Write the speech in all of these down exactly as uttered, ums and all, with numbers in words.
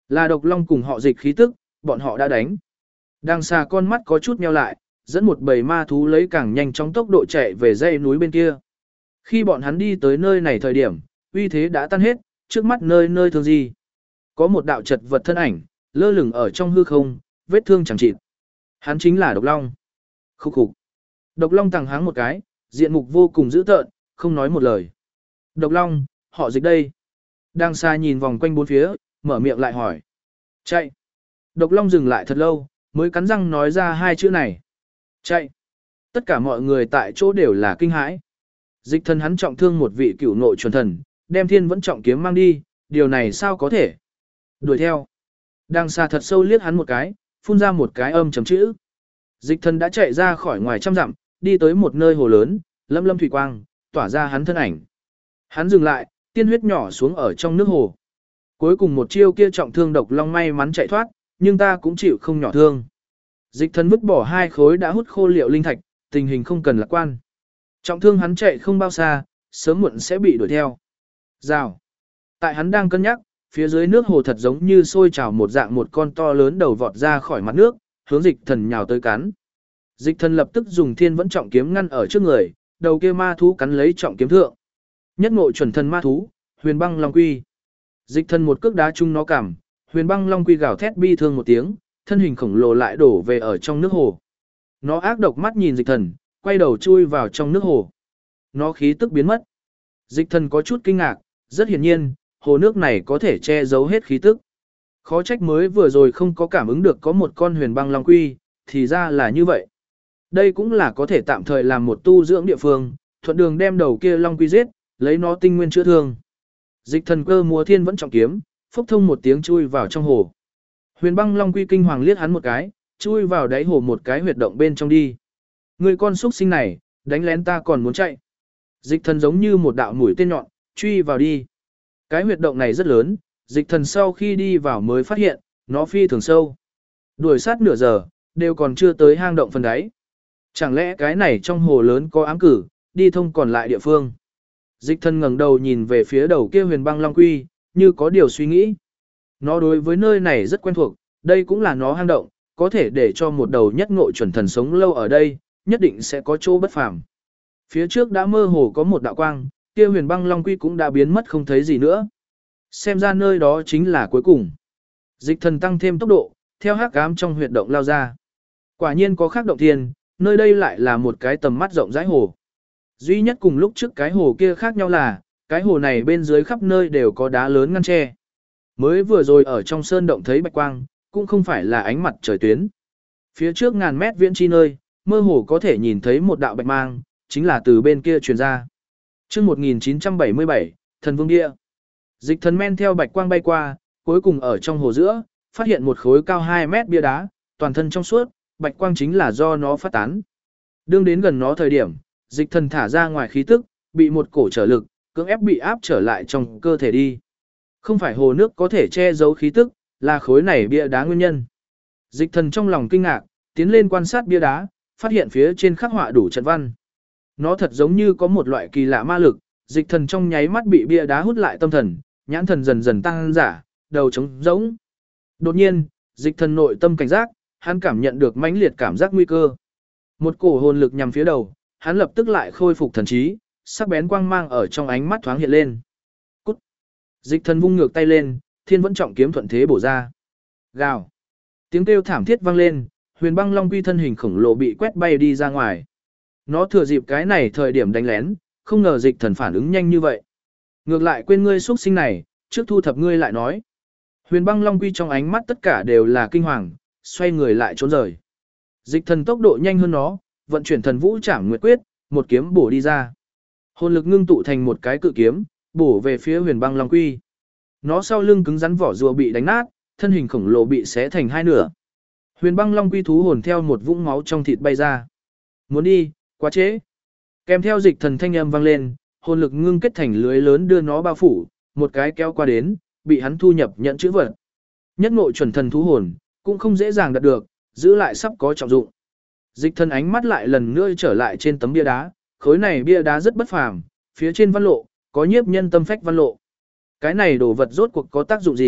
Là độc long cùng họ Dịch khí tức, bọn họ đã đánh. Đang xa con mắt có chút nheo lại, dẫn một bầy ma thú lấy càng nhanh chóng tốc độ chạy về dãy núi bên kia. Khi bọn hắn đi tới nơi này thời điểm, uy thế đã tan hết, trước mắt nơi nơi thương gì. Có một đạo chật vật thân ảnh, lơ lửng ở trong hư không, vết thương chẳng chịt. Hắn chính là độc long. Khúc khục. Độc long tàng háng một cái, diện mục vô cùng dữ tợn, không nói một lời. Độc long, họ Dịch đây. Đang xa nhìn vòng quanh bốn phía, mở miệng lại hỏi. Chạy. Độc long dừng lại thật lâu, mới cắn răng nói ra hai chữ này. Chạy. Tất cả mọi người tại chỗ đều là kinh hãi. Dịch thần hắn trọng thương một vị cửu nội chuẩn thần, đem thiên vẫn trọng kiếm mang đi, điều này sao có thể. Đuổi theo. Đang xa thật sâu liếc hắn một cái, phun ra một cái âm chấm chữ. Dịch thần đã chạy ra khỏi ngoài trăm dặm, đi tới một nơi hồ lớn, lâm lâm thủy quang, tỏa ra hắn thân ảnh. Hắn dừng lại, tiên huyết nhỏ xuống ở trong nước hồ. Cuối cùng một chiêu kia trọng thương độc long may mắn chạy thoát, nhưng ta cũng chịu không nhỏ thương. Dịch thần vứt bỏ hai khối đã hút khô liệu linh thạch, tình hình không cần lạc quan. Trọng thương hắn chạy không bao xa, sớm muộn sẽ bị đuổi theo. Rào. Tại hắn đang cân nhắc, phía dưới nước hồ thật giống như sôi trào một dạng một con to lớn đầu vọt ra khỏi mặt nước, hướng dịch thần nhào tới cắn. Dịch thần lập tức dùng thiên vẫn trọng kiếm ngăn ở trước người, đầu kia ma thú cắn lấy trọng kiếm thượng. Nhất ngộ chuẩn thần ma thú, huyền băng long quy. Dịch thần một cước đá chung nó cảm, huyền băng long quy gào thét bi thương một tiếng, thân hình khổng lồ lại đổ về ở trong nước hồ. Nó ác độc mắt nhìn dịch thần, quay đầu chui vào trong nước hồ. Nó khí tức biến mất. Dịch thần có chút kinh ngạc, rất hiển nhiên, hồ nước này có thể che giấu hết khí tức. Khó trách mới vừa rồi không có cảm ứng được có một con huyền băng long quy, thì ra là như vậy. Đây cũng là có thể tạm thời làm một tu dưỡng địa phương, thuận đường đem đầu kia long quy giết, lấy nó tinh nguyên chữa thương. Dịch thần cơ múa thiên vẫn trọng kiếm, phốc thông một tiếng chui vào trong hồ. Huyền băng long quy kinh hoàng liếc hắn một cái, chui vào đáy hồ một cái huyệt động bên trong đi. Người con xuất sinh này, đánh lén ta còn muốn chạy. Dịch thần giống như một đạo mũi tên nhọn, truy vào đi. Cái huyệt động này rất lớn, dịch thần sau khi đi vào mới phát hiện, nó phi thường sâu. Đuổi sát nửa giờ, đều còn chưa tới hang động phần đáy. Chẳng lẽ cái này trong hồ lớn có ám cử, đi thông còn lại địa phương. Dịch thần ngẩng đầu nhìn về phía đầu kia huyền băng long quy, như có điều suy nghĩ. Nó đối với nơi này rất quen thuộc, đây cũng là nó hang động, có thể để cho một đầu nhất ngộ chuẩn thần sống lâu ở đây, nhất định sẽ có chỗ bất phàm. Phía trước đã mơ hồ có một đạo quang, kia huyền băng long quy cũng đã biến mất không thấy gì nữa. Xem ra nơi đó chính là cuối cùng. Dịch thần tăng thêm tốc độ, theo hắc ám trong huyệt động lao ra. Quả nhiên có khác động thiên, nơi đây lại là một cái tầm mắt rộng rãi hồ. Duy nhất cùng lúc trước cái hồ kia khác nhau là, cái hồ này bên dưới khắp nơi đều có đá lớn ngăn che. Mới vừa rồi ở trong sơn động thấy bạch quang, cũng không phải là ánh mặt trời tuyến. Phía trước ngàn mét viễn chi nơi, mơ hồ có thể nhìn thấy một đạo bạch mang, chính là từ bên kia truyền ra. Chương một nghìn chín trăm bảy mươi bảy, Thần Vương Địa. Dịch thần men theo bạch quang bay qua, cuối cùng ở trong hồ giữa, phát hiện một khối cao hai mét bia đá, toàn thân trong suốt, bạch quang chính là do nó phát tán. Đương đến gần nó thời điểm, dịch thần thả ra ngoài khí tức, bị một cổ trở lực, cưỡng ép bị áp trở lại trong cơ thể đi. Không phải hồ nước có thể che giấu khí tức, là khối này bia đá nguyên nhân. Dịch thần trong lòng kinh ngạc, tiến lên quan sát bia đá, phát hiện phía trên khắc họa đủ trận văn. Nó thật giống như có một loại kỳ lạ ma lực, dịch thần trong nháy mắt bị bia đá hút lại tâm thần, nhãn thần dần dần tăng giả, đầu trống rỗng. Đột nhiên, dịch thần nội tâm cảnh giác, hắn cảm nhận được mãnh liệt cảm giác nguy cơ. Một cổ hồn lực nhằm phía đầu, hắn lập tức lại khôi phục thần trí, sắc bén quang mang ở trong ánh mắt thoáng hiện lên. Cút! Dịch thần vung ngược tay lên, thiên vẫn trọng kiếm thuận thế bổ ra. Gào! Tiếng kêu thảm thiết vang lên, huyền băng long quy thân hình khổng lồ bị quét bay đi ra ngoài. Nó thừa dịp cái này thời điểm đánh lén, không ngờ dịch thần phản ứng nhanh như vậy. Ngược lại quên ngươi xuất sinh này, trước thu thập ngươi lại nói. Huyền băng long quy trong ánh mắt tất cả đều là kinh hoàng, xoay người lại trốn rời. Dịch thần tốc độ nhanh hơn nó, vận chuyển thần vũ trảm nguyệt quyết, một kiếm bổ đi ra. Hồn lực ngưng tụ thành một cái cự kiếm, bổ về phía huyền băng long quy. Nó sau lưng cứng rắn vỏ rùa bị đánh nát, thân hình khổng lồ bị xé thành hai nửa. Huyền băng long quy thú hồn theo một vũng máu trong thịt bay ra. Muốn đi, quá trễ. Kèm theo dịch thần thanh âm vang lên, hồn lực ngưng kết thành lưới lớn đưa nó bao phủ, một cái kéo qua đến, bị hắn thu nhập nhận chữ vật. Nhất ngộ chuẩn thần thú hồn, cũng không dễ dàng đạt được, giữ lại sắp có trọng dụng. Dịch thần ánh mắt lại lần nữa trở lại trên tấm bia đá, khối này bia đá rất bất phàm, phía trên văn lộ, có nhiếp nhân tâm phách văn lộ. Cái này đồ vật rốt cuộc có tác dụng gì,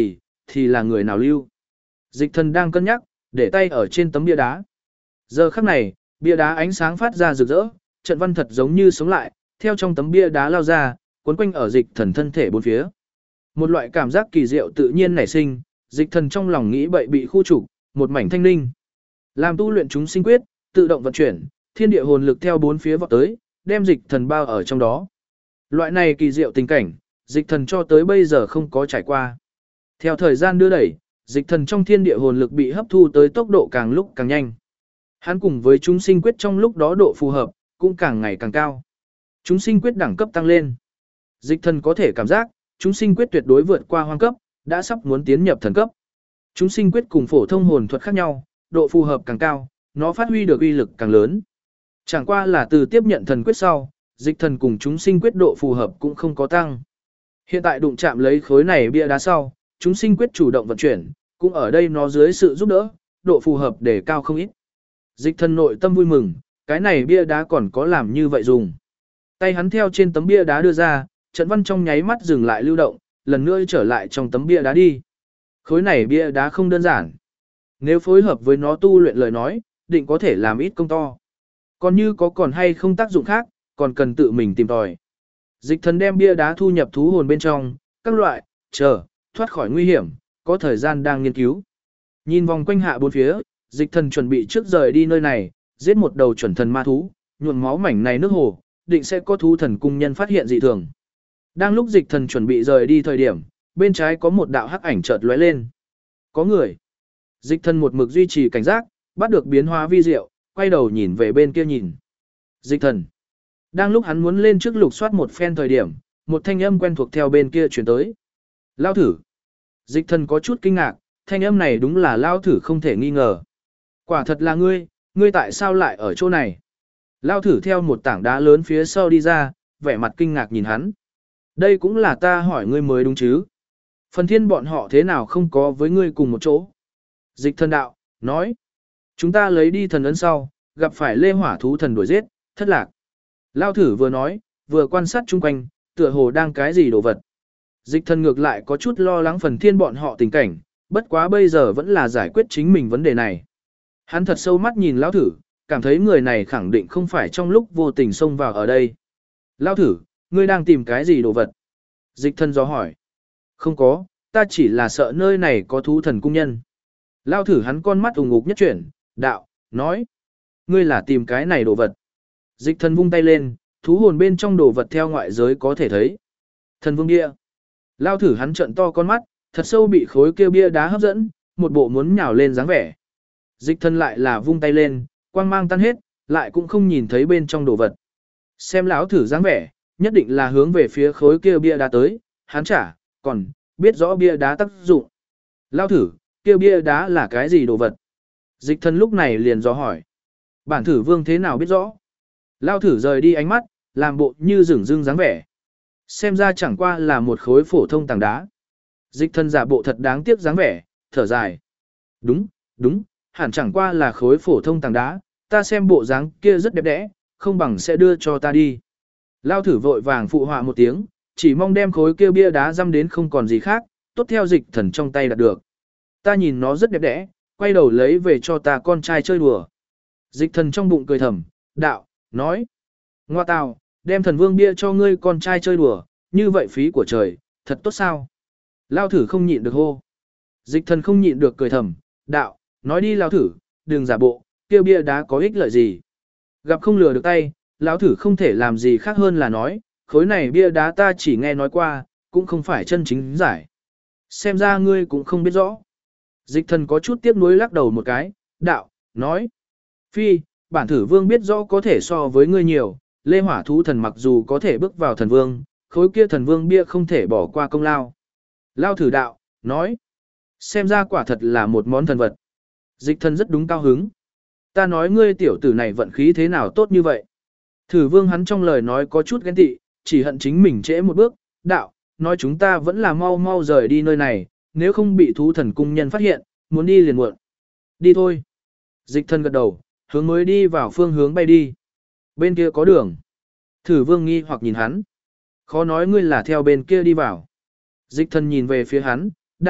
thì là người nào lưu. Dịch thần đang cân nhắc, để tay ở trên tấm bia đá. Giờ khắc này, bia đá ánh sáng phát ra rực rỡ, trận văn thật giống như sống lại, theo trong tấm bia đá lao ra, cuốn quanh ở dịch thần thân thể bốn phía. Một loại cảm giác kỳ diệu tự nhiên nảy sinh, dịch thần trong lòng nghĩ bậy bị khu trục, một mảnh thanh linh. Làm tu luyện chúng sinh quyết, tự động vận chuyển, thiên địa hồn lực theo bốn phía vọt tới, đem dịch thần bao ở trong đó. Loại này kỳ diệu tình cảnh, dịch thần cho tới bây giờ không có trải qua. Theo thời gian đưa đẩy, dịch thần trong thiên địa hồn lực bị hấp thu tới tốc độ càng lúc càng nhanh. Hắn cùng với chúng sinh quyết trong lúc đó độ phù hợp, cũng càng ngày càng cao. Chúng sinh quyết đẳng cấp tăng lên. Dịch thần có thể cảm giác, chúng sinh quyết tuyệt đối vượt qua hoang cấp, đã sắp muốn tiến nhập thần cấp. Chúng sinh quyết cùng phổ thông hồn thuật khác nhau, độ phù hợp càng cao, nó phát huy được uy lực càng lớn. Chẳng qua là từ tiếp nhận thần quyết sau, dịch thần cùng chúng sinh quyết độ phù hợp cũng không có tăng. Hiện tại đụng chạm lấy khối này bia đá sau, chúng sinh quyết chủ động vận chuyển, cũng ở đây nó dưới sự giúp đỡ, độ phù hợp để cao không ít. Dịch thần nội tâm vui mừng, cái này bia đá còn có làm như vậy dùng. Tay hắn theo trên tấm bia đá đưa ra, trận văn trong nháy mắt dừng lại lưu động, lần nữa trở lại trong tấm bia đá đi. Khối này bia đá không đơn giản. Nếu phối hợp với nó tu luyện lời nói, định có thể làm ít công to. Còn như có còn hay không tác dụng khác, còn cần tự mình tìm tòi. Dịch thần đem bia đá thu nhập thú hồn bên trong, các loại, chờ, thoát khỏi nguy hiểm, có thời gian đang nghiên cứu. Nhìn vòng quanh hạ bốn phía, dịch thần chuẩn bị trước rời đi nơi này, giết một đầu chuẩn thần ma thú, nhuộm máu mảnh này nước hồ, định sẽ có thú thần cung nhân phát hiện dị thường. Đang lúc dịch thần chuẩn bị rời đi thời điểm, bên trái có một đạo hắc ảnh chợt lóe lên. Có người. Dịch thần một mực duy trì cảnh giác, bắt được biến hóa vi diệu, quay đầu nhìn về bên kia nhìn. Dịch thần. Đang lúc hắn muốn lên trước lục soát một phen thời điểm, một thanh âm quen thuộc theo bên kia chuyển tới. Lao thử. Dịch thần có chút kinh ngạc, thanh âm này đúng là Lao thử không thể nghi ngờ. Quả thật là ngươi, ngươi tại sao lại ở chỗ này? Lao thử theo một tảng đá lớn phía sau đi ra, vẻ mặt kinh ngạc nhìn hắn. Đây cũng là ta hỏi ngươi mới đúng chứ. Phần thiên bọn họ thế nào không có với ngươi cùng một chỗ? Dịch thần đạo, nói. Chúng ta lấy đi thần ấn sau, gặp phải lê hỏa thú thần đuổi giết, thất lạc. Lao thử vừa nói, vừa quan sát chung quanh, tựa hồ đang cái gì đồ vật. Dịch thần ngược lại có chút lo lắng phần thiên bọn họ tình cảnh, bất quá bây giờ vẫn là giải quyết chính mình vấn đề này. Hắn thật sâu mắt nhìn Lao thử, cảm thấy người này khẳng định không phải trong lúc vô tình xông vào ở đây. Lao thử, ngươi đang tìm cái gì đồ vật? Dịch thần do hỏi. Không có, ta chỉ là sợ nơi này có thú thần cung nhân. Lao thử hắn con mắt ủng ngục nhất chuyển, đạo, nói. Ngươi là tìm cái này đồ vật. Dịch thần vung tay lên, thú hồn bên trong đồ vật theo ngoại giới có thể thấy. Thần vương bia. Lao thử hắn trợn to con mắt, thật sâu bị khối kia bia đá hấp dẫn, một bộ muốn nhào lên dáng vẻ. Dịch thần lại là vung tay lên, quang mang tan hết, lại cũng không nhìn thấy bên trong đồ vật. Xem lão thử dáng vẻ, nhất định là hướng về phía khối kia bia đá tới, hắn chả, còn, biết rõ bia đá tác dụng. Lao thử, kia bia đá là cái gì đồ vật? Dịch thần lúc này liền dò hỏi. Bản thử vương thế nào biết rõ? Lao thử rời đi ánh mắt, làm bộ như rừng rưng dáng vẻ. Xem ra chẳng qua là một khối phổ thông tảng đá. Dịch thần giả bộ thật đáng tiếc dáng vẻ, thở dài. Đúng, đúng, hẳn chẳng qua là khối phổ thông tảng đá, ta xem bộ dáng kia rất đẹp đẽ, không bằng sẽ đưa cho ta đi. Lao thử vội vàng phụ họa một tiếng, chỉ mong đem khối kia bia đá dăm đến không còn gì khác, tốt theo dịch thần trong tay đạt được. Ta nhìn nó rất đẹp đẽ, quay đầu lấy về cho ta con trai chơi đùa. Dịch thần trong bụng cười thầm, đạo, nói. Ngoa tào, đem thần vương bia cho ngươi con trai chơi đùa, như vậy phí của trời, thật tốt sao? Lao thử không nhịn được hô. Dịch thần không nhịn được cười thầm, đạo, nói đi lao thử, đừng giả bộ, kia bia đá có ích lợi gì. Gặp không lừa được tay, lão thử không thể làm gì khác hơn là nói, khối này bia đá ta chỉ nghe nói qua, cũng không phải chân chính giải. Xem ra ngươi cũng không biết rõ. Dịch thần có chút tiếc nuối lắc đầu một cái, đạo, nói. Phi, bản thử vương biết rõ có thể so với ngươi nhiều, lê hỏa thú thần mặc dù có thể bước vào thần vương, khối kia thần vương bia không thể bỏ qua công lao. Lao thử đạo, nói. Xem ra quả thật là một món thần vật. Dịch thần rất đúng cao hứng. Ta nói ngươi tiểu tử này vận khí thế nào tốt như vậy. Thử vương hắn trong lời nói có chút ghen tị, chỉ hận chính mình trễ một bước, đạo, nói chúng ta vẫn là mau mau rời đi nơi này, nếu không bị thú thần cung nhân phát hiện, muốn đi liền muộn. Đi thôi. Dịch thần gật đầu, hướng mới đi vào phương hướng bay đi. Bên kia có đường. Thử vương nghi hoặc nhìn hắn. Khó nói ngươi là theo bên kia đi vào. Dịch thần nhìn về phía hắn, đạo,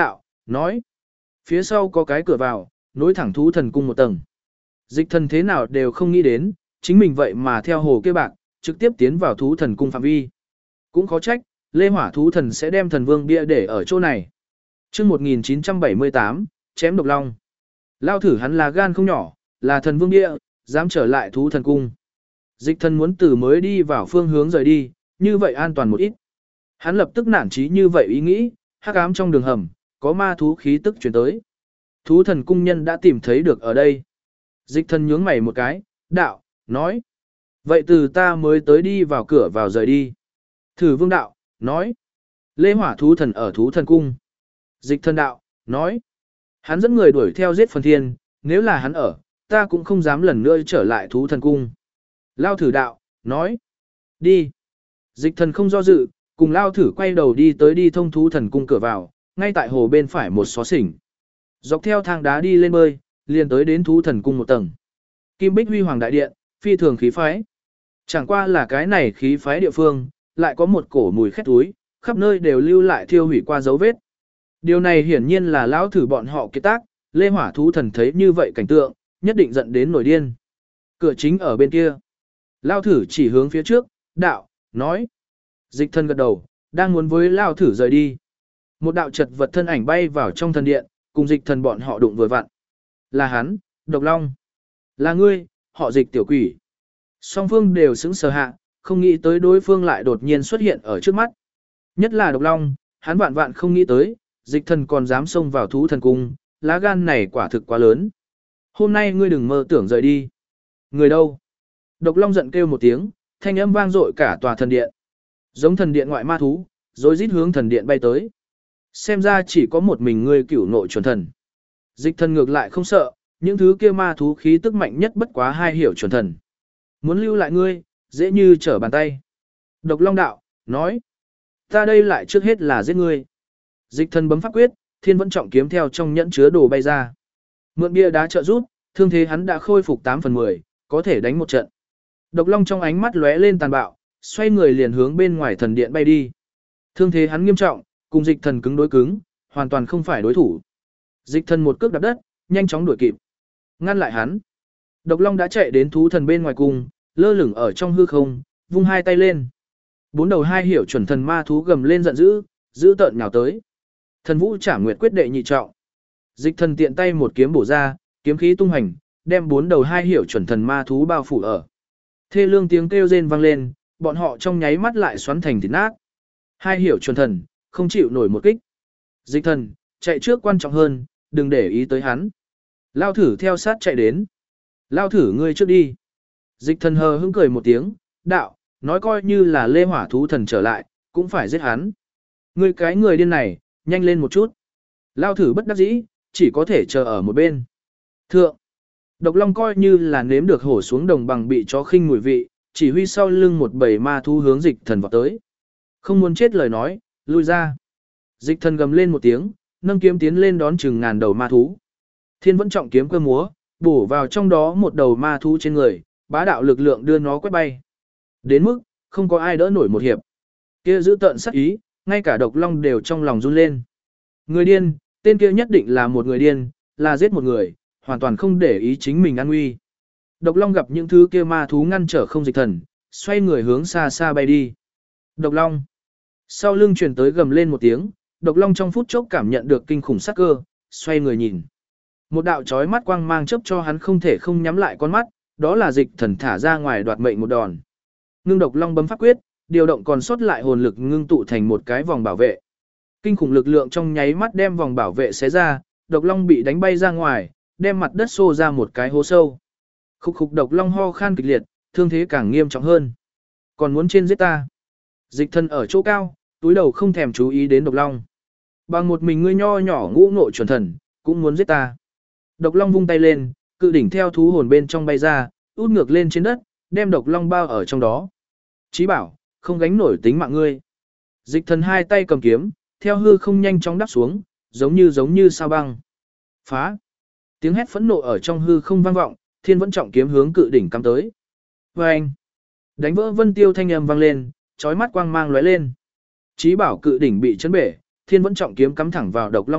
nói. Phía sau có cái cửa vào, nối thẳng thú thần cung một tầng. Dịch thần thế nào đều không nghĩ đến, chính mình vậy mà theo hồ kia bạc, trực tiếp tiến vào thú thần cung phạm vi. Cũng khó trách, Lê Hỏa thú thần sẽ đem thần vương bia để ở chỗ này. Chương một nghìn chín trăm bảy mươi tám, chém độc long. Lao thử hắn là gan không nhỏ, là thần vương bia, dám trở lại thú thần cung. Dịch thần muốn từ mới đi vào phương hướng rời đi, như vậy an toàn một ít. Hắn lập tức nản chí như vậy ý nghĩ, hắc ám trong đường hầm, có ma thú khí tức chuyển tới. Thú thần cung nhân đã tìm thấy được ở đây. Dịch thần nhướng mày một cái, đạo, nói. Vậy từ ta mới tới đi vào cửa vào rời đi. Thử vương đạo, nói. Lê Hỏa thú thần ở thú thần cung. Dịch thần đạo, nói. Hắn dẫn người đuổi theo giết phần thiên, nếu là hắn ở, ta cũng không dám lần nữa trở lại thú thần cung. Lao thử đạo, nói. Đi. Dịch thần không do dự, cùng Lao thử quay đầu đi tới đi thông thú thần cung cửa vào, ngay tại hồ bên phải một xó xỉnh. Dọc theo thang đá đi lên bơi, liền tới đến thú thần cung một tầng. Kim Bích Huy Hoàng đại điện, phi thường khí phái. Chẳng qua là cái này khí phái địa phương, lại có một cổ mùi khét túi, khắp nơi đều lưu lại thiêu hủy qua dấu vết. Điều này hiển nhiên là lão thử bọn họ kết tác, Lê Hỏa thú thần thấy như vậy cảnh tượng, nhất định giận đến nổi điên. Cửa chính ở bên kia. Lão thử chỉ hướng phía trước, đạo, nói. Dịch thần gật đầu, đang muốn với lão thử rời đi. Một đạo chật vật thân ảnh bay vào trong thần điện, cùng dịch thần bọn họ đụng vừa vặn. Là hắn, Độc Long. Là ngươi, họ Dịch tiểu quỷ. Song phương đều sững sờ hạ, không nghĩ tới đối phương lại đột nhiên xuất hiện ở trước mắt. Nhất là Độc Long, hắn vạn vạn không nghĩ tới, dịch thần còn dám xông vào thú thần cung, lá gan này quả thực quá lớn. Hôm nay ngươi đừng mơ tưởng rời đi. Người đâu? Độc Long giận kêu một tiếng, thanh âm vang dội cả tòa thần điện. Giống thần điện ngoại ma thú, rồi rít hướng thần điện bay tới. Xem ra chỉ có một mình ngươi cửu nội chuẩn thần. Dịch thần ngược lại không sợ, những thứ kia ma thú khí tức mạnh nhất bất quá hai hiểu chuẩn thần. Muốn lưu lại ngươi, dễ như trở bàn tay. Độc Long đạo, nói. Ta đây lại trước hết là giết ngươi. Dịch thần bấm pháp quyết, thiên vẫn trọng kiếm theo trong nhẫn chứa đồ bay ra. Mượn bia đá trợ rút, thương thế hắn đã khôi phục tám phần mười, có thể đánh một trận. Độc Long trong ánh mắt lóe lên tàn bạo, xoay người liền hướng bên ngoài thần điện bay đi. Thương thế hắn nghiêm trọng, cùng dịch thần cứng đối cứng, hoàn toàn không phải đối thủ. Dịch thần một cước đạp đất, nhanh chóng đuổi kịp. Ngăn lại hắn. Độc Long đã chạy đến thú thần bên ngoài cung, lơ lửng ở trong hư không, vung hai tay lên. Bốn đầu hai hiểu chuẩn thần ma thú gầm lên giận dữ, dữ tợn nhào tới. Thần Vũ Trảm Nguyệt quyết đệ nhị trọng. Dịch thần tiện tay một kiếm bổ ra, kiếm khí tung hành, đem bốn đầu hai hiểu chuẩn thần ma thú bao phủ ở. Thê lương tiếng kêu rên vang lên, bọn họ trong nháy mắt lại xoắn thành thịt nát. Hai hiểu chuẩn thần, không chịu nổi một kích. Dịch thần, chạy trước quan trọng hơn, đừng để ý tới hắn. Lao thử theo sát chạy đến. Lao thử ngươi trước đi. Dịch thần hờ hững cười một tiếng, đạo, nói coi như là Lê Hỏa thú thần trở lại, cũng phải giết hắn. Ngươi cái người điên này, nhanh lên một chút. Lao thử bất đắc dĩ, chỉ có thể chờ ở một bên. Thượng, Độc Long coi như là nếm được hổ xuống đồng bằng bị chó khinh mùi vị, chỉ huy sau lưng một bầy ma thú hướng dịch thần vào tới. Không muốn chết lời nói, lui ra. Dịch thần gầm lên một tiếng, nâng kiếm tiến lên đón chừng ngàn đầu ma thú. Thiên vẫn trọng kiếm cơ múa, bổ vào trong đó một đầu ma thú trên người, bá đạo lực lượng đưa nó quét bay. Đến mức, không có ai đỡ nổi một hiệp. Kia giữ tợn sắc ý, ngay cả Độc Long đều trong lòng run lên. Người điên, tên kia nhất định là một người điên, là giết một người, hoàn toàn không để ý chính mình an nguy. Độc Long gặp những thứ kia ma thú ngăn trở không dịch thần, xoay người hướng xa xa bay đi. Độc Long. Sau lưng truyền tới gầm lên một tiếng, Độc Long trong phút chốc cảm nhận được kinh khủng sắc cơ, xoay người nhìn. Một đạo chói mắt quang mang chớp cho hắn không thể không nhắm lại con mắt, đó là dịch thần thả ra ngoài đoạt mệnh một đòn. Ngưng Độc Long bấm pháp quyết, điều động còn sót lại hồn lực ngưng tụ thành một cái vòng bảo vệ. Kinh khủng lực lượng trong nháy mắt đem vòng bảo vệ xé ra, Độc Long bị đánh bay ra ngoài, đem mặt đất xô ra một cái hố sâu. Khục khục Độc Long ho khan kịch liệt, thương thế càng nghiêm trọng hơn. Còn muốn trên giết ta? Dịch thần ở chỗ cao, túi đầu không thèm chú ý đến Độc Long. Bằng một mình ngươi nho nhỏ ngũ ngộ chuẩn thần, cũng muốn giết ta. Độc Long vung tay lên, cự đỉnh theo thú hồn bên trong bay ra, út ngược lên trên đất, đem Độc Long bao ở trong đó. Chí bảo, không gánh nổi tính mạng ngươi. Dịch thần hai tay cầm kiếm, theo hư không nhanh chóng đáp xuống, giống như giống như sao băng. Phá! Tiếng hét phẫn nộ ở trong hư không vang vọng, thiên vẫn trọng kiếm hướng cự đỉnh cắm tới. Vâng! Đánh vỡ vân tiêu thanh âm vang lên, chói mắt quang mang lóe lên. Chí bảo cự đỉnh bị chấn bể, thiên vẫn trọng kiếm cắm thẳng vào Độc Long bụng,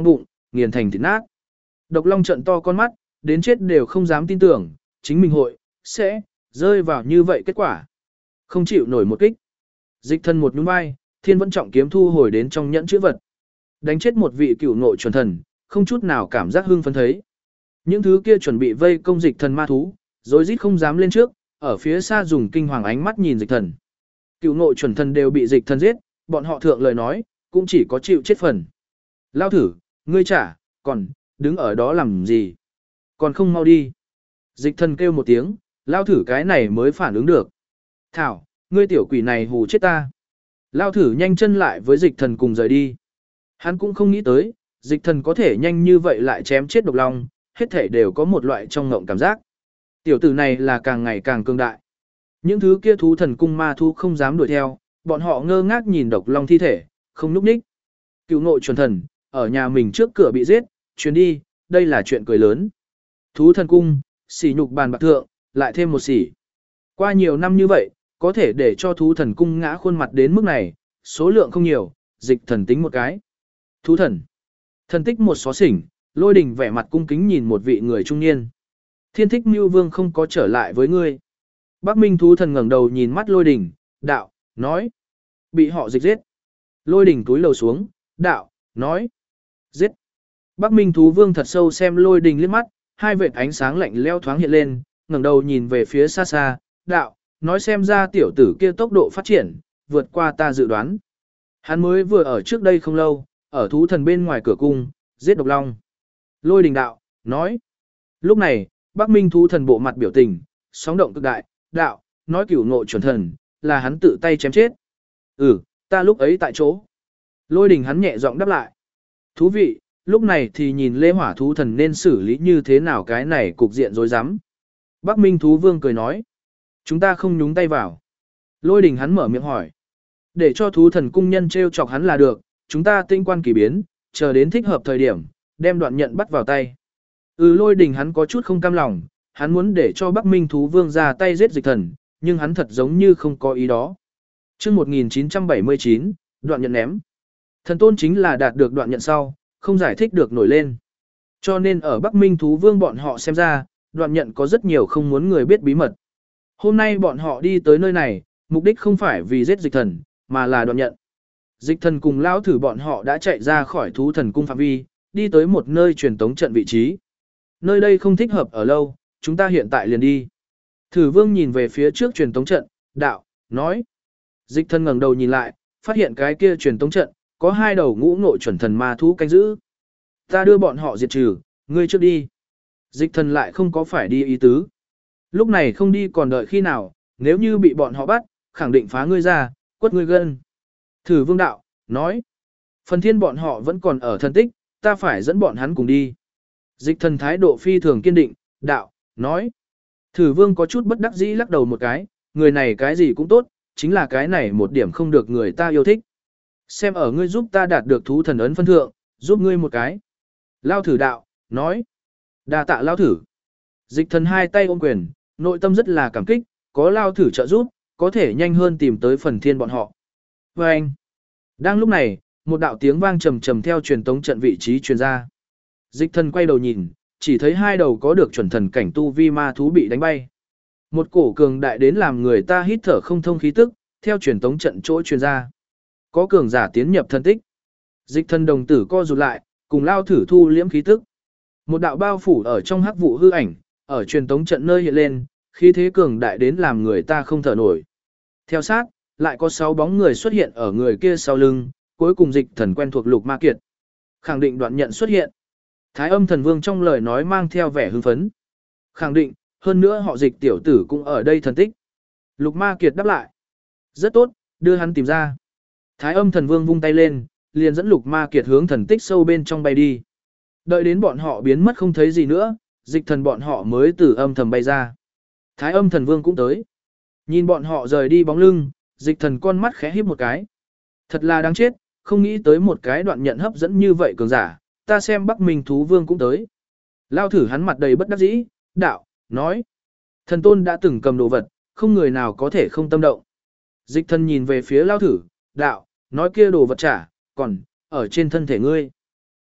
nghiền thành thịt nát. Độc Long trận to con mắt, đến chết đều không dám tin tưởng, chính mình hội, sẽ, rơi vào như vậy kết quả. Không chịu nổi một kích. Dịch thần một nhún vai, thiên vẫn trọng kiếm thu hồi đến trong nhẫn chữ vật. Đánh chết một vị cựu nội chuẩn thần, không chút nào cảm giác hưng phấn thấy. Những thứ kia chuẩn bị vây công dịch thần ma thú, rồi rít không dám lên trước, ở phía xa dùng kinh hoàng ánh mắt nhìn dịch thần. Cựu nội chuẩn thần đều bị dịch thần giết, bọn họ thượng lời nói, cũng chỉ có chịu chết phần. Lao thử, ngươi trả, còn, đứng ở đó làm gì? Còn không mau đi. Dịch thần kêu một tiếng, lao thử cái này mới phản ứng được. Thảo, ngươi tiểu quỷ này hù chết ta. Lao thử nhanh chân lại với dịch thần cùng rời đi. Hắn cũng không nghĩ tới, dịch thần có thể nhanh như vậy lại chém chết Độc Long, hết thể đều có một loại trong ngộng cảm giác. Tiểu tử này là càng ngày càng cường đại. Những thứ kia thú thần cung ma thú không dám đuổi theo, bọn họ ngơ ngác nhìn Độc Long thi thể, không núp ních. Cựu ngộ chuẩn thần, ở nhà mình trước cửa bị giết, chuyến đi, đây là chuyện cười lớn. Thú thần cung, sỉ nhục bàn bạc thượng, lại thêm một sỉ. Qua nhiều năm như vậy, có thể để cho thú thần cung ngã khuôn mặt đến mức này, số lượng không nhiều, dịch thần tính một cái. Thú thần. Thần tích một xó xỉnh, Lôi Đình vẻ mặt cung kính nhìn một vị người trung niên. Thiên Thích Mưu Vương không có trở lại với ngươi. Bắc Minh thú thần ngẩng đầu nhìn mắt Lôi Đình, đạo, nói. Bị họ dịch giết. Lôi Đình túi lầu xuống, đạo, nói. Giết. Bắc Minh thú vương thật sâu xem Lôi Đình liếc mắt, hai vệt ánh sáng lạnh leo thoáng hiện lên, ngẩng đầu nhìn về phía xa xa, đạo, nói xem ra tiểu tử kia tốc độ phát triển, vượt qua ta dự đoán. Hắn mới vừa ở trước đây không lâu, ở thú thần bên ngoài cửa cung, giết Độc Long. Lôi Đình đạo, nói. Lúc này, Bắc Minh thú thần bộ mặt biểu tình, sóng động cực đại, đạo, nói cửu ngộ chuẩn thần, là hắn tự tay chém chết. Ừ, ta lúc ấy tại chỗ. Lôi Đình hắn nhẹ giọng đáp lại. Thú vị, lúc này thì nhìn Lê Hỏa thú thần nên xử lý như thế nào cái này cục diện rối rắm. Bắc Minh thú vương cười nói. Chúng ta không nhúng tay vào. Lôi Đình hắn mở miệng hỏi. Để cho thú thần cung nhân treo chọc hắn là được, chúng ta tinh quan kỳ biến, chờ đến thích hợp thời điểm, đem Đoạn Nhận bắt vào tay. Ừ, Lôi Đình hắn có chút không cam lòng, hắn muốn để cho Bắc Minh thú vương ra tay giết dịch thần, nhưng hắn thật giống như không có ý đó. Trước một nghìn chín trăm bảy mươi chín, Đoạn Nhận ném. Thần tôn chính là đạt được Đoạn Nhận sau, không giải thích được nổi lên. Cho nên ở Bắc Minh thú vương bọn họ xem ra, Đoạn Nhận có rất nhiều không muốn người biết bí mật. Hôm nay bọn họ đi tới nơi này, mục đích không phải vì giết dịch thần, mà là Đoạn Nhận. Dịch thần cùng lão thử bọn họ đã chạy ra khỏi thú thần cung phạm vi, đi tới một nơi truyền tống trận vị trí. Nơi đây không thích hợp ở lâu, chúng ta hiện tại liền đi. Thử vương nhìn về phía trước truyền tống trận, đạo, nói. Dịch thần ngẩng đầu nhìn lại, phát hiện cái kia truyền tống trận, có hai đầu ngũ ngộ chuẩn thần ma thú canh giữ. Ta đưa bọn họ diệt trừ, ngươi trước đi. Dịch thần lại không có phải đi ý tứ. Lúc này không đi còn đợi khi nào, nếu như bị bọn họ bắt, khẳng định phá ngươi ra, quất ngươi gân. Thử vương đạo, nói. Phần thiên bọn họ vẫn còn ở thân tích, ta phải dẫn bọn hắn cùng đi. Dịch thần thái độ phi thường kiên định, đạo, nói. Thử vương có chút bất đắc dĩ lắc đầu một cái, người này cái gì cũng tốt, chính là cái này một điểm không được người ta yêu thích. Xem ở ngươi giúp ta đạt được thú thần ấn phân thượng, giúp ngươi một cái. Lao thử đạo, nói. Đa tạ lao thử. Dịch thần hai tay ôm quyền, nội tâm rất là cảm kích, có lao thử trợ giúp, có thể nhanh hơn tìm tới phần thiên bọn họ. Và anh. Đang lúc này, một đạo tiếng vang trầm trầm theo truyền tống trận vị trí truyền ra. Dịch thần quay đầu nhìn, chỉ thấy hai đầu có được chuẩn thần cảnh tu vi ma thú bị đánh bay. Một cổ cường đại đến làm người ta hít thở không thông khí tức, theo truyền tống trận chỗ truyền ra. Có cường giả tiến nhập thân tích. Dịch thần đồng tử co rụt lại, cùng lao thử thu liễm khí tức. Một đạo bao phủ ở trong hắc vụ hư ảnh, ở truyền tống trận nơi hiện lên, khí thế cường đại đến làm người ta không thở nổi. Theo sát, lại có sáu bóng người xuất hiện ở người kia sau lưng, cuối cùng dịch thần quen thuộc Lục Ma Kiệt. Khẳng định Đoạn Nhận xuất hiện. Thái Âm thần vương trong lời nói mang theo vẻ hưng phấn. Khẳng định, hơn nữa họ dịch tiểu tử cũng ở đây thần tích. Lục Ma Kiệt đáp lại. Rất tốt, đưa hắn tìm ra. Thái Âm thần vương vung tay lên, liền dẫn Lục Ma Kiệt hướng thần tích sâu bên trong bay đi. Đợi đến bọn họ biến mất không thấy gì nữa, dịch thần bọn họ mới từ âm thầm bay ra. Thái Âm thần vương cũng tới. Nhìn bọn họ rời đi bóng lưng, dịch thần con mắt khẽ híp một cái. Thật là đáng chết, không nghĩ tới một cái Đoạn Nhận hấp dẫn như vậy cường giả, ta xem Bắc Minh thú vương cũng tới. Lao thử hắn mặt đầy bất đắc dĩ, đạo, nói. Thần tôn đã từng cầm đồ vật, không người nào có thể không tâm động. Dịch thần nhìn về phía Lao thử, đạo, nói kia đồ vật trả, còn, ở trên thân thể ngươi.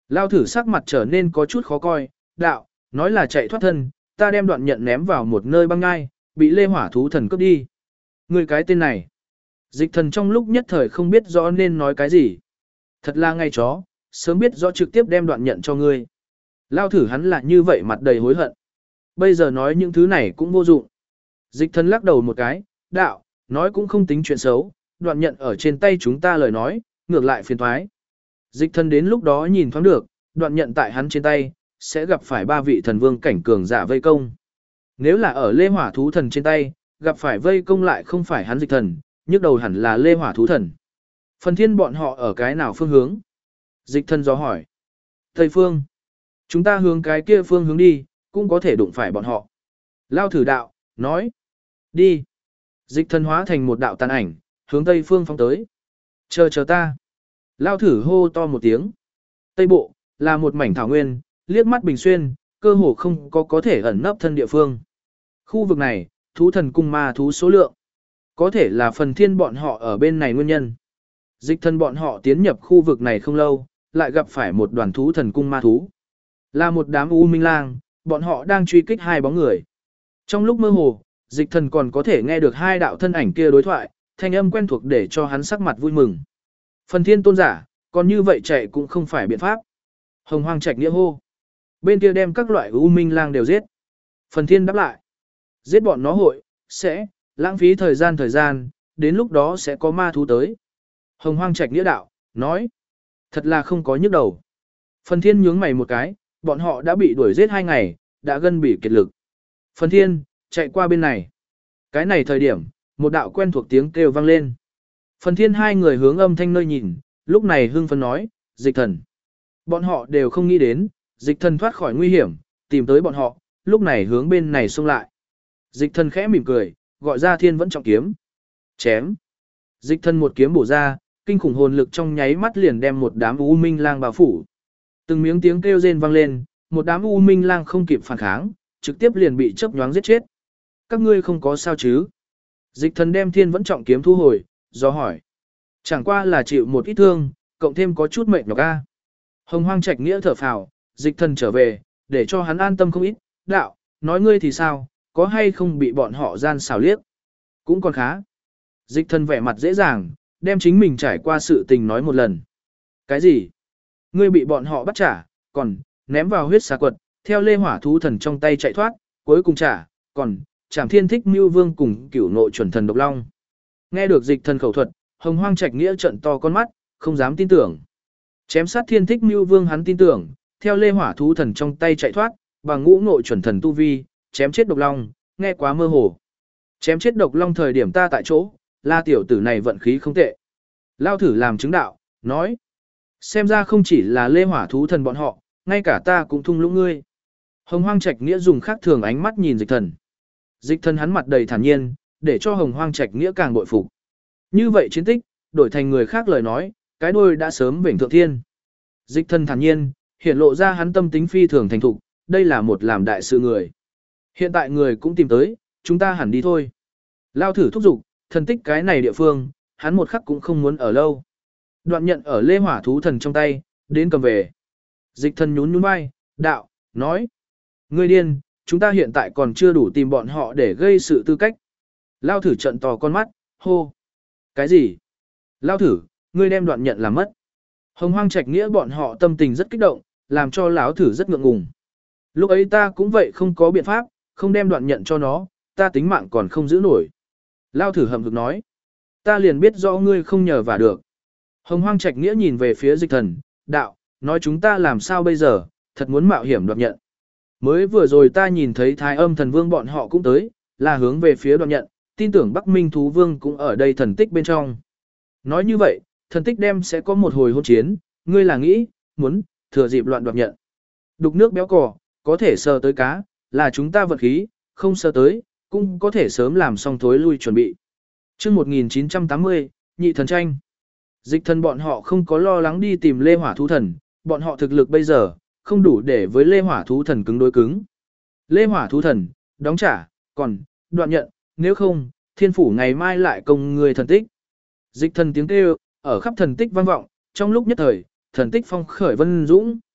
Lao thử sắc mặt trở nên có chút khó coi, đạo, nói là chạy thoát thân, ta đem đoạn nhận ném vào một nơi băng ngai, bị lê hỏa thú thần cướp đi. Người cái tên này. Dịch thần trong lúc nhất thời không biết rõ nên nói cái gì. Thật là ngay chó, sớm biết rõ trực tiếp đem đoạn nhận cho ngươi. Lao thử hắn là như vậy mặt đầy hối hận. Bây giờ nói những thứ này cũng vô dụng. Dịch thần lắc đầu một cái, đạo, nói cũng không tính chuyện xấu, đoạn nhận ở trên tay chúng ta lời nói, ngược lại phiền thoái. Dịch thần đến lúc đó nhìn thoáng được, đoạn nhận tại hắn trên tay, sẽ gặp phải ba vị thần vương cảnh cường giả vây công. Nếu là ở lê hỏa thú thần trên tay, gặp phải vây công lại không phải hắn dịch thần, nhức đầu hẳn là lê hỏa thú thần. Phần thiên bọn họ ở cái nào phương hướng? Dịch thần do hỏi. Tây phương. Chúng ta hướng cái kia phương hướng đi, cũng có thể đụng phải bọn họ. Lao thử đạo, nói. Đi. Dịch thần hóa thành một đạo tàn ảnh, hướng tây phương phóng tới. Chờ chờ ta. Lao thử hô to một tiếng. Tây bộ, là một mảnh thảo nguyên, liếc mắt bình xuyên, cơ hồ không có có thể ẩn nấp thân địa phương. Khu vực này, thú thần cung ma thú số lượng. Có thể là phần thiên bọn họ ở bên này nguyên nhân. Dịch thần bọn họ tiến nhập khu vực này không lâu, lại gặp phải một đoàn thú thần cung ma thú. Là một đám u minh lang, bọn họ đang truy kích hai bóng người. Trong lúc mơ hồ, dịch thần còn có thể nghe được hai đạo thân ảnh kia đối thoại, thanh âm quen thuộc để cho hắn sắc mặt vui mừng. Phần thiên tôn giả, còn như vậy chạy cũng không phải biện pháp. Hồng hoang trạch nghĩa hô. Bên kia đem các loại u minh lang đều giết. Phần thiên đáp lại. Giết bọn nó hội, sẽ, lãng phí thời gian thời gian, đến lúc đó sẽ có ma thú tới. Hồng hoang trạch nghĩa đạo, nói. Thật là không có nhức đầu. Phần thiên nhướng mày một cái, bọn họ đã bị đuổi giết hai ngày, đã gân bỉ kiệt lực. Phần thiên, chạy qua bên này. Cái này thời điểm, một đạo quen thuộc tiếng kêu vang lên. Phần thiên hai người hướng âm thanh nơi nhìn, lúc này hưng phấn nói, dịch thần. Bọn họ đều không nghĩ đến, dịch thần thoát khỏi nguy hiểm, tìm tới bọn họ, lúc này hướng bên này xông lại. Dịch thần khẽ mỉm cười, gọi ra thiên vẫn trọng kiếm. Chém. Dịch thần một kiếm bổ ra, kinh khủng hồn lực trong nháy mắt liền đem một đám u minh lang bao phủ. Từng miếng tiếng kêu rên vang lên, một đám u minh lang không kịp phản kháng, trực tiếp liền bị chớp nhoáng giết chết. Các ngươi không có sao chứ? Dịch thần đem thiên vẫn trọng kiếm thu hồi, do hỏi. Chẳng qua là chịu một ít thương, cộng thêm có chút mệt nhọc a. Hồng hoang trạch nghĩa thở phào, dịch thần trở về, để cho hắn an tâm không ít. Đạo, nói ngươi thì sao, có hay không bị bọn họ gian xảo liếc? Cũng còn khá. Dịch thần vẻ mặt dễ dàng, đem chính mình trải qua sự tình nói một lần. Cái gì? Ngươi bị bọn họ bắt trả, còn, ném vào huyết xà quật, theo lê hỏa thú thần trong tay chạy thoát, cuối cùng trả, còn, Trảm Thiên Thích Mưu Vương cùng Cửu Nội chuẩn thần độc long. Nghe được dịch thần khẩu thuật, Hồng Hoang Trạch Nghĩa trợn to con mắt, không dám tin tưởng. Chém sát Thiên Thích Mưu Vương hắn tin tưởng, theo lê hỏa thú thần trong tay chạy thoát, bằng ngũ nội chuẩn thần tu vi, chém chết độc long, nghe quá mơ hồ. Chém chết độc long thời điểm ta tại chỗ, la tiểu tử này vận khí không tệ. Lao thử làm chứng đạo, nói. Xem ra không chỉ là lê hỏa thú thần bọn họ, ngay cả ta cũng thung lũng ngươi. Hồng Hoang Trạch Nghĩa dùng khác thường ánh mắt nhìn dịch thần. Dịch thần hắn mặt đầy thản nhiên, để cho Hồng Hoang Trạch Nghĩa càng bội phục. Như vậy chiến tích, đổi thành người khác lời nói, cái đôi đã sớm vểnh thượng thiên. Dịch thần thản nhiên, hiện lộ ra hắn tâm tính phi thường thành thục, đây là một làm đại sự người. Hiện tại người cũng tìm tới, chúng ta hẳn đi thôi. Lao thử thúc giục, thần tích cái này địa phương, hắn một khắc cũng không muốn ở lâu. Đoạn nhận ở lê hỏa thú thần trong tay, đến cầm về. Dịch thần nhún nhún vai, đạo, nói. Ngươi điên, chúng ta hiện tại còn chưa đủ tìm bọn họ để gây sự tư cách. Lao thử trận to con mắt, hô. Cái gì? Lao thử, ngươi đem đoạn nhận làm mất. Hồng Hoang Trạch Nghĩa bọn họ tâm tình rất kích động, làm cho lão thử rất ngượng ngùng. Lúc ấy ta cũng vậy không có biện pháp, không đem đoạn nhận cho nó, ta tính mạng còn không giữ nổi. Lao thử hậm hực nói. Ta liền biết rõ ngươi không nhờ vả được. Hồng Hoang Trạch Nghĩa nhìn về phía dịch thần, đạo, nói chúng ta làm sao bây giờ, thật muốn mạo hiểm đoạt nhận. Mới vừa rồi ta nhìn thấy Thái Âm Thần Vương bọn họ cũng tới, là hướng về phía đoạt nhận, tin tưởng Bắc Minh Thú Vương cũng ở đây thần tích bên trong. Nói như vậy, thần tích đem sẽ có một hồi hôn chiến, ngươi là nghĩ, muốn, thừa dịp loạn đoạt nhận. Đục nước béo cò, có thể sờ tới cá, là chúng ta vật khí, không sờ tới, cũng có thể sớm làm xong thối lui chuẩn bị. Chương một nghìn chín trăm tám mươi, nhị thần tranh. Dịch thần bọn họ không có lo lắng đi tìm Lê Hỏa Thú Thần, bọn họ thực lực bây giờ, không đủ để với Lê Hỏa Thú Thần cứng đối cứng. Lê Hỏa Thú Thần, đóng trả, còn, đoạn nhận, nếu không, thiên phủ ngày mai lại công người thần tích. Dịch thần tiếng kêu, ở khắp thần tích vang vọng, trong lúc nhất thời, thần tích phong khởi vân dũng,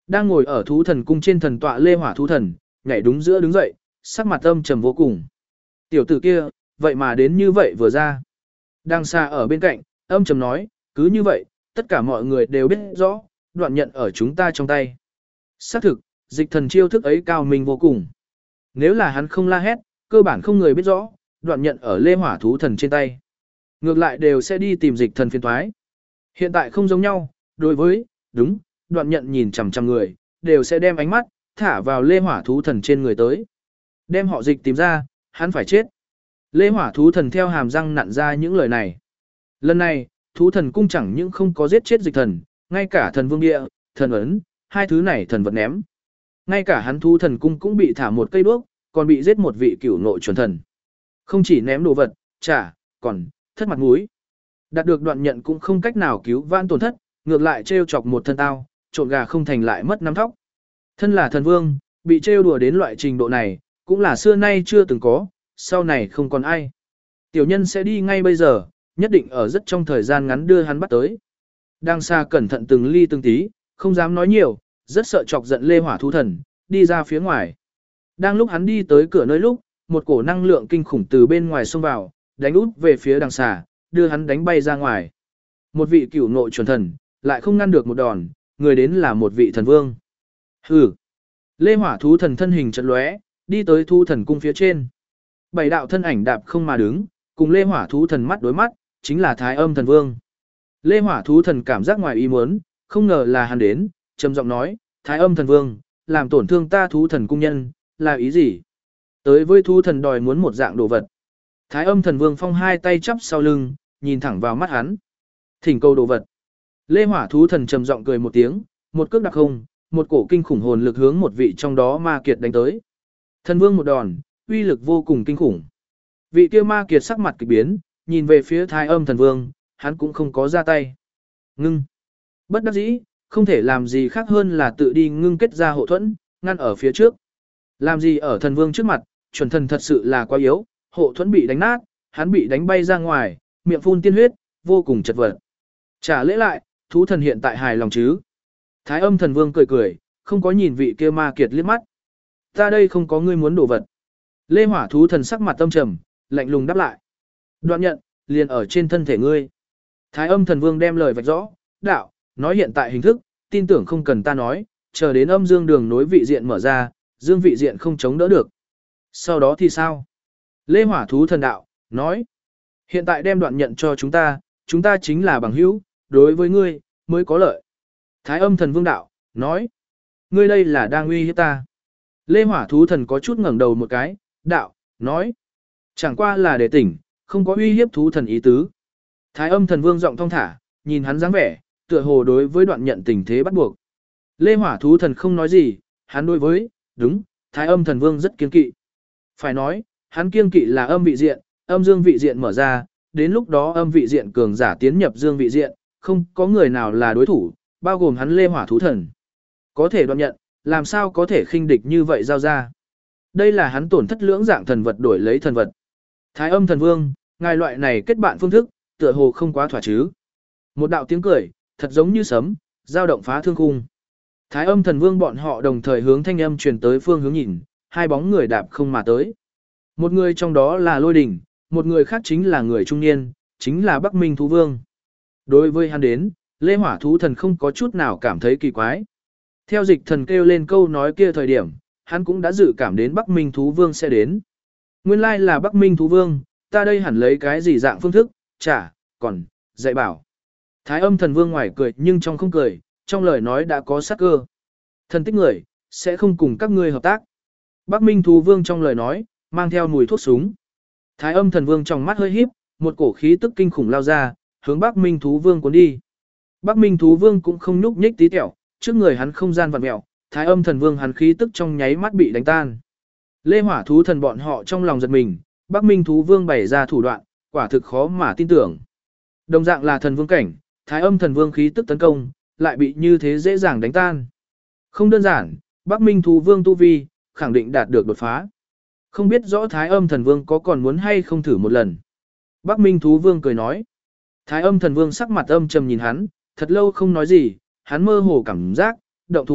Đang ngồi ở thú thần cung trên thần tọa lê hỏa thú thần, nhảy đúng giữa đứng dậy, sắc mặt âm trầm vô cùng. Tiểu tử kia, vậy mà đến như vậy vừa ra. Đang xa ở bên cạnh, âm trầm nói, cứ như vậy, tất cả mọi người đều biết rõ, đoạn nhận ở chúng ta trong tay. Xác thực, dịch thần chiêu thức ấy cao minh vô cùng. Nếu là hắn không la hét, cơ bản không người biết rõ, đoạn nhận ở lê hỏa thú thần trên tay. Ngược lại đều sẽ đi tìm dịch thần phiên thoái. Hiện tại không giống nhau, đối với, đúng, đoạn nhận nhìn chằm chằm người, đều sẽ đem ánh mắt, thả vào lê hỏa thú thần trên người tới. Đem họ dịch tìm ra, hắn phải chết. Lê hỏa thú thần theo hàm răng nặn ra những lời này. Lần này, thú thần cung chẳng những không có giết chết dịch thần, ngay cả thần vương địa, thần ấn, hai thứ này thần vật ném. Ngay cả hắn thú thần cung cũng bị thả một cây đuốc, còn bị giết một vị cửu nội chuẩn thần. Không chỉ ném đồ vật, trả, còn thất mặt mũi. Đạt được đoạn nhận cũng không cách nào cứu vãn tổn thất, ngược lại trêu chọc một thân tao, trộn gà không thành lại mất nắm thóc. Thân là thần vương, bị trêu đùa đến loại trình độ này, cũng là xưa nay chưa từng có, sau này không còn ai. Tiểu nhân sẽ đi ngay bây giờ, nhất định ở rất trong thời gian ngắn đưa hắn bắt tới. Đang xa cẩn thận từng ly từng tí, không dám nói nhiều, rất sợ chọc giận lê hỏa thú thần, đi ra phía ngoài. Đang lúc hắn đi tới cửa nơi lúc, một cổ năng lượng kinh khủng từ bên ngoài xông vào, đánh út về phía đằng xà, đưa hắn đánh bay ra ngoài. Một vị cửu nội chuẩn thần, lại không ngăn được một đòn, người đến là một vị thần vương. Hừ. Lê hỏa thú thần thân hình chợt lóe, đi tới thú thần cung phía trên. Bảy đạo thân ảnh đạp không mà đứng, cùng lê hỏa thú thần mắt đối mắt, chính là Thái Âm thần vương. Lê hỏa thú thần cảm giác ngoài ý muốn, không ngờ là hắn đến, trầm giọng nói, Thái Âm thần vương, làm tổn thương ta thú thần cung nhân, là ý gì? Tới với thú thần đòi muốn một dạng đồ vật. Thái Âm thần vương phong hai tay chắp sau lưng, nhìn thẳng vào mắt hắn. Thỉnh cầu đồ vật. Lê hỏa thú thần trầm giọng cười một tiếng, một cước đạp không, một cổ kinh khủng hồn lực hướng một vị trong đó ma kiệt đánh tới. Thần vương một đòn, uy lực vô cùng kinh khủng. Vị kia ma kiệt sắc mặt kỳ biến, nhìn về phía Thái Âm thần vương, hắn cũng không có ra tay. Ngưng. Bất đắc dĩ, không thể làm gì khác hơn là tự đi ngưng kết ra hộ thuẫn, ngăn ở phía trước. Làm gì ở thần vương trước mặt, chuẩn thần thật sự là quá yếu, hộ thuẫn bị đánh nát, hắn bị đánh bay ra ngoài, miệng phun tiên huyết, vô cùng chật vật. Trả lễ lại, thú thần hiện tại hài lòng chứ. Thái Âm thần vương cười cười, không có nhìn vị kia ma kiệt liếc mắt. Ta đây không có ngươi muốn đổ vật. Lê hỏa thú thần sắc mặt tâm trầm, lạnh lùng đáp lại. Đoạn nhận, liền ở trên thân thể ngươi. Thái Âm thần vương đem lời vạch rõ, đạo, nói hiện tại hình thức, tin tưởng không cần ta nói, chờ đến âm dương đường nối vị diện mở ra, dương vị diện không chống đỡ được. Sau đó thì sao? Lê hỏa thú thần đạo, nói. Hiện tại đem đoạn nhận cho chúng ta, chúng ta chính là bằng hữu, đối với ngươi, mới có lợi. Thái Âm thần vương đạo, nói. Ngươi đây là đang uy hiếp ta. Lê hỏa thú thần có chút ngẩng đầu một cái, đạo, nói. Chẳng qua là để tỉnh, không có uy hiếp thú thần ý tứ. Thái Âm thần vương giọng thong thả, nhìn hắn dáng vẻ, tựa hồ đối với đoạn nhận tình thế bắt buộc. Lê hỏa thú thần không nói gì, hắn đối với, đúng, Thái Âm thần vương rất kiên kỵ. Phải nói, hắn kiên kỵ là âm vị diện, âm dương vị diện mở ra, đến lúc đó âm vị diện cường giả tiến nhập dương vị diện, không có người nào là đối thủ, bao gồm hắn Lê hỏa thú thần. Có thể đoạn nhận, làm sao có thể khinh địch như vậy giao ra. Đây là hắn tổn thất lưỡng dạng thần vật đổi lấy thần vật. Thái Âm thần vương, ngài loại này kết bạn phương thức, tựa hồ không quá thỏa chứ. Một đạo tiếng cười, thật giống như sấm, dao động phá thương khung. Thái Âm thần vương bọn họ đồng thời hướng thanh âm truyền tới phương hướng nhìn, hai bóng người đạp không mà tới. Một người trong đó là Lôi Đình, một người khác chính là người trung niên, chính là Bắc Minh thú vương. Đối với hắn đến, Lê hỏa thú thần không có chút nào cảm thấy kỳ quái. Theo dịch thần kêu lên câu nói kia thời điểm, hắn cũng đã dự cảm đến Bắc Minh thú vương sẽ đến. Nguyên lai là Bắc Minh thú vương, ta đây hẳn lấy cái gì dạng phương thức, chả, còn, dạy bảo. Thái Âm thần vương ngoài cười nhưng trong không cười, trong lời nói đã có sát cơ. Thần tích người, sẽ không cùng các ngươi hợp tác. Bắc Minh thú vương trong lời nói, mang theo mùi thuốc súng. Thái Âm thần vương trong mắt hơi híp, một cổ khí tức kinh khủng lao ra, hướng Bắc Minh thú vương cuốn đi. Bắc Minh thú vương cũng không nhúc nhích tí tẹo, trước người hắn không gian vặn mèo, Thái Âm thần vương hắn khí tức trong nháy mắt bị đánh tan. Lê hỏa thú thần bọn họ trong lòng giật mình, Bắc Minh thú vương bày ra thủ đoạn, quả thực khó mà tin tưởng. Đồng dạng là thần vương cảnh, Thái Âm thần vương khí tức tấn công, lại bị như thế dễ dàng đánh tan. Không đơn giản, Bắc Minh thú vương tu vi, khẳng định đạt được đột phá. Không biết rõ Thái Âm thần vương có còn muốn hay không thử một lần. Bắc Minh thú vương cười nói. Thái Âm thần vương sắc mặt âm trầm nhìn hắn, thật lâu không nói gì, hắn mơ hồ cảm giác, động thủ,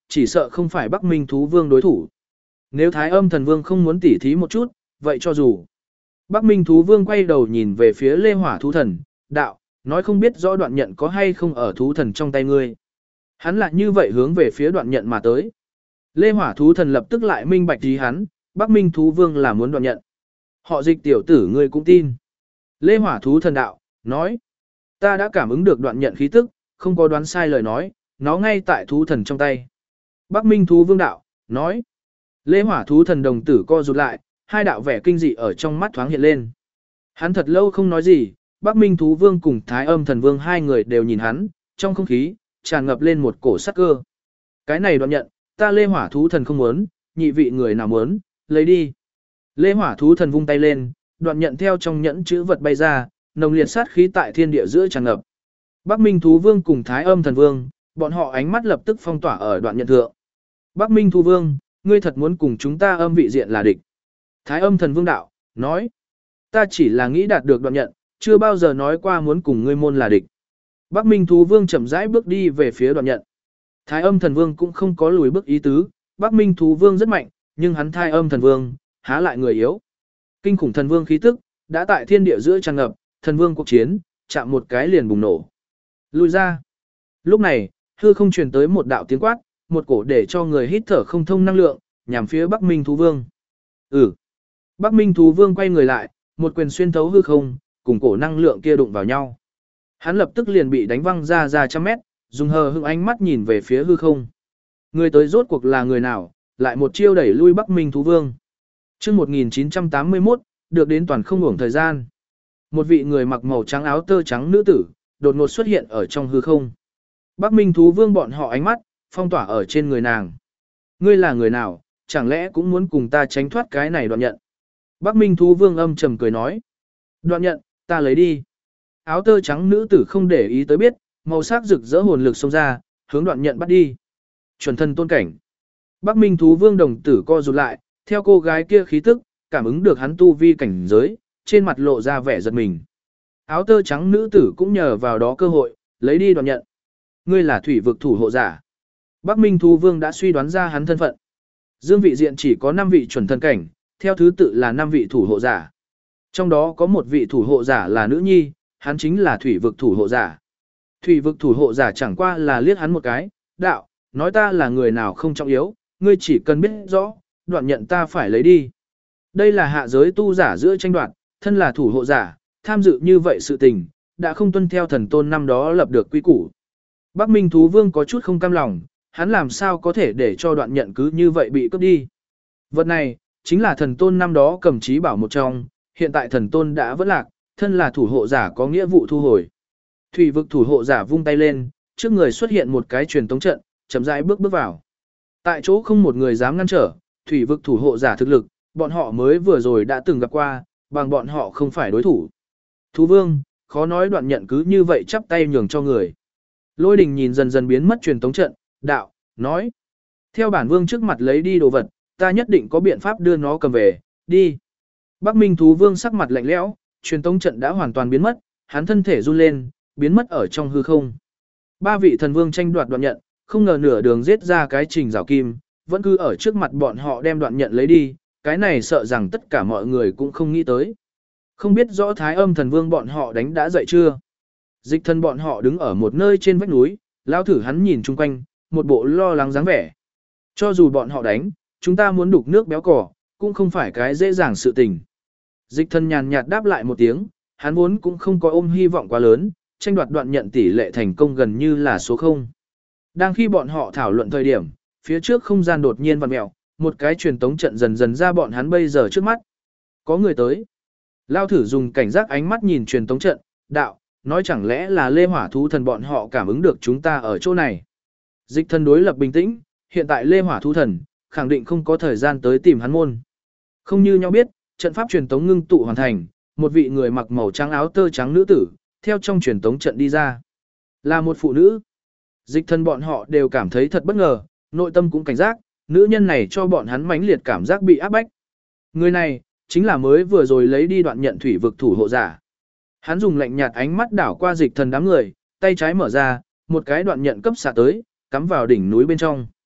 chỉ sợ không phải Bắc Minh thú vương đối thủ. Nếu Thái Âm thần vương không muốn tỉ thí một chút, vậy cho dù. Bắc Minh thú vương quay đầu nhìn về phía Lê Hỏa thú thần, đạo, nói không biết rõ đoạn nhận có hay không ở thú thần trong tay ngươi. Hắn lại như vậy hướng về phía đoạn nhận mà tới. Lê Hỏa thú thần lập tức lại minh bạch ý hắn, Bắc Minh thú vương là muốn đoạn nhận. Họ Dịch tiểu tử ngươi cũng tin. Lê Hỏa thú thần đạo, nói, ta đã cảm ứng được đoạn nhận khí tức, không có đoán sai lời nói, nó ngay tại thú thần trong tay. Bắc Minh thú vương đạo, nói, Lê Hỏa thú thần đồng tử co rụt lại, hai đạo vẻ kinh dị ở trong mắt thoáng hiện lên. Hắn thật lâu không nói gì, Bắc Minh thú vương cùng Thái Âm thần vương hai người đều nhìn hắn, trong không khí tràn ngập lên một cổ sắc cơ. Cái này đoạn nhận, ta Lê Hỏa thú thần không muốn, nhị vị người nào muốn, lấy đi. Lê Hỏa thú thần vung tay lên, đoạn nhận theo trong nhẫn chữ vật bay ra, nồng liệt sát khí tại thiên địa giữa tràn ngập. Bắc Minh thú vương cùng Thái Âm thần vương, bọn họ ánh mắt lập tức phong tỏa ở đoạn nhận thượng. Bắc Minh thú vương, ngươi thật muốn cùng chúng ta âm vị diện là địch. Thái Âm thần vương đạo, nói, ta chỉ là nghĩ đạt được đoạn nhận, chưa bao giờ nói qua muốn cùng ngươi môn là địch. Bắc Minh thú vương chậm rãi bước đi về phía đoạn nhận. Thái Âm thần vương cũng không có lùi bước ý tứ, Bắc Minh thú vương rất mạnh, nhưng hắn Thái Âm thần vương, há lại người yếu. Kinh khủng thần vương khí tức, đã tại thiên địa giữa tràn ngập, thần vương cuộc chiến, chạm một cái liền bùng nổ. Lùi ra. Lúc này, hư không truyền tới một đạo tiếng quát, một cổ để cho người hít thở không thông năng lượng, nhằm phía Bắc Minh thú vương. Ừ. Bắc Minh thú vương quay người lại, một quyền xuyên thấu hư không, cùng cổ năng lượng kia đụng vào nhau. Hắn lập tức liền bị đánh văng ra ra trăm mét, dùng hờ hững ánh mắt nhìn về phía hư không. Người tới rốt cuộc là người nào, lại một chiêu đẩy lui Bắc Minh thú vương. Chương một nghìn chín trăm tám mươi mốt, được đến toàn không ngủng thời gian. Một vị người mặc màu trắng áo tơ trắng nữ tử, đột ngột xuất hiện ở trong hư không. Bắc Minh thú vương bọn họ ánh mắt, phong tỏa ở trên người nàng. Ngươi là người nào, chẳng lẽ cũng muốn cùng ta tránh thoát cái này đoạn nhận? Bắc Minh thú vương âm trầm cười nói. Đoạn nhận, ta lấy đi. Áo tơ trắng nữ tử không để ý tới biết, màu sắc rực rỡ hồn lực xông ra, hướng đoạn nhận bắt đi. Chuẩn thân tôn cảnh. Bắc Minh thú vương đồng tử co rụt lại, theo cô gái kia khí tức, cảm ứng được hắn tu vi cảnh giới, trên mặt lộ ra vẻ giật mình. Áo tơ trắng nữ tử cũng nhờ vào đó cơ hội, lấy đi đoạn nhận. Ngươi là thủy vực thủ hộ giả. Bắc Minh thú vương đã suy đoán ra hắn thân phận. Dương vị diện chỉ có năm vị chuẩn thân cảnh, theo thứ tự là năm vị thủ hộ giả. Trong đó có một vị thủ hộ giả là nữ nhi, hắn chính là thủy vực thủ hộ giả. Thủy vực thủ hộ giả chẳng qua là liếc hắn một cái, đạo, nói ta là người nào không trọng yếu, ngươi chỉ cần biết rõ, đoạn nhận ta phải lấy đi. Đây là hạ giới tu giả giữa tranh đoạt, thân là thủ hộ giả, tham dự như vậy sự tình, đã không tuân theo thần tôn năm đó lập được quy củ. Bắc Minh thú vương có chút không cam lòng, hắn làm sao có thể để cho đoạn nhận cứ như vậy bị cướp đi. Vật này, chính là thần tôn năm đó cầm trí bảo một trong, hiện tại thần tôn đã vỡ lạc, thân là thủ hộ giả có nghĩa vụ thu hồi. Thủy vực thủ hộ giả vung tay lên, trước người xuất hiện một cái truyền tống trận, chậm rãi bước bước vào. Tại chỗ không một người dám ngăn trở, thủy vực thủ hộ giả thực lực, bọn họ mới vừa rồi đã từng gặp qua, bằng bọn họ không phải đối thủ. Thú vương, khó nói đoạn nhận cứ như vậy chắp tay nhường cho người. Lôi đình nhìn dần dần biến mất truyền tống trận, đạo, nói. Theo bản vương trước mặt lấy đi đồ vật, ta nhất định có biện pháp đưa nó cầm về, đi. Bắc Minh thú vương sắc mặt lạnh lẽo, truyền tống trận đã hoàn toàn biến mất, hắn thân thể run lên, biến mất ở trong hư không. Ba vị thần vương tranh đoạt đoạn nhận, không ngờ nửa đường giết ra cái trình rào kim, vẫn cứ ở trước mặt bọn họ đem đoạn nhận lấy đi, cái này sợ rằng tất cả mọi người cũng không nghĩ tới. Không biết rõ Thái Âm thần vương bọn họ đánh đã dậy chưa? Dịch thần bọn họ đứng ở một nơi trên vách núi, lão thử hắn nhìn chung quanh, một bộ lo lắng dáng vẻ. Cho dù bọn họ đánh, chúng ta muốn đục nước béo cỏ, cũng không phải cái dễ dàng sự tình. Dịch thần nhàn nhạt đáp lại một tiếng, hắn vốn cũng không có ôm hy vọng quá lớn, tranh đoạt đoạn nhận tỷ lệ thành công gần như là số không. Đang khi bọn họ thảo luận thời điểm, phía trước không gian đột nhiên vặn mèo, một cái truyền tống trận dần dần ra bọn hắn bây giờ trước mắt. Có người tới. Lao thử dùng cảnh giác ánh mắt nhìn truyền tống trận, đạo, nói chẳng lẽ là Lê Hỏa thú thần bọn họ cảm ứng được chúng ta ở chỗ này. Dịch thần đối lập bình tĩnh, hiện tại Lê Hỏa thú thần, khẳng định không có thời gian tới tìm hắn môn. Không như nhau biết, trận pháp truyền tống ngưng tụ hoàn thành, một vị người mặc màu trắng áo tơ trắng nữ tử, theo trong truyền tống trận đi ra. Là một phụ nữ. Dịch thần bọn họ đều cảm thấy thật bất ngờ, nội tâm cũng cảnh giác, nữ nhân này cho bọn hắn mãnh liệt cảm giác bị áp bách. Người này, chính là mới vừa rồi lấy đi đoạn nhận thủy vực thủ hộ giả. Hắn dùng lạnh nhạt ánh mắt đảo qua dịch thần đám người, tay trái mở ra, một cái đoạn nhận cấp xạ tới, cắm vào đỉnh núi bên trong.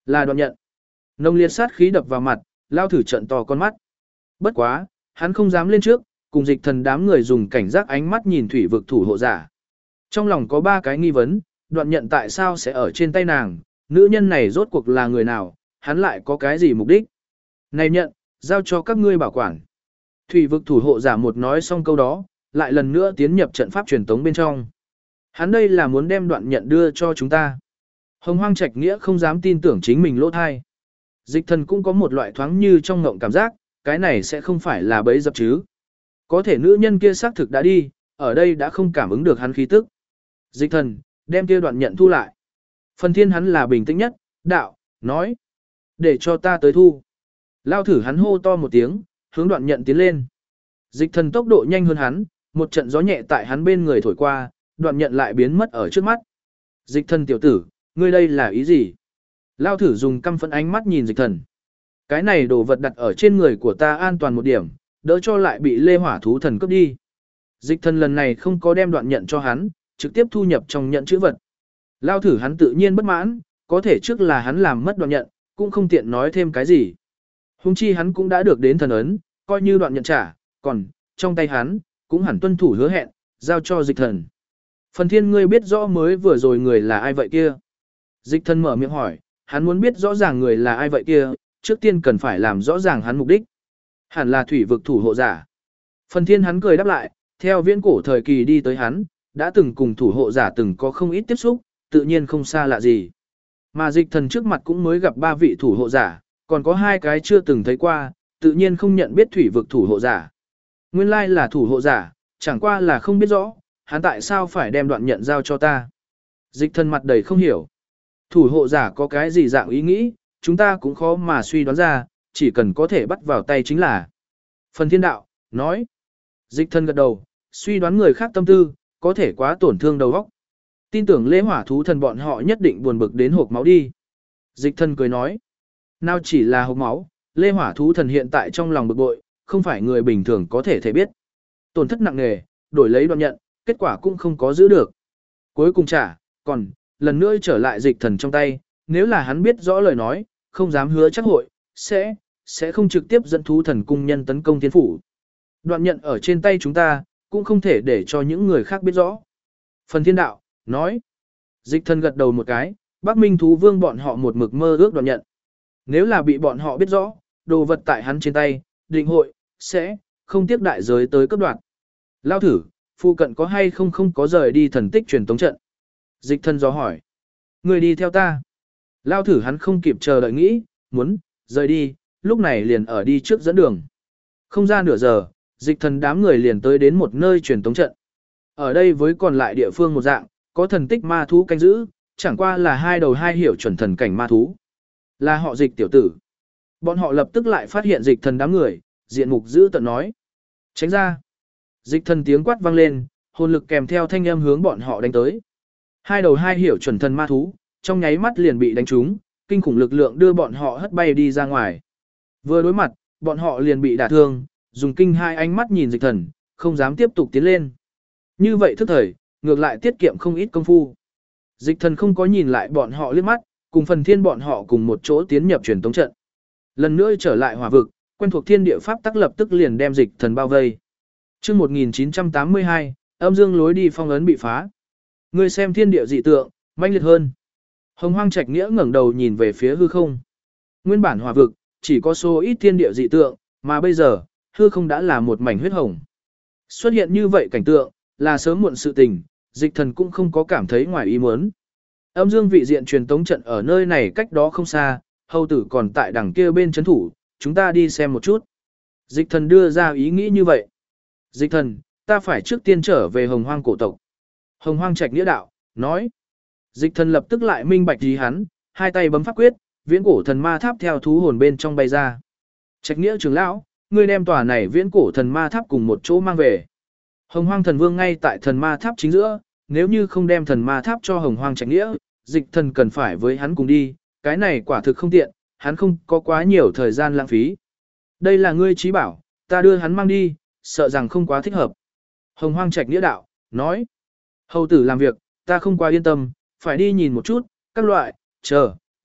Là đoạn nhận. Nông liệt sát khí đập vào mặt, lao thử trận to con mắt. Bất quá, hắn không dám lên trước, cùng dịch thần đám người dùng cảnh giác ánh mắt nhìn thủy vực thủ hộ giả. Trong lòng có ba cái nghi vấn, đoạn nhận tại sao sẽ ở trên tay nàng, nữ nhân này rốt cuộc là người nào, hắn lại có cái gì mục đích. Này nhận, giao cho các ngươi bảo quản. Thủy vực thủ hộ giả một nói xong câu đó, lại lần nữa tiến nhập trận pháp truyền tống bên trong. Hắn đây là muốn đem đoạn nhận đưa cho chúng ta. Hồng Hoang Trạch Nghĩa không dám tin tưởng chính mình lỗ thai. Dịch thần cũng có một loại thoáng như trong ngộng cảm giác, cái này sẽ không phải là bẫy dập chứ. Có thể nữ nhân kia xác thực đã đi, ở đây đã không cảm ứng được hắn khí tức. Dịch thần, đem kia đoạn nhận thu lại. Phần thiên hắn là bình tĩnh nhất, đạo, nói. Để cho ta tới thu. Lao thử hắn hô to một tiếng, hướng đoạn nhận tiến lên. Dịch thần tốc độ nhanh hơn hắn, một trận gió nhẹ tại hắn bên người thổi qua, đoạn nhận lại biến mất ở trước mắt. Dịch thần tiểu tử, ngươi đây là ý gì? Lao thử dùng căm phẫn ánh mắt nhìn dịch thần. Cái này đồ vật đặt ở trên người của ta an toàn một điểm, đỡ cho lại bị lê hỏa thú thần cướp đi. Dịch thần lần này không có đem đoạn nhận cho hắn, trực tiếp thu nhập trong nhận chữ vật. Lao thử hắn tự nhiên bất mãn, có thể trước là hắn làm mất đoạn nhận, cũng không tiện nói thêm cái gì. Hùng chi hắn cũng đã được đến thần ấn, coi như đoạn nhận trả, còn, trong tay hắn, cũng hẳn tuân thủ hứa hẹn, giao cho dịch thần. Phần thiên ngươi biết rõ mới vừa rồi người là ai vậy kia? Dịch thần mở miệng hỏi, hắn muốn biết rõ ràng người là ai vậy kia, trước tiên cần phải làm rõ ràng hắn mục đích. Hẳn là thủy vực thủ hộ giả. Phần thiên hắn cười đáp lại, theo viễn cổ thời kỳ đi tới hắn, đã từng cùng thủ hộ giả từng có không ít tiếp xúc, tự nhiên không xa lạ gì. Mà dịch thần trước mặt cũng mới gặp ba vị thủ hộ giả, còn có hai cái chưa từng thấy qua, tự nhiên không nhận biết thủy vực thủ hộ giả. Nguyên lai là thủ hộ giả, chẳng qua là không biết rõ, hắn tại sao phải đem đoạn nhận giao cho ta. Dịch thần mặt đầy không hiểu. Thủ hộ giả có cái gì dạng ý nghĩ, chúng ta cũng khó mà suy đoán ra, chỉ cần có thể bắt vào tay chính là. Phần thiên đạo, nói. Dịch thần gật đầu, suy đoán người khác tâm tư, có thể quá tổn thương đầu óc. Tin tưởng lễ hỏa thú thần bọn họ nhất định buồn bực đến hộp máu đi. Dịch thần cười nói. Nào chỉ là hộp máu, lê hỏa thú thần hiện tại trong lòng bực bội, không phải người bình thường có thể thể biết. Tổn thất nặng nề, đổi lấy đoạn nhận, kết quả cũng không có giữ được. Cuối cùng trả, còn, lần nữa trở lại dịch thần trong tay, nếu là hắn biết rõ lời nói, không dám hứa chắc hội, sẽ, sẽ không trực tiếp dẫn thú thần cung nhân tấn công thiên phủ. Đoạn nhận ở trên tay chúng ta, cũng không thể để cho những người khác biết rõ. Phần thiên đạo, nói. Dịch thần gật đầu một cái, Bắc Minh thú vương bọn họ một mực mơ ước đoạn nhận. Nếu là bị bọn họ biết rõ, đồ vật tại hắn trên tay, định hội, sẽ, không tiếp đại giới tới cấp đoạn. Lao thử, phụ cận có hay không không có rời đi thần tích truyền tống trận. Dịch thần do hỏi. Người đi theo ta. Lao thử hắn không kịp chờ đợi nghĩ, muốn, rời đi, lúc này liền ở đi trước dẫn đường. Không ra nửa giờ, dịch thần đám người liền tới đến một nơi truyền tống trận. Ở đây với còn lại địa phương một dạng, có thần tích ma thú canh giữ, chẳng qua là hai đầu hai hiểu chuẩn thần cảnh ma thú. Là họ dịch tiểu tử. Bọn họ lập tức lại phát hiện dịch thần đám người, diện mục giữ tận nói. Tránh ra. Dịch thần tiếng quát vang lên, hồn lực kèm theo thanh âm hướng bọn họ đánh tới. Hai đầu hai hiểu chuẩn thần ma thú, trong nháy mắt liền bị đánh trúng, kinh khủng lực lượng đưa bọn họ hất bay đi ra ngoài. Vừa đối mặt, bọn họ liền bị đả thương, dùng kinh hai ánh mắt nhìn dịch thần, không dám tiếp tục tiến lên. Như vậy thức thời, ngược lại tiết kiệm không ít công phu. Dịch thần không có nhìn lại bọn họ liếc mắt, cùng phần thiên bọn họ cùng một chỗ tiến nhập truyền tống trận. Lần nữa trở lại hỏa vực, quen thuộc thiên địa pháp tắc lập tức liền đem dịch thần bao vây. Chương một nghìn chín trăm tám mươi hai, âm dương lối đi phong ấn bị phá. Ngươi xem thiên địa dị tượng, mãnh liệt hơn. Hồng Hoang Trạch Nghĩa ngẩng đầu nhìn về phía hư không. Nguyên bản hỏa vực chỉ có số ít thiên địa dị tượng, mà bây giờ, hư không đã là một mảnh huyết hồng. Xuất hiện như vậy cảnh tượng, là sớm muộn sự tình, dịch thần cũng không có cảm thấy ngoài ý muốn. Âm dương vị diện truyền tống trận ở nơi này cách đó không xa, hầu tử còn tại đằng kia bên chấn thủ, chúng ta đi xem một chút. Dịch thần đưa ra ý nghĩ như vậy. Dịch thần, ta phải trước tiên trở về Hồng Hoang cổ tộc. Hồng Hoang Trạch Nghĩa đạo, nói. Dịch thần lập tức lại minh bạch ý hắn, hai tay bấm pháp quyết, viễn cổ thần ma tháp theo thú hồn bên trong bay ra. Trạch Nghĩa trưởng lão, ngươi đem tòa này viễn cổ thần ma tháp cùng một chỗ mang về. Hồng Hoang thần vương ngay tại thần ma tháp chính giữa, nếu như không đem thần ma tháp cho Hồng Hoang Trạch Nghĩa, dịch thần cần phải với hắn cùng đi, cái này quả thực không tiện, hắn không có quá nhiều thời gian lãng phí. Đây là ngươi trí bảo, ta đưa hắn mang đi, sợ rằng không quá thích hợp. Hồng Hoang Trạch Nghĩa đạo, nói. Hầu tử làm việc, ta không quá yên tâm, phải đi nhìn một chút, các loại, chờ,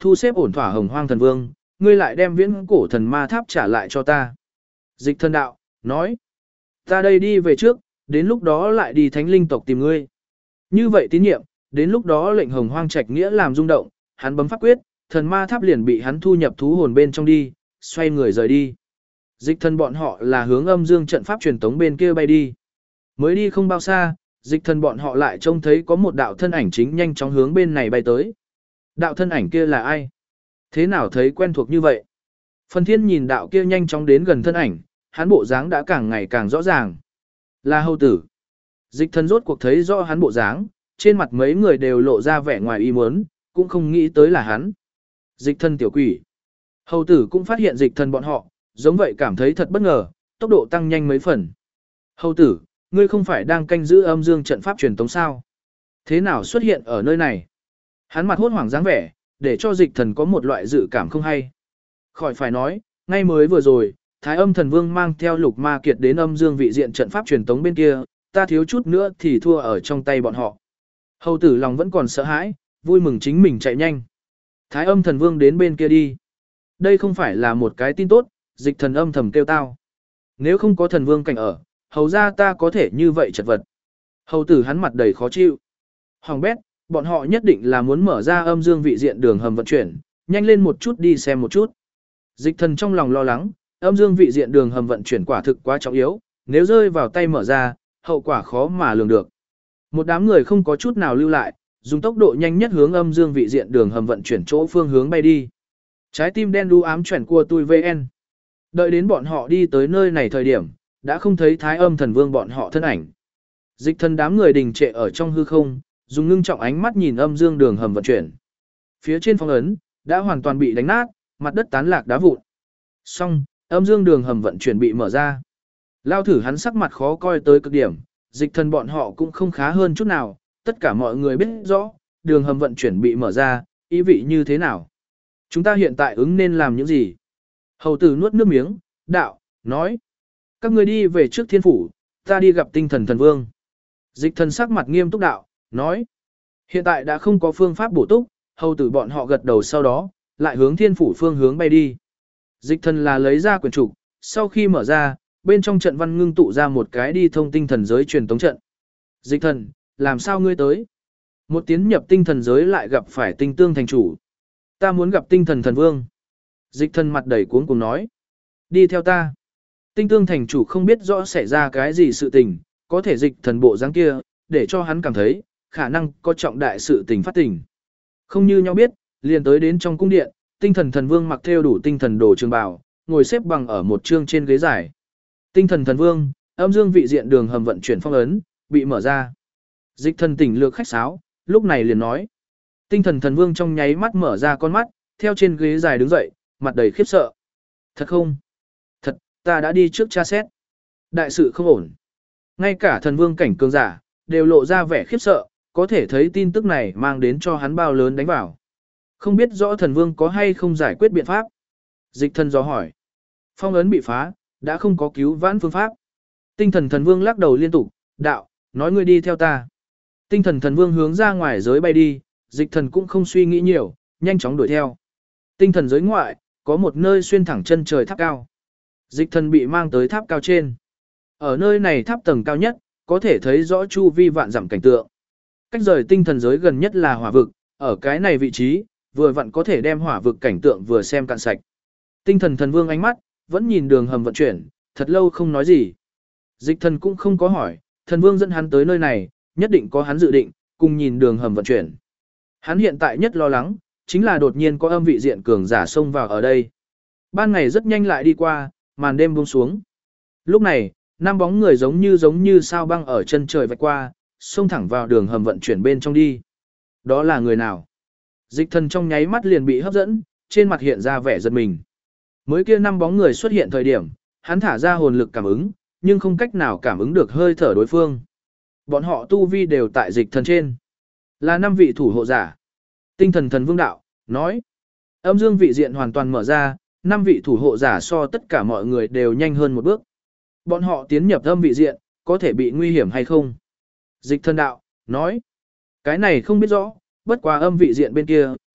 thu xếp ổn thỏa Hồng Hoang thần vương, ngươi lại đem viễn cổ thần ma tháp trả lại cho ta. Dịch thần đạo, nói, ta đây đi về trước, đến lúc đó lại đi thánh linh tộc tìm ngươi. Như vậy tín nhiệm, đến lúc đó lệnh Hồng Hoang Trạch nghĩa làm rung động, hắn bấm pháp quyết, thần ma tháp liền bị hắn thu nhập thú hồn bên trong đi, xoay người rời đi. Dịch thần bọn họ là hướng âm dương trận pháp truyền tống bên kia bay đi. Mới đi không bao xa, dịch thần bọn họ lại trông thấy có một đạo thân ảnh chính nhanh chóng hướng bên này bay tới. Đạo thân ảnh kia là ai? Thế nào thấy quen thuộc như vậy? Phần Thiên nhìn đạo kia nhanh chóng đến gần thân ảnh, hắn bộ dáng đã càng ngày càng rõ ràng. Là Hầu Tử. Dịch thần rốt cuộc thấy rõ hắn bộ dáng, trên mặt mấy người đều lộ ra vẻ ngoài ý muốn, cũng không nghĩ tới là hắn. Dịch thần tiểu quỷ. Hầu Tử cũng phát hiện dịch thần bọn họ, giống vậy cảm thấy thật bất ngờ, tốc độ tăng nhanh mấy phần. Hầu Tử, ngươi không phải đang canh giữ âm dương trận pháp truyền tống sao? Thế nào xuất hiện ở nơi này? Hắn mặt hốt hoảng dáng vẻ, để cho dịch thần có một loại dự cảm không hay. Khỏi phải nói, ngay mới vừa rồi, Thái Âm Thần Vương mang theo Lục Ma Kiệt đến âm dương vị diện trận pháp truyền tống bên kia, ta thiếu chút nữa thì thua ở trong tay bọn họ. Hầu Tử lòng vẫn còn sợ hãi, vui mừng chính mình chạy nhanh. Thái Âm Thần Vương đến bên kia đi. Đây không phải là một cái tin tốt, dịch thần âm thầm kêu tao. Nếu không có thần vương cảnh ở, hầu ra ta có thể như vậy chật vật. Hầu Tử hắn mặt đầy khó chịu. Hoàng bét, bọn họ nhất định là muốn mở ra âm dương vị diện đường hầm vận chuyển, nhanh lên một chút đi xem một chút. Dịch thần trong lòng lo lắng, âm dương vị diện đường hầm vận chuyển quả thực quá trọng yếu, nếu rơi vào tay mở ra, hậu quả khó mà lường được. Một đám người không có chút nào lưu lại, dùng tốc độ nhanh nhất hướng âm dương vị diện đường hầm vận chuyển chỗ phương hướng bay đi. Trái tim đen đu ám chuyển của tôi vê en. Đợi đến bọn họ đi tới nơi này thời điểm, đã không thấy Thái Âm Thần Vương bọn họ thân ảnh. Dịch thần đám người đình trệ ở trong hư không, dùng ngưng trọng ánh mắt nhìn âm dương đường hầm vận chuyển. Phía trên phong ấn đã hoàn toàn bị đánh nát, mặt đất tán lạc đá vụn. Xong, âm dương đường hầm vận chuyển bị mở ra. Lao thử hắn sắc mặt khó coi tới cực điểm, dịch thần bọn họ cũng không khá hơn chút nào, tất cả mọi người biết rõ, đường hầm vận chuyển bị mở ra, ý vị như thế nào. Chúng ta hiện tại ứng nên làm những gì? Hầu tử nuốt nước miếng, đạo, nói. Các người đi về trước thiên phủ, ta đi gặp tinh thần thần vương. Dịch thần sắc mặt nghiêm túc đạo, nói. Hiện tại đã không có phương pháp bổ túc, hầu tử bọn họ gật đầu sau đó, lại hướng thiên phủ phương hướng bay đi. Dịch thần là lấy ra quyển trục, sau khi mở ra, bên trong trận văn ngưng tụ ra một cái đi thông tinh thần giới truyền tống trận. Dịch thần, làm sao ngươi tới? Một tiến nhập tinh thần giới lại gặp phải tinh tương thành chủ. Ta muốn gặp tinh thần thần vương. Dịch thần mặt đầy cuống cùng nói. Đi theo ta. Tinh tương thành chủ không biết rõ xảy ra cái gì sự tình, có thể dịch thần bộ dáng kia, để cho hắn cảm thấy, khả năng có trọng đại sự tình phát tình. Không như nhau biết, liền tới đến trong cung điện, tinh thần thần vương mặc theo đủ tinh thần đồ trường bào, ngồi xếp bằng ở một chương trên ghế dài. Tinh thần thần vương, âm dương vị diện đường hầm vận chuyển phong ấn, bị mở ra. Dịch thần tỉnh lược khách sáo, lúc này liền nói. Tinh thần thần vương trong nháy mắt mở ra con mắt, theo trên ghế dài đứng dậy, mặt đầy khiếp sợ. Thật không? Thật, ta đã đi trước tra xét. Đại sự không ổn. Ngay cả thần vương cảnh cường giả, đều lộ ra vẻ khiếp sợ, có thể thấy tin tức này mang đến cho hắn bao lớn đánh vào. Không biết rõ thần vương có hay không giải quyết biện pháp. Dịch thần dò hỏi. Phong ấn bị phá, đã không có cứu vãn phương pháp. Tinh thần thần vương lắc đầu liên tục, đạo, nói ngươi đi theo ta. Tinh thần thần vương hướng ra ngoài giới bay đi, dịch thần cũng không suy nghĩ nhiều, nhanh chóng đuổi theo. Tinh thần giới ngoại, có một nơi xuyên thẳng chân trời tháp cao. Dịch thần bị mang tới tháp cao trên. Ở nơi này tháp tầng cao nhất, có thể thấy rõ chu vi vạn dặm cảnh tượng. Cách rời tinh thần giới gần nhất là hỏa vực, ở cái này vị trí, vừa vặn có thể đem hỏa vực cảnh tượng vừa xem cạn sạch. Tinh thần thần vương ánh mắt, vẫn nhìn đường hầm vận chuyển, thật lâu không nói gì. Dịch thần cũng không có hỏi, thần vương dẫn hắn tới nơi này, nhất định có hắn dự định, cùng nhìn đường hầm vận chuyển. Hắn hiện tại nhất lo lắng, chính là đột nhiên có âm vị diện cường giả xông vào ở đây. Ban ngày rất nhanh lại đi qua, màn đêm buông xuống. Lúc này, năm bóng người giống như giống như sao băng ở chân trời vạch qua, xông thẳng vào đường hầm vận chuyển bên trong đi. Đó là người nào? Dịch thần trong nháy mắt liền bị hấp dẫn, trên mặt hiện ra vẻ giật mình. Mới kia năm bóng người xuất hiện thời điểm, hắn thả ra hồn lực cảm ứng, nhưng không cách nào cảm ứng được hơi thở đối phương. Bọn họ tu vi đều tại dịch thần trên. Là năm vị thủ hộ giả. Tinh thần thần vương đạo, nói. Âm dương vị diện hoàn toàn mở ra, năm vị thủ hộ giả so tất cả mọi người đều nhanh hơn một bước. Bọn họ tiến nhập âm vị diện, có thể bị nguy hiểm hay không? Dịch thần đạo, nói. Cái này không biết rõ, bất quá âm vị diện bên kia,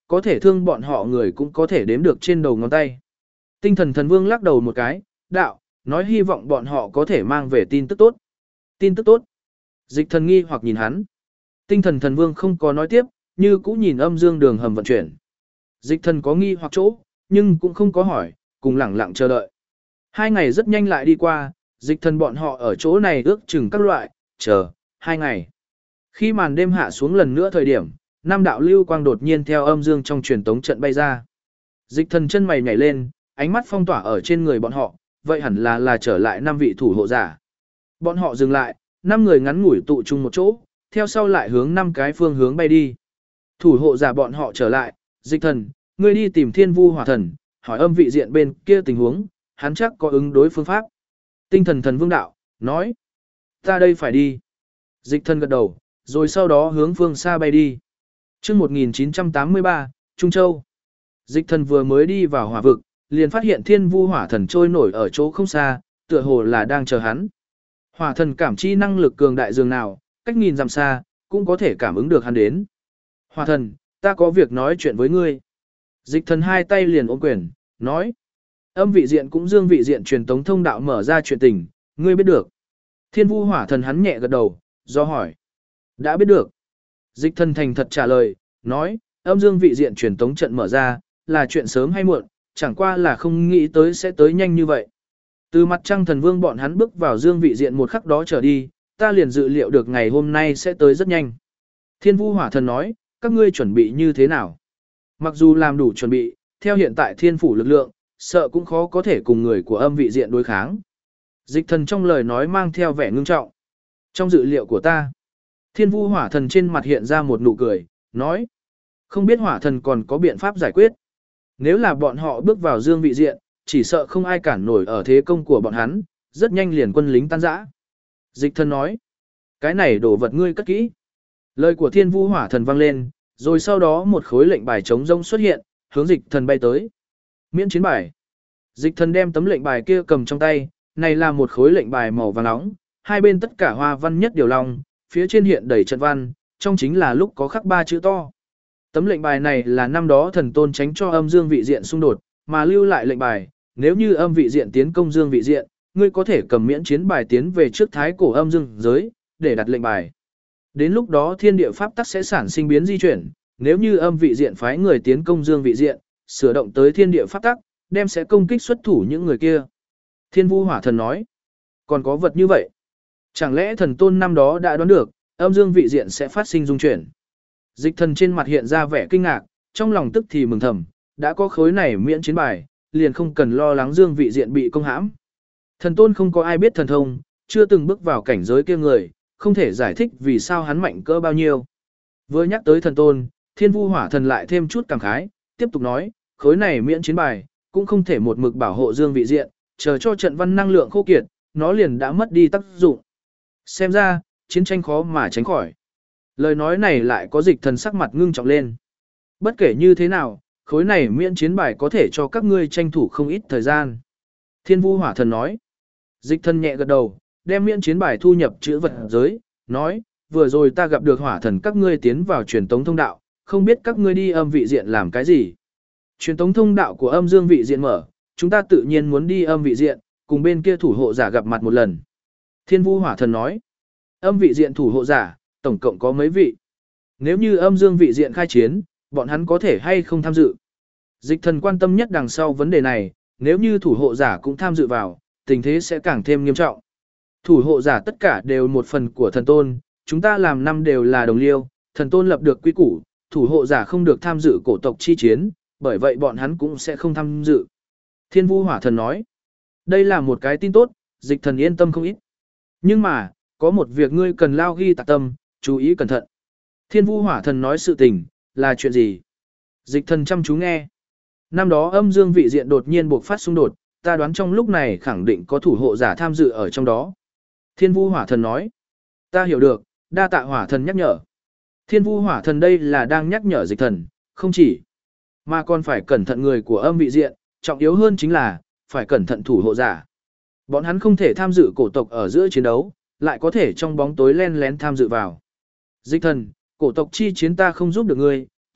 có thể thương bọn họ người cũng có thể đếm được trên đầu ngón tay. Tinh thần thần vương lắc đầu một cái, đạo, nói hy vọng bọn họ có thể mang về tin tức tốt. Tin tức tốt. Dịch thần nghi hoặc nhìn hắn. Tinh thần thần vương không có nói tiếp, như cũ nhìn âm dương đường hầm vận chuyển. Dịch thần có nghi hoặc chỗ, nhưng cũng không có hỏi, cùng lẳng lặng chờ đợi. Hai ngày rất nhanh lại đi qua, dịch thần bọn họ ở chỗ này ước chừng các loại, chờ, hai ngày. Khi màn đêm hạ xuống lần nữa thời điểm, năm đạo lưu quang đột nhiên theo âm dương trong truyền tống trận bay ra. Dịch thần chân mày nhảy lên, ánh mắt phong tỏa ở trên người bọn họ, vậy hẳn là là trở lại năm vị thủ hộ giả. Bọn họ dừng lại, năm người ngắn ngủi tụ chung một chỗ, theo sau lại hướng năm cái phương hướng bay đi. Thủ hộ giả bọn họ trở lại, dịch thần, ngươi đi tìm thiên vu hỏa thần, hỏi âm vị diện bên kia tình huống, hắn chắc có ứng đối phương pháp. Tinh thần thần vương đạo, nói, ta đây phải đi. Dịch thần gật đầu, rồi sau đó hướng phương xa bay đi. chương một nghìn chín trăm tám mươi ba, Trung Châu. Dịch thần vừa mới đi vào hỏa vực, liền phát hiện thiên vu hỏa thần trôi nổi ở chỗ không xa, tựa hồ là đang chờ hắn. Hỏa thần cảm chi năng lực cường đại dường nào, cách nghìn dặm xa, cũng có thể cảm ứng được hắn đến. Hỏa thần, ta có việc nói chuyện với ngươi. Dịch thần hai tay liền ôm quyền, nói. Âm vị diện cũng dương vị diện truyền tống thông đạo mở ra chuyện tình, ngươi biết được. Thiên vu hỏa thần hắn nhẹ gật đầu, do hỏi. Đã biết được. Dịch thần thành thật trả lời, nói, âm dương vị diện truyền tống trận mở ra, là chuyện sớm hay muộn, chẳng qua là không nghĩ tới sẽ tới nhanh như vậy. Từ mặt trăng thần vương bọn hắn bước vào dương vị diện một khắc đó trở đi, ta liền dự liệu được ngày hôm nay sẽ tới rất nhanh. Thiên vu hỏa thần nói, các ngươi chuẩn bị như thế nào? Mặc dù làm đủ chuẩn bị, theo hiện tại thiên phủ lực lượng, sợ cũng khó có thể cùng người của âm vị diện đối kháng. Dịch thần trong lời nói mang theo vẻ ngưng trọng. Trong dự liệu của ta, thiên vu hỏa thần trên mặt hiện ra một nụ cười, nói. Không biết hỏa thần còn có biện pháp giải quyết. Nếu là bọn họ bước vào dương vị diện, chỉ sợ không ai cản nổi ở thế công của bọn hắn, rất nhanh liền quân lính tan rã. Dịch thần nói. Cái này đổ vật ngươi cất kỹ. Lời của thiên vu hỏa thần vang lên, rồi sau đó một khối lệnh bài trống rông xuất hiện, hướng dịch thần bay tới. Miễn chiến bài. Dịch thần đem tấm lệnh bài kia cầm trong tay, này là một khối lệnh bài màu vàng nóng, hai bên tất cả hoa văn nhất điều long, phía trên hiện đầy trận văn, trong chính là lúc có khắc ba chữ to. Tấm lệnh bài này là năm đó thần tôn tránh cho âm dương vị diện xung đột, mà lưu lại lệnh bài, nếu như âm vị diện tiến công dương vị diện, ngươi có thể cầm miễn chiến bài tiến về trước thái cổ âm dương giới, để đặt lệnh bài. Đến lúc đó thiên địa pháp tắc sẽ sản sinh biến di chuyển, nếu như âm vị diện phái người tiến công dương vị diện, sửa động tới thiên địa pháp tắc, đem sẽ công kích xuất thủ những người kia. Thiên vu hỏa thần nói, còn có vật như vậy. Chẳng lẽ thần tôn năm đó đã đoán được, âm dương vị diện sẽ phát sinh dung chuyển. Dịch thần trên mặt hiện ra vẻ kinh ngạc, trong lòng tức thì mừng thầm, đã có khối này miễn chiến bài, liền không cần lo lắng dương vị diện bị công hãm. Thần tôn không có ai biết thần thông, chưa từng bước vào cảnh giới kia người, không thể giải thích vì sao hắn mạnh cỡ bao nhiêu. Vừa nhắc tới thần tôn, thiên vu hỏa thần lại thêm chút cảm khái, tiếp tục nói, khối này miễn chiến bài, cũng không thể một mực bảo hộ dương vị diện, chờ cho trận văn năng lượng khô kiệt, nó liền đã mất đi tác dụng. Xem ra, chiến tranh khó mà tránh khỏi. Lời nói này lại có dịch thần sắc mặt ngưng trọng lên. Bất kể như thế nào, khối này miễn chiến bài có thể cho các ngươi tranh thủ không ít thời gian. Thiên vu hỏa thần nói. Dịch thần nhẹ gật đầu, đem miễn chiến bài thu nhập chữ vật giới, nói, vừa rồi ta gặp được hỏa thần các ngươi tiến vào truyền tống thông đạo, không biết các ngươi đi âm vị diện làm cái gì. Truyền tống thông đạo của âm dương vị diện mở, chúng ta tự nhiên muốn đi âm vị diện, cùng bên kia thủ hộ giả gặp mặt một lần. Thiên vu hỏa thần nói, âm vị diện thủ hộ giả, tổng cộng có mấy vị. Nếu như âm dương vị diện khai chiến, bọn hắn có thể hay không tham dự. Dịch thần quan tâm nhất đằng sau vấn đề này, nếu như thủ hộ giả cũng tham dự vào, tình thế sẽ càng thêm nghiêm trọng. Thủ hộ giả tất cả đều một phần của thần tôn, chúng ta làm năm đều là đồng liêu, thần tôn lập được quy củ, thủ hộ giả không được tham dự cổ tộc chi chiến, bởi vậy bọn hắn cũng sẽ không tham dự. Thiên vu hỏa thần nói, đây là một cái tin tốt, dịch thần yên tâm không ít. Nhưng mà, có một việc ngươi cần lao ghi tạc tâm, chú ý cẩn thận. Thiên vu hỏa thần nói sự tình, là chuyện gì? Dịch thần chăm chú nghe. Năm đó âm dương vị diện đột nhiên buộc phát xung đột, ta đoán trong lúc này khẳng định có thủ hộ giả tham dự ở trong đó. Thiên vu hỏa thần nói. Ta hiểu được, đa tạ hỏa thần nhắc nhở. Thiên vu hỏa thần đây là đang nhắc nhở dịch thần, không chỉ, mà còn phải cẩn thận người của âm vị diện, trọng yếu hơn chính là, phải cẩn thận thủ hộ giả. Bọn hắn không thể tham dự cổ tộc ở giữa chiến đấu, lại có thể trong bóng tối len lén tham dự vào. Dịch thần, cổ tộc chi chiến ta không giúp được ngươi,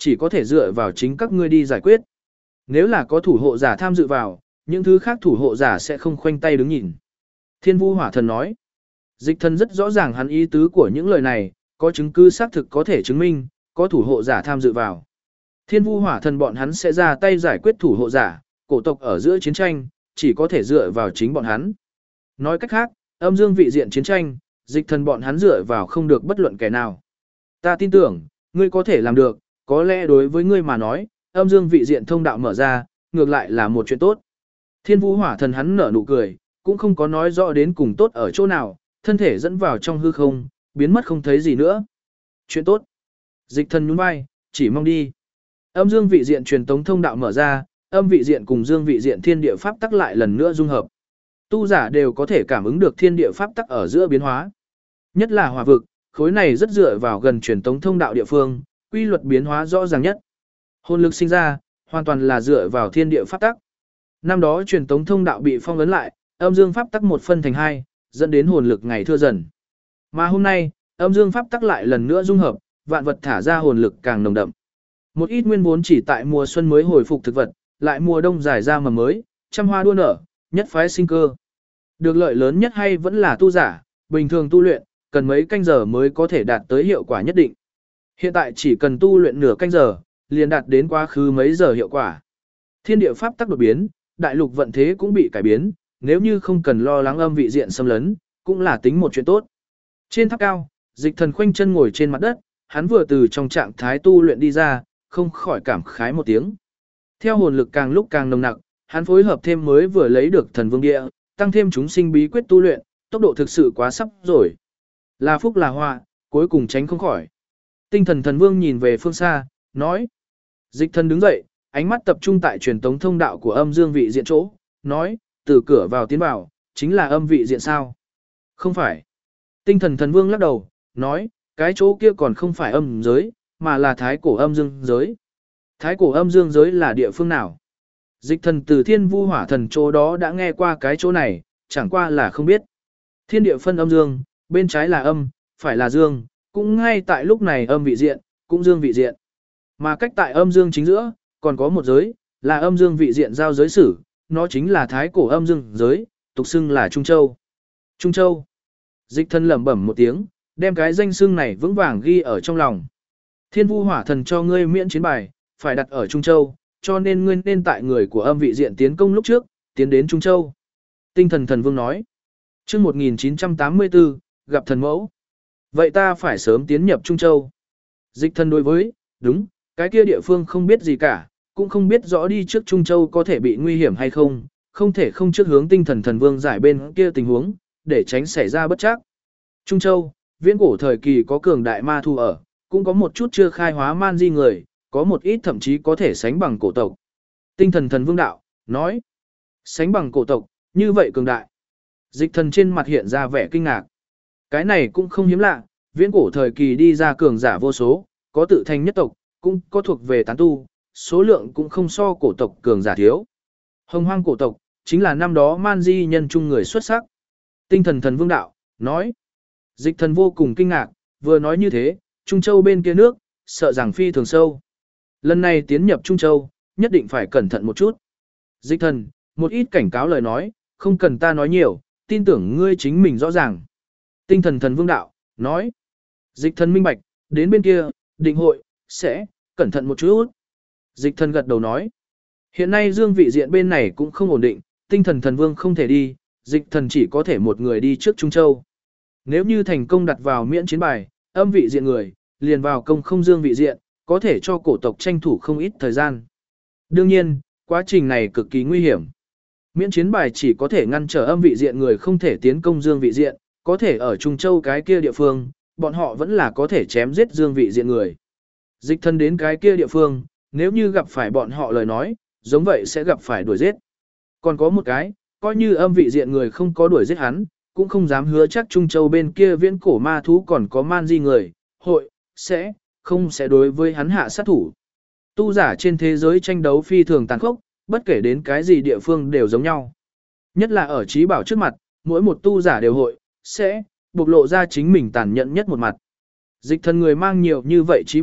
chỉ có thể dựa vào chính các ngươi đi giải quyết. Nếu là có thủ hộ giả tham dự vào, những thứ khác thủ hộ giả sẽ không khoanh tay đứng nhìn. Thiên Vu Hỏa Thần nói. Dịch Thần rất rõ ràng hắn ý tứ của những lời này, có chứng cứ xác thực có thể chứng minh, có thủ hộ giả tham dự vào. Thiên Vu Hỏa Thần bọn hắn sẽ ra tay giải quyết thủ hộ giả, cổ tộc ở giữa chiến tranh, chỉ có thể dựa vào chính bọn hắn. Nói cách khác, âm dương vị diện chiến tranh, Dịch Thần bọn hắn dựa vào không được bất luận kẻ nào. Ta tin tưởng, ngươi có thể làm được, có lẽ đối với ngươi mà nói, âm dương vị diện thông đạo mở ra, ngược lại là một chuyện tốt. Thiên Vu Hỏa Thần hắn nở nụ cười, cũng không có nói rõ đến cùng tốt ở chỗ nào, thân thể dẫn vào trong hư không, biến mất không thấy gì nữa. Chuyện tốt. Dịch Thần nhún vai, chỉ mong đi. Âm dương vị diện truyền tống thông đạo mở ra, âm vị diện cùng dương vị diện thiên địa pháp tắc lại lần nữa dung hợp. Tu giả đều có thể cảm ứng được thiên địa pháp tắc ở giữa biến hóa. Nhất là hỏa vực, khối này rất dựa vào gần truyền tống thông đạo địa phương, quy luật biến hóa rõ ràng nhất. Hồn lực sinh ra, hoàn toàn là dựa vào thiên địa pháp tắc. Năm đó truyền tống thông đạo bị phong ấn lại, âm dương pháp tắc một phân thành hai, dẫn đến hồn lực ngày thưa dần. Mà hôm nay, âm dương pháp tắc lại lần nữa dung hợp, vạn vật thả ra hồn lực càng nồng đậm. Một ít nguyên vốn chỉ tại mùa xuân mới hồi phục thực vật, lại mùa đông giải ra mầm mới, trăm hoa đua nở, nhất phái sinh cơ. Được lợi lớn nhất hay vẫn là tu giả, bình thường tu luyện, cần mấy canh giờ mới có thể đạt tới hiệu quả nhất định. Hiện tại chỉ cần tu luyện nửa canh giờ, liền đạt đến quá khứ mấy giờ hiệu quả. Thiên địa pháp tắc đột biến, đại lục vận thế cũng bị cải biến, nếu như không cần lo lắng âm vị diện xâm lấn, cũng là tính một chuyện tốt. Trên tháp cao, Dịch Thần khoanh chân ngồi trên mặt đất, hắn vừa từ trong trạng thái tu luyện đi ra, không khỏi cảm khái một tiếng. Theo hồn lực càng lúc càng nồng nặc, hắn phối hợp thêm mới vừa lấy được thần vương địa, tăng thêm chúng sinh bí quyết tu luyện, tốc độ thực sự quá sắp rồi. Là phúc là họa, cuối cùng tránh không khỏi. Tinh thần thần vương nhìn về phương xa, nói. Dịch Thần đứng dậy, ánh mắt tập trung tại truyền tống thông đạo của âm dương vị diện chỗ, nói, từ cửa vào tiến vào, chính là âm vị diện sao? Không phải. Tinh thần thần vương lắc đầu, nói, cái chỗ kia còn không phải âm giới, mà là thái cổ âm dương giới. Thái cổ âm dương giới là địa phương nào? Dịch Thần từ Thiên Vu Hỏa Thần chỗ đó đã nghe qua cái chỗ này, chẳng qua là không biết. Thiên địa phân âm dương, bên trái là âm, phải là dương, cũng ngay tại lúc này âm vị diện, cũng dương vị diện. Mà cách tại âm dương chính giữa, còn có một giới, là âm dương vị diện giao giới sử, nó chính là thái cổ âm dương giới, tục xưng là Trung Châu. Trung Châu. Dịch Thần lẩm bẩm một tiếng, đem cái danh xưng này vững vàng ghi ở trong lòng. Thiên Vu Hỏa Thần cho ngươi miễn chiến bài, phải đặt ở Trung Châu, cho nên ngươi nên tại người của âm vị diện tiến công lúc trước, tiến đến Trung Châu. Tinh thần thần vương nói. Chương một nghìn chín trăm tám mươi tư, gặp thần mẫu. Vậy ta phải sớm tiến nhập Trung Châu. Dịch Thần đối với, đúng, cái kia địa phương không biết gì cả, cũng không biết rõ đi trước Trung Châu có thể bị nguy hiểm hay không, không thể không trước hướng tinh thần thần vương giải bên kia tình huống, để tránh xảy ra bất trắc. Trung Châu, viễn cổ thời kỳ có cường đại ma thu ở, cũng có một chút chưa khai hóa man di người, có một ít thậm chí có thể sánh bằng cổ tộc. Tinh thần thần vương đạo, nói, sánh bằng cổ tộc, như vậy cường đại. Dịch Thần trên mặt hiện ra vẻ kinh ngạc. Cái này cũng không hiếm lạ, viễn cổ thời kỳ đi ra cường giả vô số, có tự thành nhất tộc, cũng có thuộc về tán tu, số lượng cũng không so cổ tộc cường giả thiếu. Hồng hoang cổ tộc, chính là năm đó man di nhân trung người xuất sắc. Tinh thần thần vương đạo, nói. Dịch Thần vô cùng kinh ngạc, vừa nói như thế, Trung Châu bên kia nước, sợ rằng phi thường sâu. Lần này tiến nhập Trung Châu, nhất định phải cẩn thận một chút. Dịch Thần, một ít cảnh cáo lời nói, không cần ta nói nhiều, tin tưởng ngươi chính mình rõ ràng. Tinh thần thần vương đạo, nói. Dịch Thần minh bạch, đến bên kia, định hội, sẽ, cẩn thận một chút. Dịch Thần gật đầu nói. Hiện nay dương vị diện bên này cũng không ổn định, tinh thần thần vương không thể đi, Dịch Thần chỉ có thể một người đi trước Trung Châu. Nếu như thành công đặt vào miễn chiến bài, âm vị diện người, liền vào công không dương vị diện, có thể cho cổ tộc tranh thủ không ít thời gian. Đương nhiên, quá trình này cực kỳ nguy hiểm. Miễn chiến bài chỉ có thể ngăn trở âm vị diện người không thể tiến công dương vị diện, có thể ở Trung Châu cái kia địa phương, bọn họ vẫn là có thể chém giết dương vị diện người. Dịch Thần đến cái kia địa phương, nếu như gặp phải bọn họ lời nói, giống vậy sẽ gặp phải đuổi giết. Còn có một cái, coi như âm vị diện người không có đuổi giết hắn, cũng không dám hứa chắc Trung Châu bên kia viễn cổ ma thú còn có man di người, hội, sẽ, không sẽ đối với hắn hạ sát thủ. Tu giả trên thế giới tranh đấu phi thường tàn khốc, bất kể đến cái gì địa phương đều giống nhau. Nhất là ở trí bảo trước mặt, mỗi một tu giả đều hội, sẽ, bộc lộ ra chính mình tàn nhẫn nhất một mặt. Dịch Thần người mang nhiều như vậy trí bảo,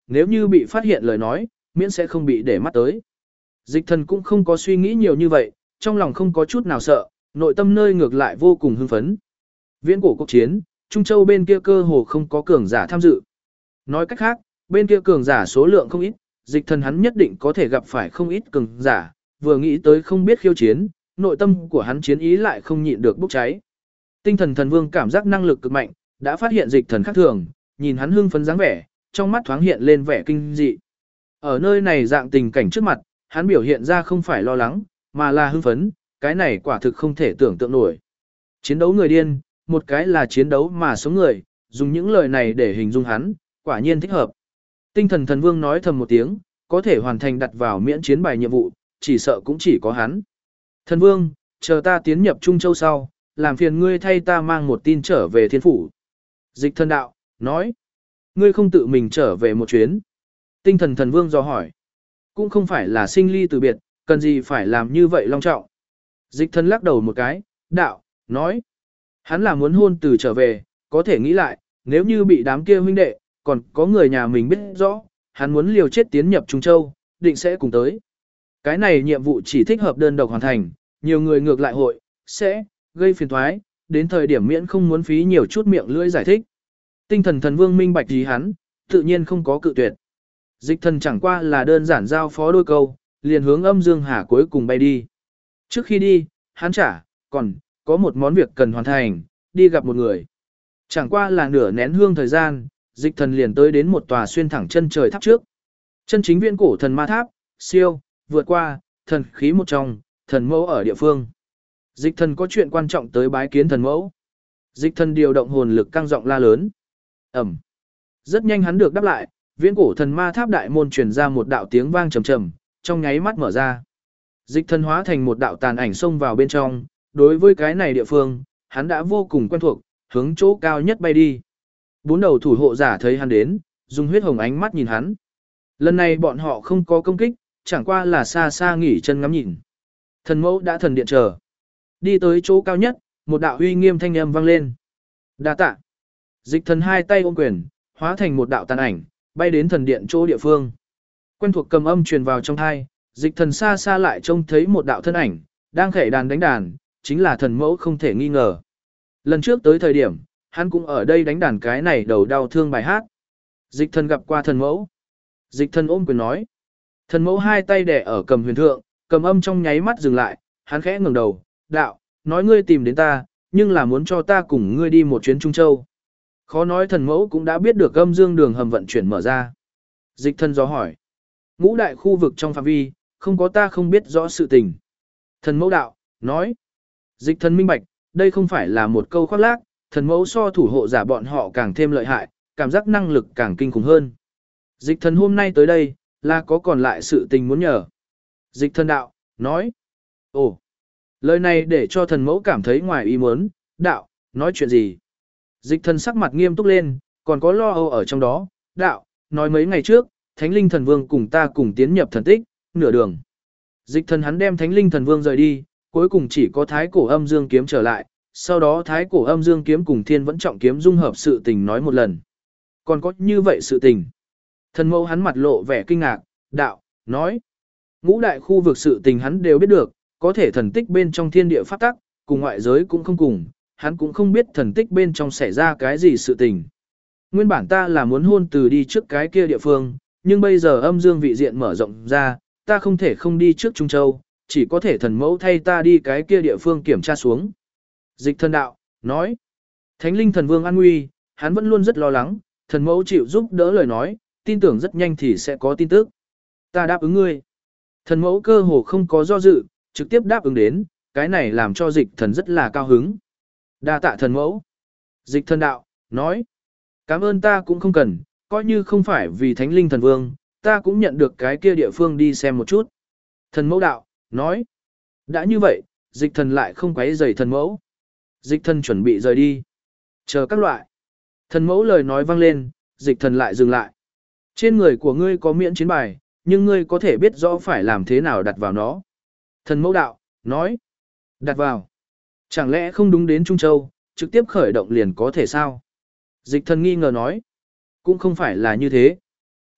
nếu như bị phát hiện lời nói, miễn sẽ không bị để mắt tới. Dịch thần cũng không có suy nghĩ nhiều như vậy, trong lòng không có chút nào sợ, nội tâm nơi ngược lại vô cùng hưng phấn. Viễn cổ cuộc chiến, Trung Châu bên kia cơ hồ không có cường giả tham dự. Nói cách khác, bên kia cường giả số lượng không ít, dịch thần hắn nhất định có thể gặp phải không ít cường giả, vừa nghĩ tới không biết khiêu chiến, nội tâm của hắn chiến ý lại không nhịn được bốc cháy. Tinh thần thần vương cảm giác năng lực cực mạnh, đã phát hiện dịch thần khác thường, nhìn hắn hưng phấn dáng vẻ, trong mắt thoáng hiện lên vẻ kinh dị. Ở nơi này dạng tình cảnh trước mặt, hắn biểu hiện ra không phải lo lắng, mà là hưng phấn, cái này quả thực không thể tưởng tượng nổi. Chiến đấu người điên, một cái là chiến đấu mà sống người, dùng những lời này để hình dung hắn, quả nhiên thích hợp. Tinh thần thần vương nói thầm một tiếng, có thể hoàn thành đặt vào miễn chiến bài nhiệm vụ, chỉ sợ cũng chỉ có hắn. Thần vương, chờ ta tiến nhập Trung Châu sau, làm phiền ngươi thay ta mang một tin trở về thiên phủ. Dịch thần đạo, nói, ngươi không tự mình trở về một chuyến. Tinh thần thần vương dò hỏi, cũng không phải là sinh ly từ biệt, cần gì phải làm như vậy long trọng. Dịch thần lắc đầu một cái, đạo, nói, hắn là muốn hôn từ trở về, có thể nghĩ lại, nếu như bị đám kia huynh đệ, còn có người nhà mình biết rõ, hắn muốn liều chết tiến nhập Trung Châu, định sẽ cùng tới. Cái này nhiệm vụ chỉ thích hợp đơn độc hoàn thành, nhiều người ngược lại hội, sẽ gây phiền toái, đến thời điểm miễn không muốn phí nhiều chút miệng lưỡi giải thích. Tinh thần thần vương minh bạch ý hắn, tự nhiên không có cự tuyệt. Dịch thần chẳng qua là đơn giản giao phó đôi câu, liền hướng âm dương hà cuối cùng bay đi. Trước khi đi, hắn trả, còn có một món việc cần hoàn thành, đi gặp một người. Chẳng qua là nửa nén hương thời gian, dịch thần liền tới đến một tòa xuyên thẳng chân trời tháp trước. Chân chính viễn cổ thần ma tháp, siêu, vượt qua, thần khí một trong, thần mẫu ở địa phương. Dịch thần có chuyện quan trọng tới bái kiến thần mẫu. Dịch thần điều động hồn lực căng giọng la lớn. Ẩm. Rất nhanh hắn được đáp lại, viễn cổ thần ma tháp đại môn truyền ra một đạo tiếng vang trầm trầm, trong nháy mắt mở ra. Dịch thần hóa thành một đạo tàn ảnh xông vào bên trong, đối với cái này địa phương, hắn đã vô cùng quen thuộc, hướng chỗ cao nhất bay đi. Bốn đầu thủ hộ giả thấy hắn đến, dùng huyết hồng ánh mắt nhìn hắn. Lần này bọn họ không có công kích, chẳng qua là xa xa nghỉ chân ngắm nhìn. Thần mẫu đã thần điện chờ. Đi tới chỗ cao nhất, một đạo uy nghiêm thanh âm vang lên. Đa tạ. Dịch thần hai tay ôm quyền, hóa thành một đạo tàn ảnh, bay đến thần điện chỗ địa phương. Quen thuộc cầm âm truyền vào trong thai, dịch thần xa xa lại trông thấy một đạo thân ảnh, đang khẽ đàn đánh đàn, chính là thần mẫu không thể nghi ngờ. Lần trước tới thời điểm, hắn cũng ở đây đánh đàn cái này đầu đau thương bài hát. Dịch thần gặp qua thần mẫu. Dịch thần ôm quyền nói. Thần mẫu hai tay đè ở cầm huyền thượng, cầm âm trong nháy mắt dừng lại, hắn khẽ ngẩng đầu, đạo, nói ngươi tìm đến ta, nhưng là muốn cho ta cùng ngươi đi một chuyến Trung Châu. Khó nói thần mẫu cũng đã biết được âm dương đường hầm vận chuyển mở ra. Dịch thần do hỏi. Ngũ đại khu vực trong phạm vi, không có ta không biết rõ sự tình. Thần mẫu đạo, nói. Dịch thần minh bạch, đây không phải là một câu khoác lác, thần mẫu so thủ hộ giả bọn họ càng thêm lợi hại, cảm giác năng lực càng kinh khủng hơn. Dịch thần hôm nay tới đây, là có còn lại sự tình muốn nhờ. Dịch thần đạo, nói. Ồ, lời này để cho thần mẫu cảm thấy ngoài ý muốn, đạo, nói chuyện gì? Dịch thần sắc mặt nghiêm túc lên, còn có lo âu ở trong đó, đạo, nói mấy ngày trước, Thánh Linh Thần Vương cùng ta cùng tiến nhập thần tích, nửa đường. Dịch thần hắn đem Thánh Linh Thần Vương rời đi, cuối cùng chỉ có Thái Cổ Âm Dương Kiếm trở lại, sau đó Thái Cổ Âm Dương Kiếm cùng Thiên Vẫn Trọng Kiếm dung hợp sự tình nói một lần. Còn có như vậy sự tình. Thần mẫu hắn mặt lộ vẻ kinh ngạc, đạo, nói. Ngũ đại khu vực sự tình hắn đều biết được, có thể thần tích bên trong thiên địa pháp tắc, cùng ngoại giới cũng không cùng, hắn cũng không biết thần tích bên trong xảy ra cái gì sự tình. Nguyên bản ta là muốn hôn từ đi trước cái kia địa phương, nhưng bây giờ âm dương vị diện mở rộng ra, ta không thể không đi trước Trung Châu, chỉ có thể thần mẫu thay ta đi cái kia địa phương kiểm tra xuống. Dịch thần đạo, nói. Thánh Linh Thần Vương an nguy, hắn vẫn luôn rất lo lắng, thần mẫu chịu giúp đỡ lời nói, tin tưởng rất nhanh thì sẽ có tin tức. Ta đáp ứng ngươi. Thần mẫu cơ hồ không có do dự, trực tiếp đáp ứng đến, cái này làm cho dịch thần rất là cao hứng. Đa tạ thần mẫu. Dịch thần đạo, nói. Cảm ơn ta cũng không cần, coi như không phải vì Thánh Linh Thần Vương, ta cũng nhận được cái kia địa phương đi xem một chút. Thần mẫu đạo, nói. Đã như vậy, dịch thần lại không quấy rầy thần mẫu. Dịch thần chuẩn bị rời đi. Chờ các loại. Thần mẫu lời nói vang lên, dịch thần lại dừng lại. Trên người của ngươi có miễn chiến bài, nhưng ngươi có thể biết rõ phải làm thế nào đặt vào nó. Thần mẫu đạo, nói. Đặt vào. Chẳng lẽ không đúng đến Trung Châu, trực tiếp khởi động liền có thể sao? Dịch thần nghi ngờ nói. Cũng không phải là như thế.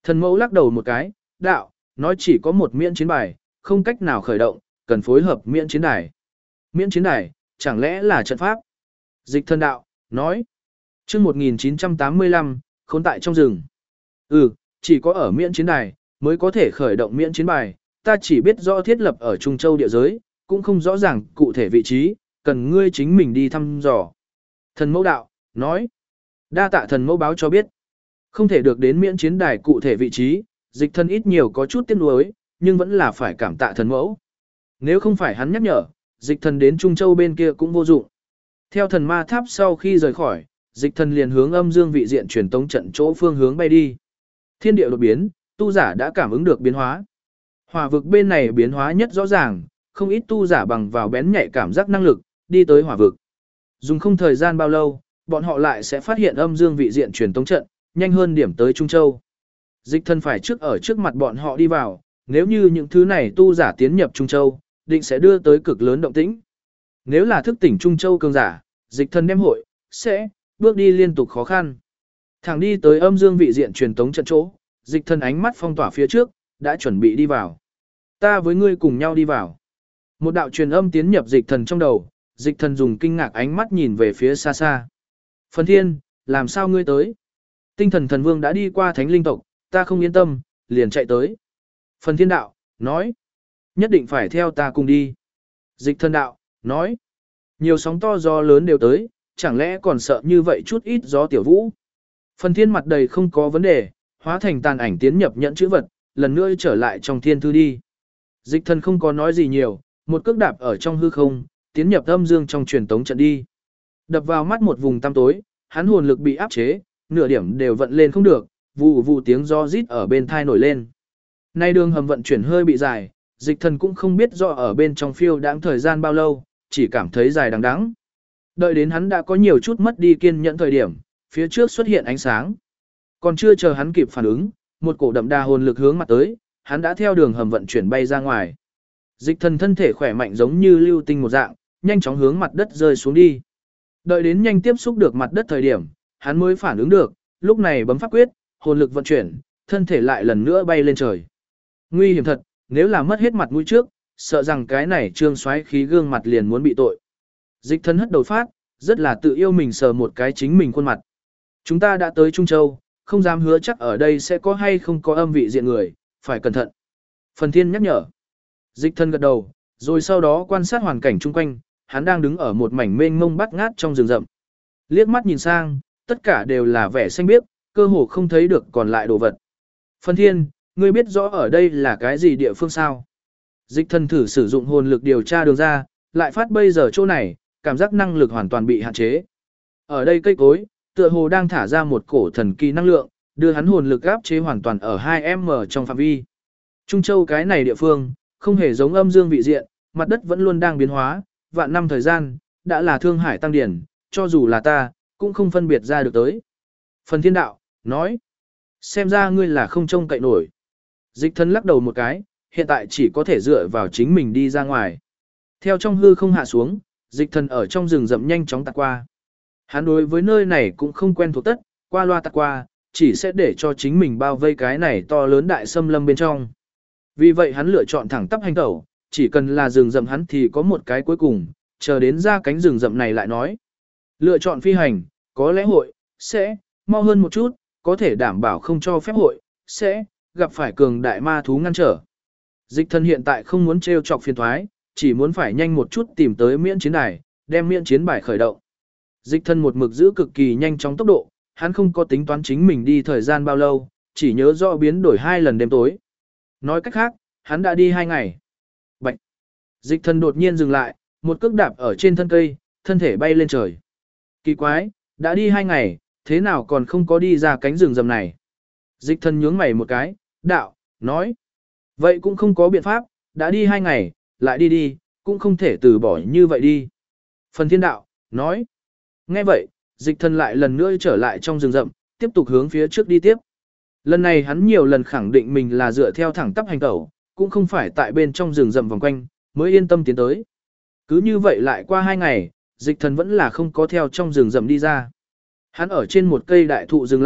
Thần mẫu lắc đầu một cái, đạo, nói chỉ có một miễn chiến bài, không cách nào khởi động, cần phối hợp miễn chiến đài. Miễn chiến đài, chẳng lẽ là trận pháp? Dịch thần đạo, nói. Trước một nghìn chín trăm tám mươi lăm, khốn tại trong rừng. Ừ, chỉ có ở miễn chiến đài, mới có thể khởi động miễn chiến bài. Ta chỉ biết rõ thiết lập ở Trung Châu địa giới, cũng không rõ ràng cụ thể vị trí, cần ngươi chính mình đi thăm dò. Thần mẫu đạo, nói. Đa tạ thần mẫu báo cho biết. Không thể được đến miễn chiến đài cụ thể vị trí, dịch thần ít nhiều có chút tiếc nuối, nhưng vẫn là phải cảm tạ thần mẫu. Nếu không phải hắn nhắc nhở, dịch thần đến Trung Châu bên kia cũng vô dụng. Theo thần ma tháp sau khi rời khỏi, dịch thần liền hướng âm dương vị diện truyền tống trận chỗ phương hướng bay đi. Thiên địa đột biến, tu giả đã cảm ứng được biến hóa. Hỏa vực bên này biến hóa nhất rõ ràng, không ít tu giả bằng vào bén nhạy cảm giác năng lực, đi tới hỏa vực. Dùng không thời gian bao lâu, bọn họ lại sẽ phát hiện âm dương vị diện truyền tống trận, nhanh hơn điểm tới Trung Châu. Dịch thần phải trước ở trước mặt bọn họ đi vào, nếu như những thứ này tu giả tiến nhập Trung Châu, định sẽ đưa tới cực lớn động tĩnh. Nếu là thức tỉnh Trung Châu cường giả, dịch thần đem hội, sẽ, bước đi liên tục khó khăn. Thẳng đi tới âm dương vị diện truyền tống trận chỗ, dịch thần ánh mắt phong tỏa phía trước, đã chuẩn bị đi vào. Ta với ngươi cùng nhau đi vào. Một đạo truyền âm tiến nhập dịch thần trong đầu, dịch thần dùng kinh ngạc ánh mắt nhìn về phía xa xa. Phần thiên, làm sao ngươi tới? Tinh thần thần vương đã đi qua thánh linh tộc, ta không yên tâm, liền chạy tới. Phần thiên đạo, nói. Nhất định phải theo ta cùng đi. Dịch thần đạo, nói. Nhiều sóng to gió lớn đều tới, chẳng lẽ còn sợ như vậy chút ít gió tiểu vũ. Phần thiên mặt đầy không có vấn đề, hóa thành tàn ảnh tiến nhập nhận chữ vật, lần nữa trở lại trong thiên thư đi. Dịch thần không có nói gì nhiều, một cước đạp ở trong hư không, tiến nhập âm dương trong truyền tống trận đi. Đập vào mắt một vùng tăm tối, hắn hồn lực bị áp chế, nửa điểm đều vận lên không được, vù vù tiếng gió rít ở bên thai nổi lên. Nay đường hầm vận chuyển hơi bị dài, dịch thần cũng không biết rõ ở bên trong phiêu đãng thời gian bao lâu, chỉ cảm thấy dài đằng đẵng. Đợi đến hắn đã có nhiều chút mất đi kiên nhẫn thời điểm, phía trước xuất hiện ánh sáng. Còn chưa chờ hắn kịp phản ứng, một cổ đậm đà hồn lực hướng mặt tới, hắn đã theo đường hầm vận chuyển bay ra ngoài. Dịch thần thân thể khỏe mạnh giống như lưu tinh một dạng, nhanh chóng hướng mặt đất rơi xuống đi. Đợi đến nhanh tiếp xúc được mặt đất thời điểm, hắn mới phản ứng được, lúc này bấm pháp quyết, hồn lực vận chuyển, thân thể lại lần nữa bay lên trời. Nguy hiểm thật, nếu là mất hết mặt mũi trước, sợ rằng cái này trương xoáy khí gương mặt liền muốn bị tội. Dịch thân hất đầu phát, rất là tự yêu mình sờ một cái chính mình khuôn mặt. Chúng ta đã tới Trung Châu, không dám hứa chắc ở đây sẽ có hay không có âm vị diện người, phải cẩn thận. Phần thiên nhắc nhở. Dịch thân gật đầu, rồi sau đó quan sát hoàn cảnh chung quanh, hắn đang đứng ở một mảnh mênh mông bát ngát trong rừng rậm. Liếc mắt nhìn sang, tất cả đều là vẻ xanh biếc, cơ hồ không thấy được còn lại đồ vật. Phần thiên, ngươi biết rõ ở đây là cái gì địa phương sao? Dịch thần thử sử dụng hồn lực điều tra đường ra, lại phát bây giờ chỗ này, cảm giác năng lực hoàn toàn bị hạn chế. Ở đây cây cối, tựa hồ đang thả ra một cổ thần kỳ năng lượng, đưa hắn hồn lực áp chế hoàn toàn ở hai em em trong phạm vi. Trung Châu cái này địa phương, không hề giống âm dương vị diện, mặt đất vẫn luôn đang biến hóa, vạn năm thời gian, đã là thương hải tăng điển, cho dù là ta, cũng không phân biệt ra được tới. Phần thiên đạo, nói, xem ra ngươi là không trông cậy nổi. Dịch thân lắc đầu một cái, hiện tại chỉ có thể dựa vào chính mình đi ra ngoài. Theo trong hư không hạ xuống, dịch thần ở trong rừng rậm nhanh chóng tạt qua. Hắn đối với nơi này cũng không quen thuộc tất, qua loa tạt qua, chỉ sẽ để cho chính mình bao vây cái này to lớn đại xâm lâm bên trong. Vì vậy hắn lựa chọn thẳng tắp hành tẩu, chỉ cần là rừng rậm hắn thì có một cái cuối cùng, chờ đến ra cánh rừng rậm này lại nói. Lựa chọn phi hành, có lẽ hội, sẽ, mau hơn một chút, có thể đảm bảo không cho phép hội, sẽ, gặp phải cường đại ma thú ngăn trở. Dịch thần hiện tại không muốn trêu chọc phiền thoái, chỉ muốn phải nhanh một chút tìm tới miễn chiến đài, đem miễn chiến bài khởi động. Dịch thần một mực giữ cực kỳ nhanh chóng tốc độ, hắn không có tính toán chính mình đi thời gian bao lâu, chỉ nhớ rõ biến đổi hai lần đêm tối. Nói cách khác, hắn đã đi hai ngày. Bạch! Dịch thần đột nhiên dừng lại, một cước đạp ở trên thân cây, thân thể bay lên trời. Kỳ quái, đã đi hai ngày, thế nào còn không có đi ra cánh rừng rầm này? Dịch thần nhướng mày một cái, đạo, nói. Vậy cũng không có biện pháp, đã đi hai ngày, lại đi đi, cũng không thể từ bỏ như vậy đi. Phần thiên đạo, nói. Nghe vậy, dịch thần lại lần nữa trở lại trong rừng rậm, tiếp tục hướng phía trước đi tiếp. Lần này hắn nhiều lần khẳng định mình là dựa theo thẳng tắp hành tẩu, cũng không phải tại bên trong rừng rậm vòng quanh, mới yên tâm tiến tới. Cứ như vậy lại qua hai ngày, dịch thần vẫn là không có theo trong rừng rậm đi ra. Hắn ở trên một cây đại thụ dừng lại,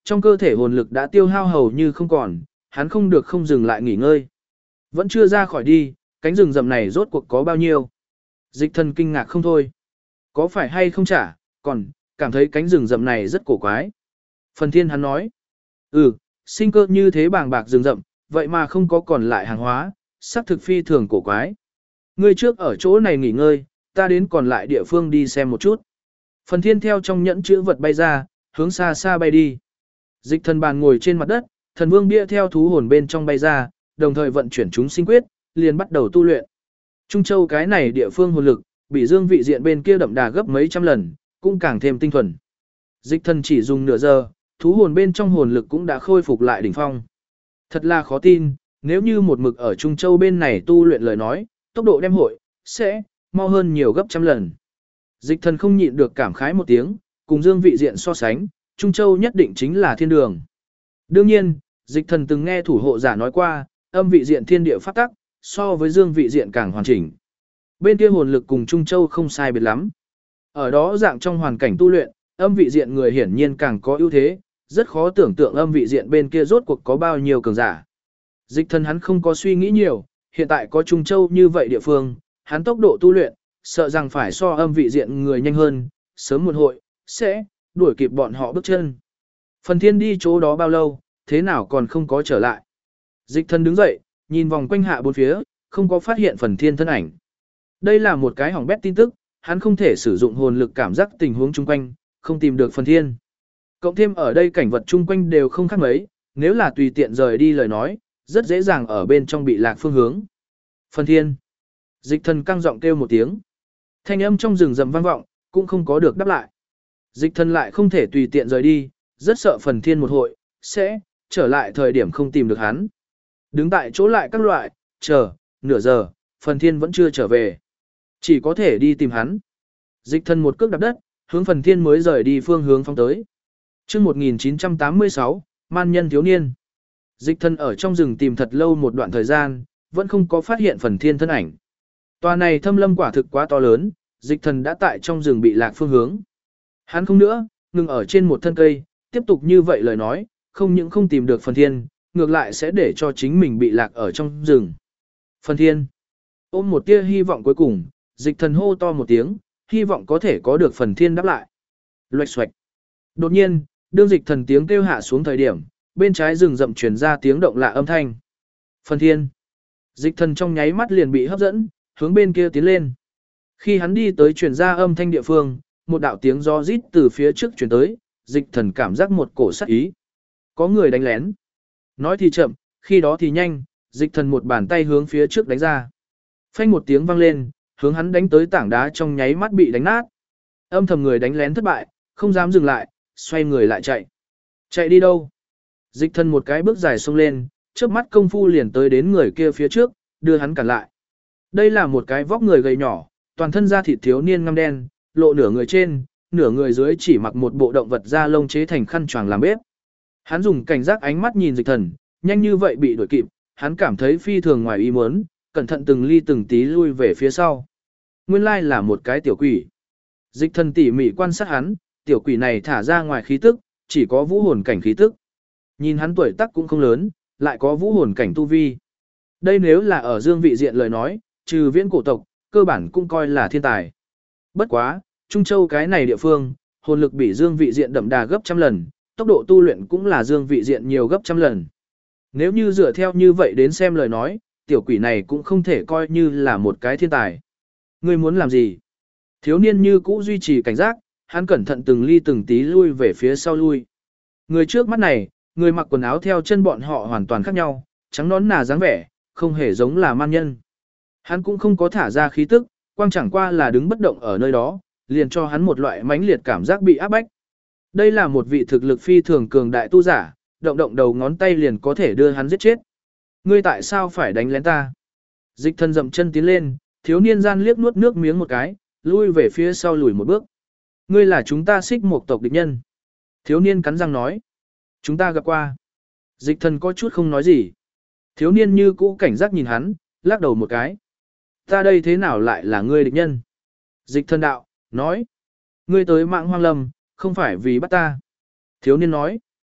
trong cơ thể hồn lực đã tiêu hao hầu như không còn, hắn không được không dừng lại nghỉ ngơi. Vẫn chưa ra khỏi đi, cánh rừng rậm này rốt cuộc có bao nhiêu? Dịch thần kinh ngạc không thôi. Có phải hay không chả, còn, cảm thấy cánh rừng rậm này rất cổ quái. Phần thiên hắn nói, ừ, sinh cơ như thế bàng bạc rừng rậm, vậy mà không có còn lại hàng hóa, sắc thực phi thường cổ quái. Ngươi trước ở chỗ này nghỉ ngơi, ta đến còn lại địa phương đi xem một chút. Phần thiên theo trong nhẫn chữ vật bay ra, hướng xa xa bay đi. Dịch thần bàn ngồi trên mặt đất, thần vương bia theo thú hồn bên trong bay ra, đồng thời vận chuyển chúng sinh quyết, liền bắt đầu tu luyện. Trung Châu cái này địa phương hồn lực, bị dương vị diện bên kia đậm đà gấp mấy trăm lần, cũng càng thêm tinh thuần. Dịch thần chỉ dùng nửa giờ, thú hồn bên trong hồn lực cũng đã khôi phục lại đỉnh phong. Thật là khó tin, nếu như một mực ở Trung Châu bên này tu luyện lời nói, tốc độ đem hội, sẽ, mau hơn nhiều gấp trăm lần. Dịch thần không nhịn được cảm khái một tiếng, cùng dương vị diện so sánh, Trung Châu nhất định chính là thiên đường. Đương nhiên, dịch thần từng nghe thủ hộ giả nói qua, âm vị diện thiên địa pháp tắc, so với dương vị diện càng hoàn chỉnh. Bên kia hồn lực cùng Trung Châu không sai biệt lắm. Ở đó dạng trong hoàn cảnh tu luyện, âm vị diện người hiển nhiên càng có ưu thế, rất khó tưởng tượng âm vị diện bên kia rốt cuộc có bao nhiêu cường giả. Dịch thần hắn không có suy nghĩ nhiều, hiện tại có Trung Châu như vậy địa phương, hắn tốc độ tu luyện, sợ rằng phải so âm vị diện người nhanh hơn, sớm muộn hội, sẽ, đuổi kịp bọn họ bước chân. Phần thiên đi chỗ đó bao lâu, thế nào còn không có trở lại. Dịch thần đứng dậy, nhìn vòng quanh hạ bốn phía, không có phát hiện phần thiên thân ảnh. Đây là một cái hỏng bét tin tức, hắn không thể sử dụng hồn lực cảm giác tình huống chung quanh, không tìm được phần thiên. Cộng thêm ở đây cảnh vật chung quanh đều không khác mấy, nếu là tùy tiện rời đi lời nói, rất dễ dàng ở bên trong bị lạc phương hướng. Phần thiên. Dịch thần căng giọng kêu một tiếng. Thanh âm trong rừng rậm vang vọng, cũng không có được đáp lại. Dịch thần lại không thể tùy tiện rời đi, rất sợ phần thiên một hội, sẽ, trở lại thời điểm không tìm được hắn. Đứng tại chỗ lại các loại, chờ, nửa giờ, phần thiên vẫn chưa trở về. Chỉ có thể đi tìm hắn. Dịch thần một cước đạp đất, hướng phần thiên mới rời đi phương hướng phóng tới. Trước một nghìn chín trăm tám mươi sáu, man nhân thiếu niên. Dịch thần ở trong rừng tìm thật lâu một đoạn thời gian, vẫn không có phát hiện phần thiên thân ảnh. Tòa này thâm lâm quả thực quá to lớn, dịch thần đã tại trong rừng bị lạc phương hướng. Hắn không nữa, ngừng ở trên một thân cây, tiếp tục như vậy lời nói, không những không tìm được phần thiên, ngược lại sẽ để cho chính mình bị lạc ở trong rừng. Phần thiên. Ôm một tia hy vọng cuối cùng, dịch thần hô to một tiếng, hy vọng có thể có được phần thiên đáp lại. Loạch xoạch. Đột nhiên, đương dịch thần tiếng kêu hạ xuống thời điểm, bên trái rừng rậm truyền ra tiếng động lạ âm thanh. Phần thiên. Dịch thần trong nháy mắt liền bị hấp dẫn, hướng bên kia tiến lên. Khi hắn đi tới truyền ra âm thanh địa phương, một đạo tiếng gió rít từ phía trước truyền tới, dịch thần cảm giác một cổ sát ý. Có người đánh lén. Nói thì chậm, khi đó thì nhanh, dịch thần một bàn tay hướng phía trước đánh ra. Phanh một tiếng vang lên, hướng hắn đánh tới tảng đá trong nháy mắt bị đánh nát. Âm thầm người đánh lén thất bại, không dám dừng lại, xoay người lại chạy. Chạy đi đâu? Dịch thần một cái bước dài xông lên, chớp mắt công phu liền tới đến người kia phía trước, đưa hắn cản lại. Đây là một cái vóc người gầy nhỏ, toàn thân da thịt thiếu niên ngăm đen, lộ nửa người trên, nửa người dưới chỉ mặc một bộ động vật da lông chế thành khăn choàng làm bếp. Hắn dùng cảnh giác ánh mắt nhìn dịch thần, nhanh như vậy bị đuổi kịp, hắn cảm thấy phi thường ngoài ý muốn, cẩn thận từng ly từng tí lui về phía sau. Nguyên lai là một cái tiểu quỷ. Dịch thần tỉ mỉ quan sát hắn, tiểu quỷ này thả ra ngoài khí tức, chỉ có vũ hồn cảnh khí tức. Nhìn hắn tuổi tác cũng không lớn, lại có vũ hồn cảnh tu vi. Đây nếu là ở dương vị diện lời nói, trừ viễn cổ tộc, cơ bản cũng coi là thiên tài. Bất quá, Trung Châu cái này địa phương, hồn lực bị dương vị diện đậm đà gấp trăm lần, tốc độ tu luyện cũng là dương vị diện nhiều gấp trăm lần. Nếu như dựa theo như vậy đến xem lời nói, tiểu quỷ này cũng không thể coi như là một cái thiên tài. Ngươi muốn làm gì? Thiếu niên như cũ duy trì cảnh giác, hắn cẩn thận từng ly từng tí lui về phía sau lui. Người trước mắt này, người mặc quần áo theo chân bọn họ hoàn toàn khác nhau, trắng nón nà dáng vẻ, không hề giống là man nhân. Hắn cũng không có thả ra khí tức, quang chẳng qua là đứng bất động ở nơi đó, liền cho hắn một loại mãnh liệt cảm giác bị áp bách. Đây là một vị thực lực phi thường cường đại tu giả, động động đầu ngón tay liền có thể đưa hắn giết chết. Ngươi tại sao phải đánh lén ta? Dịch thần dậm chân tiến lên, thiếu niên gian liếc nuốt nước miếng một cái, lui về phía sau lùi một bước. Ngươi là chúng ta xích một tộc địch nhân. Thiếu niên cắn răng nói. Chúng ta gặp qua. Dịch thần có chút không nói gì. Thiếu niên như cũ cảnh giác nhìn hắn, lắc đầu một cái. Ta đây thế nào lại là ngươi địch nhân? Dịch thần đạo, nói. Ngươi tới mạng hoang lâm, không phải vì bắt ta. Thiếu niên nói.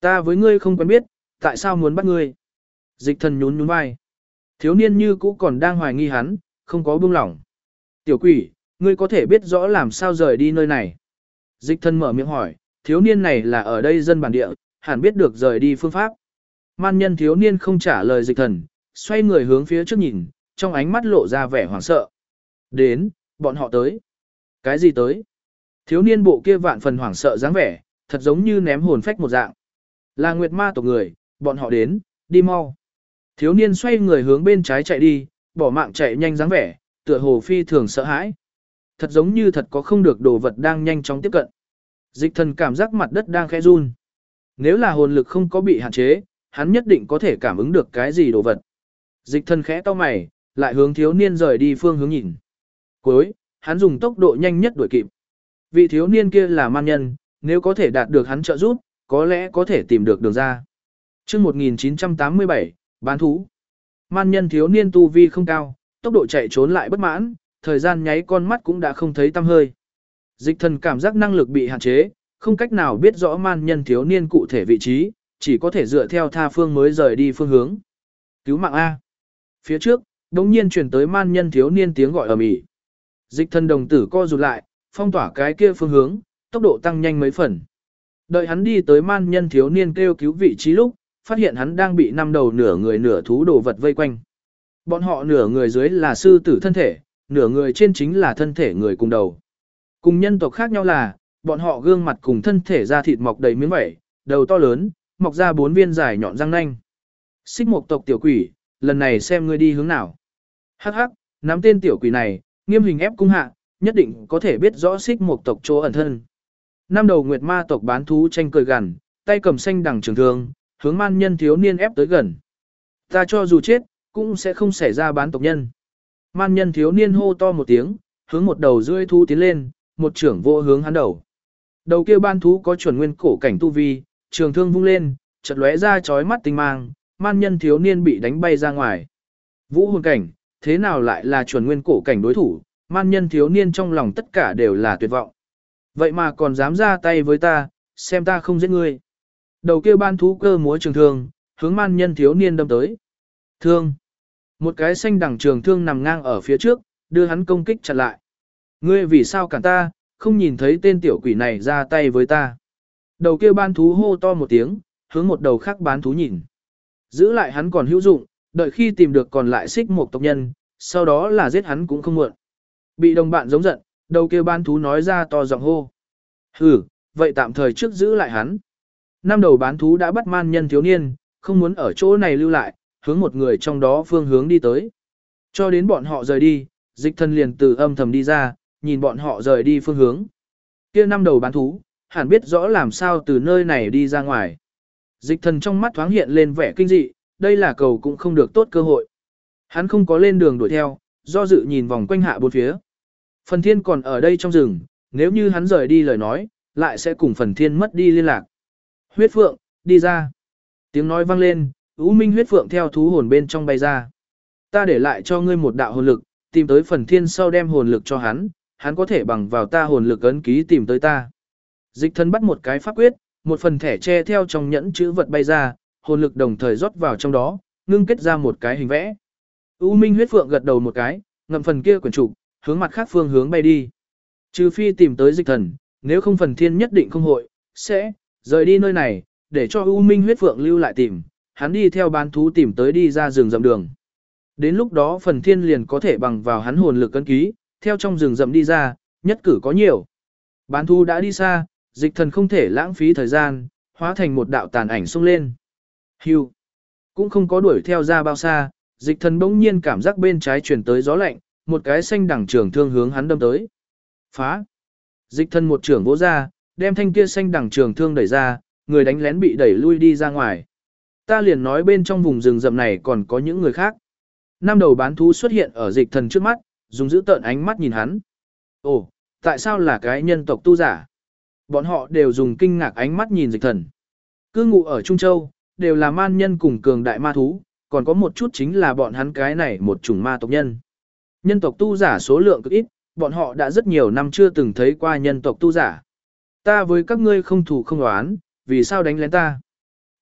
Ta với ngươi không quen biết, tại sao muốn bắt ngươi? Dịch thần nhún nhún vai. Thiếu niên như cũ còn đang hoài nghi hắn, không có buông lỏng. Tiểu quỷ, ngươi có thể biết rõ làm sao rời đi nơi này. Dịch thần mở miệng hỏi, thiếu niên này là ở đây dân bản địa, hẳn biết được rời đi phương pháp. Man nhân thiếu niên không trả lời dịch thần, xoay người hướng phía trước nhìn, trong ánh mắt lộ ra vẻ hoảng sợ. Đến, bọn họ tới. Cái gì tới? Thiếu niên bộ kia vạn phần hoảng sợ dáng vẻ, thật giống như ném hồn phách một dạng. Là nguyệt ma tộc người, bọn họ đến, đi mau. Thiếu niên xoay người hướng bên trái chạy đi, bỏ mạng chạy nhanh dáng vẻ, tựa hồ phi thường sợ hãi. Thật giống như thật có không được đồ vật đang nhanh chóng tiếp cận. Dịch thần cảm giác mặt đất đang khẽ run. Nếu là hồn lực không có bị hạn chế, hắn nhất định có thể cảm ứng được cái gì đồ vật. Dịch thần khẽ cau mày, lại hướng thiếu niên rời đi phương hướng nhìn. Cuối, hắn dùng tốc độ nhanh nhất đuổi kịp. Vị thiếu niên kia là man nhân, nếu có thể đạt được hắn trợ giúp, có lẽ có thể tìm được đường ra. Trước một nghìn chín trăm tám mươi bảy, bán thú. Man nhân thiếu niên tu vi không cao, tốc độ chạy trốn lại bất mãn, thời gian nháy con mắt cũng đã không thấy tăm hơi. Dịch thần cảm giác năng lực bị hạn chế, không cách nào biết rõ man nhân thiếu niên cụ thể vị trí, chỉ có thể dựa theo tha phương mới rời đi phương hướng. Cứu mạng A. Phía trước, đống nhiên truyền tới man nhân thiếu niên tiếng gọi ầm ĩ. Dịch thần đồng tử co rụt lại, phong tỏa cái kia phương hướng, tốc độ tăng nhanh mấy phần. Đợi hắn đi tới man nhân thiếu niên kêu cứu vị trí lúc, phát hiện hắn đang bị năm đầu nửa người nửa thú đồ vật vây quanh. Bọn họ nửa người dưới là sư tử thân thể, nửa người trên chính là thân thể người cùng đầu. Cùng nhân tộc khác nhau là, bọn họ gương mặt cùng thân thể da thịt mọc đầy miếng vảy, đầu to lớn, mọc ra bốn viên dài nhọn răng nanh. Xích Mộc tộc tiểu quỷ, lần này xem ngươi đi hướng nào. Hắc hắc, nắm tên tiểu quỷ này, nghiêm hình ép cung hạ, nhất định có thể biết rõ Xích Mộc tộc chỗ ẩn thân. Năm đầu nguyệt ma tộc bán thú tranh cười gằn, tay cầm xanh đằng trường thương, hướng man nhân thiếu niên ép tới gần. Ta cho dù chết, cũng sẽ không xảy ra bán tộc nhân. Man nhân thiếu niên hô to một tiếng, hướng một đầu rưỡi thú tiến lên, một trưởng vô hướng hắn đầu. Đầu kia ban thú có chuẩn nguyên cổ cảnh tu vi, trường thương vung lên, chợt lóe ra chói mắt tinh mang, man nhân thiếu niên bị đánh bay ra ngoài. Vũ hồn cảnh, thế nào lại là chuẩn nguyên cổ cảnh đối thủ, man nhân thiếu niên trong lòng tất cả đều là tuyệt vọng. Vậy mà còn dám ra tay với ta, xem ta không giết ngươi. Đầu kia ban thú cơ múa trường thương, hướng man nhân thiếu niên đâm tới. Thương. Một cái xanh đằng trường thương nằm ngang ở phía trước, đưa hắn công kích chặn lại. Ngươi vì sao cản ta, không nhìn thấy tên tiểu quỷ này ra tay với ta. Đầu kia ban thú hô to một tiếng, hướng một đầu khác bán thú nhìn. Giữ lại hắn còn hữu dụng, đợi khi tìm được còn lại Xích Mộc tộc nhân, sau đó là giết hắn cũng không muộn. Bị đồng bạn giống giận, đầu kia ban thú nói ra to giọng hô. Hừ, vậy tạm thời trước giữ lại hắn. Năm đầu bán thú đã bắt man nhân thiếu niên, không muốn ở chỗ này lưu lại, hướng một người trong đó phương hướng đi tới. Cho đến bọn họ rời đi, dịch thần liền từ âm thầm đi ra, nhìn bọn họ rời đi phương hướng. Kia năm đầu bán thú, hẳn biết rõ làm sao từ nơi này đi ra ngoài. Dịch thần trong mắt thoáng hiện lên vẻ kinh dị, đây là cầu cũng không được tốt cơ hội. Hắn không có lên đường đuổi theo, do dự nhìn vòng quanh hạ bốn phía. Phần thiên còn ở đây trong rừng, nếu như hắn rời đi lời nói, lại sẽ cùng phần thiên mất đi liên lạc. Huyết phượng, đi ra. Tiếng nói vang lên, U Minh huyết phượng theo thú hồn bên trong bay ra. Ta để lại cho ngươi một đạo hồn lực, tìm tới phần thiên sau đem hồn lực cho hắn, hắn có thể bằng vào ta hồn lực ấn ký tìm tới ta. Dịch thân bắt một cái pháp quyết, một phần thẻ che theo trong nhẫn chữ vật bay ra, hồn lực đồng thời rót vào trong đó, ngưng kết ra một cái hình vẽ. U Minh huyết phượng gật đầu một cái, ngậm phần kia quyển trục, hướng mặt khác phương hướng bay đi. Trừ phi tìm tới dịch thần, nếu không phần thiên nhất định không hội, sẽ rời đi nơi này, để cho U Minh huyết phượng lưu lại tìm, hắn đi theo bán thú tìm tới đi ra rừng rậm đường. Đến lúc đó phần thiên liền có thể bằng vào hắn hồn lực ấn ký, theo trong rừng rậm đi ra, nhất cử có nhiều. Bán thú đã đi xa, dịch thần không thể lãng phí thời gian, hóa thành một đạo tàn ảnh xông lên. Hưu. Cũng không có đuổi theo ra bao xa, dịch thần bỗng nhiên cảm giác bên trái chuyển tới gió lạnh, một cái xanh đẳng trường thương hướng hắn đâm tới. Phá. Dịch thần một trường vỗ ra, đem thanh kia xanh đẳng trường thương đẩy ra, người đánh lén bị đẩy lui đi ra ngoài. Ta liền nói bên trong vùng rừng rậm này còn có những người khác. Năm đầu bán thú xuất hiện ở dịch thần trước mắt, dùng giữ tợn ánh mắt nhìn hắn. Ồ, tại sao là cái nhân tộc tu giả? Bọn họ đều dùng kinh ngạc ánh mắt nhìn dịch thần. Cư ngụ ở Trung Châu, đều là man nhân cùng cường đại ma thú, còn có một chút chính là bọn hắn cái này một chủng ma tộc nhân. Nhân tộc tu giả số lượng cực ít, bọn họ đã rất nhiều năm chưa từng thấy qua nhân tộc tu giả. Ta với các ngươi không thù không oán, vì sao đánh lén ta?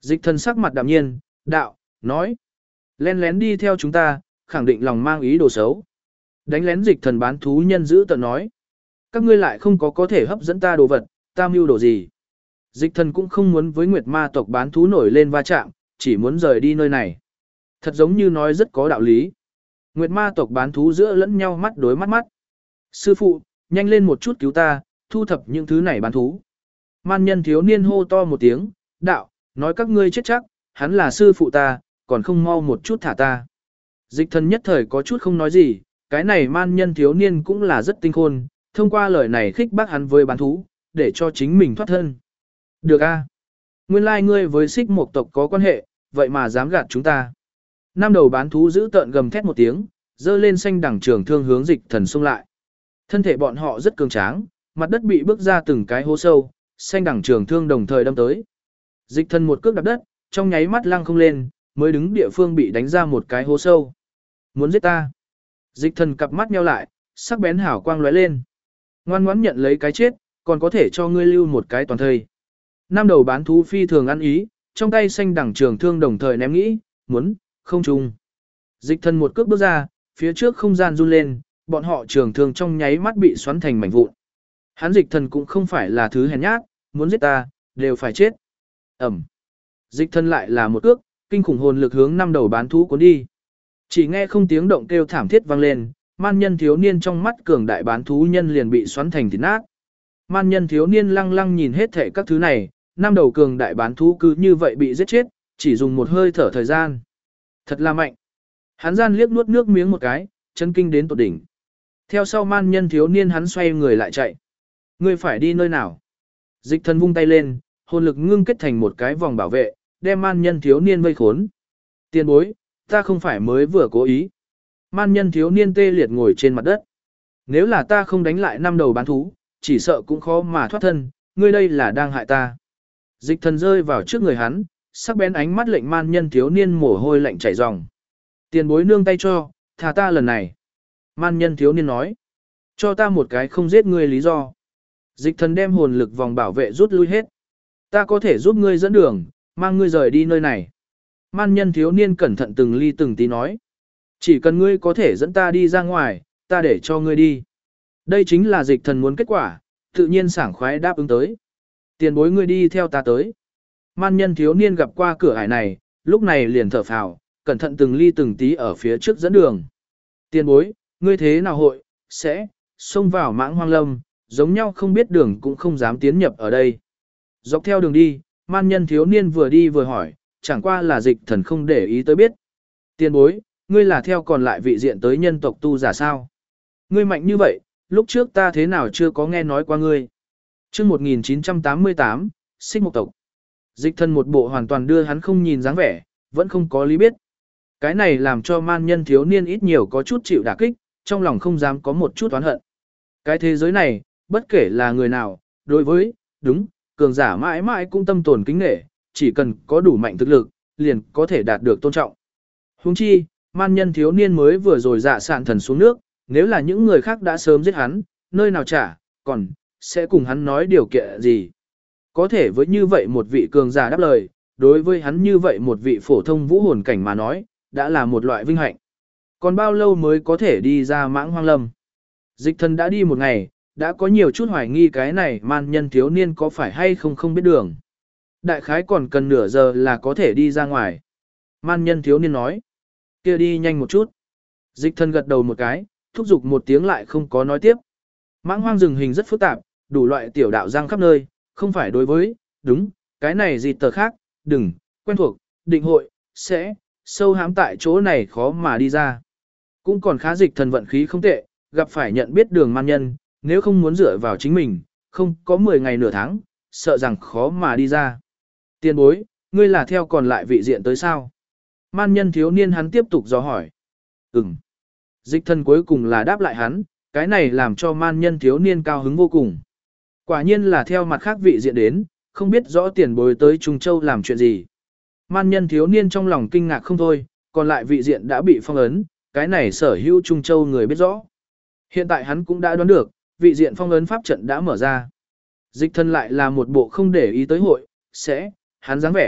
Dịch thần sắc mặt đạm nhiên, đạo, nói. Lén lén đi theo chúng ta, khẳng định lòng mang ý đồ xấu. Đánh lén dịch thần bán thú nhân giữ tận nói. Các ngươi lại không có có thể hấp dẫn ta đồ vật, ta mưu đồ gì. Dịch thần cũng không muốn với nguyệt ma tộc bán thú nổi lên va chạm, chỉ muốn rời đi nơi này. Thật giống như nói rất có đạo lý. Nguyệt ma tộc bán thú giữa lẫn nhau mắt đối mắt mắt. Sư phụ, nhanh lên một chút cứu ta, thu thập những thứ này bán thú. Man nhân thiếu niên hô to một tiếng, đạo, nói các ngươi chết chắc, hắn là sư phụ ta, còn không mau một chút thả ta. Dịch thần nhất thời có chút không nói gì, cái này man nhân thiếu niên cũng là rất tinh khôn, thông qua lời này khích bác hắn với bán thú, để cho chính mình thoát thân. Được a, nguyên lai like ngươi với xích một tộc có quan hệ, vậy mà dám gạt chúng ta. Năm đầu bán thú giữ tợn gầm thét một tiếng, dơ lên xanh đẳng trường thương hướng dịch thần xông lại. Thân thể bọn họ rất cường tráng, mặt đất bị bước ra từng cái hố sâu, xanh đẳng trường thương đồng thời đâm tới. Dịch thần một cước đạp đất, trong nháy mắt lăng không lên, mới đứng địa phương bị đánh ra một cái hố sâu. Muốn giết ta. Dịch thần cặp mắt nheo lại, sắc bén hảo quang lóe lên. Ngoan ngoãn nhận lấy cái chết, còn có thể cho ngươi lưu một cái toàn thây. Năm đầu bán thú phi thường ăn ý, trong tay xanh đẳng trường thương đồng thời ném nghĩ, muốn, không trùng. Dịch thần một cước bước ra, phía trước không gian run lên, bọn họ trường thương trong nháy mắt bị xoắn thành mảnh vụn. Hắn dịch thần cũng không phải là thứ hèn nhát, muốn giết ta, đều phải chết. Ẩm. Dịch thần lại là một cước, kinh khủng hồn lực hướng năm đầu bán thú cuốn đi. Chỉ nghe không tiếng động kêu thảm thiết vang lên, man nhân thiếu niên trong mắt cường đại bán thú nhân liền bị xoắn thành thịt nát. Man nhân thiếu niên lăng lăng nhìn hết thảy các thứ này, năm đầu cường đại bán thú cứ như vậy bị giết chết, chỉ dùng một hơi thở thời gian. Thật là mạnh. Hắn gian liếc nuốt nước miếng một cái, chấn kinh đến tột đỉnh. Theo sau man nhân thiếu niên hắn xoay người lại chạy. Ngươi phải đi nơi nào? Dịch thần vung tay lên, hồn lực ngưng kết thành một cái vòng bảo vệ, đem man nhân thiếu niên vây khốn. Tiền bối, ta không phải mới vừa cố ý. Man nhân thiếu niên tê liệt ngồi trên mặt đất. Nếu là ta không đánh lại năm đầu bán thú, chỉ sợ cũng khó mà thoát thân, ngươi đây là đang hại ta. Dịch thần rơi vào trước người hắn, sắc bén ánh mắt lệnh man nhân thiếu niên mồ hôi lạnh chảy ròng. Tiền bối nương tay cho, thả ta lần này. Man nhân thiếu niên nói, cho ta một cái không giết ngươi lý do. Dịch thần đem hồn lực vòng bảo vệ rút lui hết. Ta có thể giúp ngươi dẫn đường, mang ngươi rời đi nơi này. Man nhân thiếu niên cẩn thận từng ly từng tí nói. Chỉ cần ngươi có thể dẫn ta đi ra ngoài, ta để cho ngươi đi. Đây chính là dịch thần muốn kết quả, tự nhiên sảng khoái đáp ứng tới. Tiền bối ngươi đi theo ta tới. Man nhân thiếu niên gặp qua cửa ải này, lúc này liền thở phào, cẩn thận từng ly từng tí ở phía trước dẫn đường. Tiền bối, ngươi thế nào hội, sẽ, xông vào mãng hoang lâm, giống nhau không biết đường cũng không dám tiến nhập ở đây. Dọc theo đường đi, man nhân thiếu niên vừa đi vừa hỏi, chẳng qua là dịch thần không để ý tới biết. Tiền bối, ngươi là theo còn lại vị diện tới nhân tộc tu giả sao? Ngươi mạnh như vậy, lúc trước ta thế nào chưa có nghe nói qua ngươi? Trước một nghìn chín trăm tám mươi tám, Xích Mộc tộc. Dịch thần một bộ hoàn toàn đưa hắn không nhìn dáng vẻ, vẫn không có lý biết. Cái này làm cho man nhân thiếu niên ít nhiều có chút chịu đả kích, trong lòng không dám có một chút oán hận. Cái thế giới này, bất kể là người nào, đối với, đúng, cường giả mãi mãi cũng tâm tồn kính nể, chỉ cần có đủ mạnh thực lực, liền có thể đạt được tôn trọng. Huống chi, man nhân thiếu niên mới vừa rồi dạ sạn thần xuống nước, nếu là những người khác đã sớm giết hắn, nơi nào trả, còn, sẽ cùng hắn nói điều kiện gì. Có thể với như vậy một vị cường giả đáp lời, đối với hắn như vậy một vị phổ thông vũ hồn cảnh mà nói, đã là một loại vinh hạnh. Còn bao lâu mới có thể đi ra mãng hoang lâm? Dịch thần đã đi một ngày, đã có nhiều chút hoài nghi cái này man nhân thiếu niên có phải hay không không biết đường. Đại khái còn cần nửa giờ là có thể đi ra ngoài. Man nhân thiếu niên nói, kia đi nhanh một chút. Dịch thần gật đầu một cái, thúc giục một tiếng lại không có nói tiếp. Mãng hoang rừng hình rất phức tạp, đủ loại tiểu đạo giang khắp nơi, không phải đối với, đúng, cái này gì tờ khác, đừng, quen thuộc, định hội, sẽ, sâu hãm tại chỗ này khó mà đi ra. Cũng còn khá dịch thần vận khí không tệ, gặp phải nhận biết đường man nhân, nếu không muốn dựa vào chính mình, không có mười ngày nửa tháng, sợ rằng khó mà đi ra. Tiền bối, ngươi là theo còn lại vị diện tới sao? Man nhân thiếu niên hắn tiếp tục dò hỏi. Ừm. Dịch thần cuối cùng là đáp lại hắn, cái này làm cho man nhân thiếu niên cao hứng vô cùng. Quả nhiên là theo mặt khác vị diện đến, không biết rõ tiền bối tới Trung Châu làm chuyện gì. Man nhân thiếu niên trong lòng kinh ngạc không thôi, còn lại vị diện đã bị phong ấn, cái này sở hữu Trung Châu người biết rõ. Hiện tại hắn cũng đã đoán được, vị diện phong ấn pháp trận đã mở ra. Dịch thân lại là một bộ không để ý tới hội, sẽ, hắn dáng vẻ,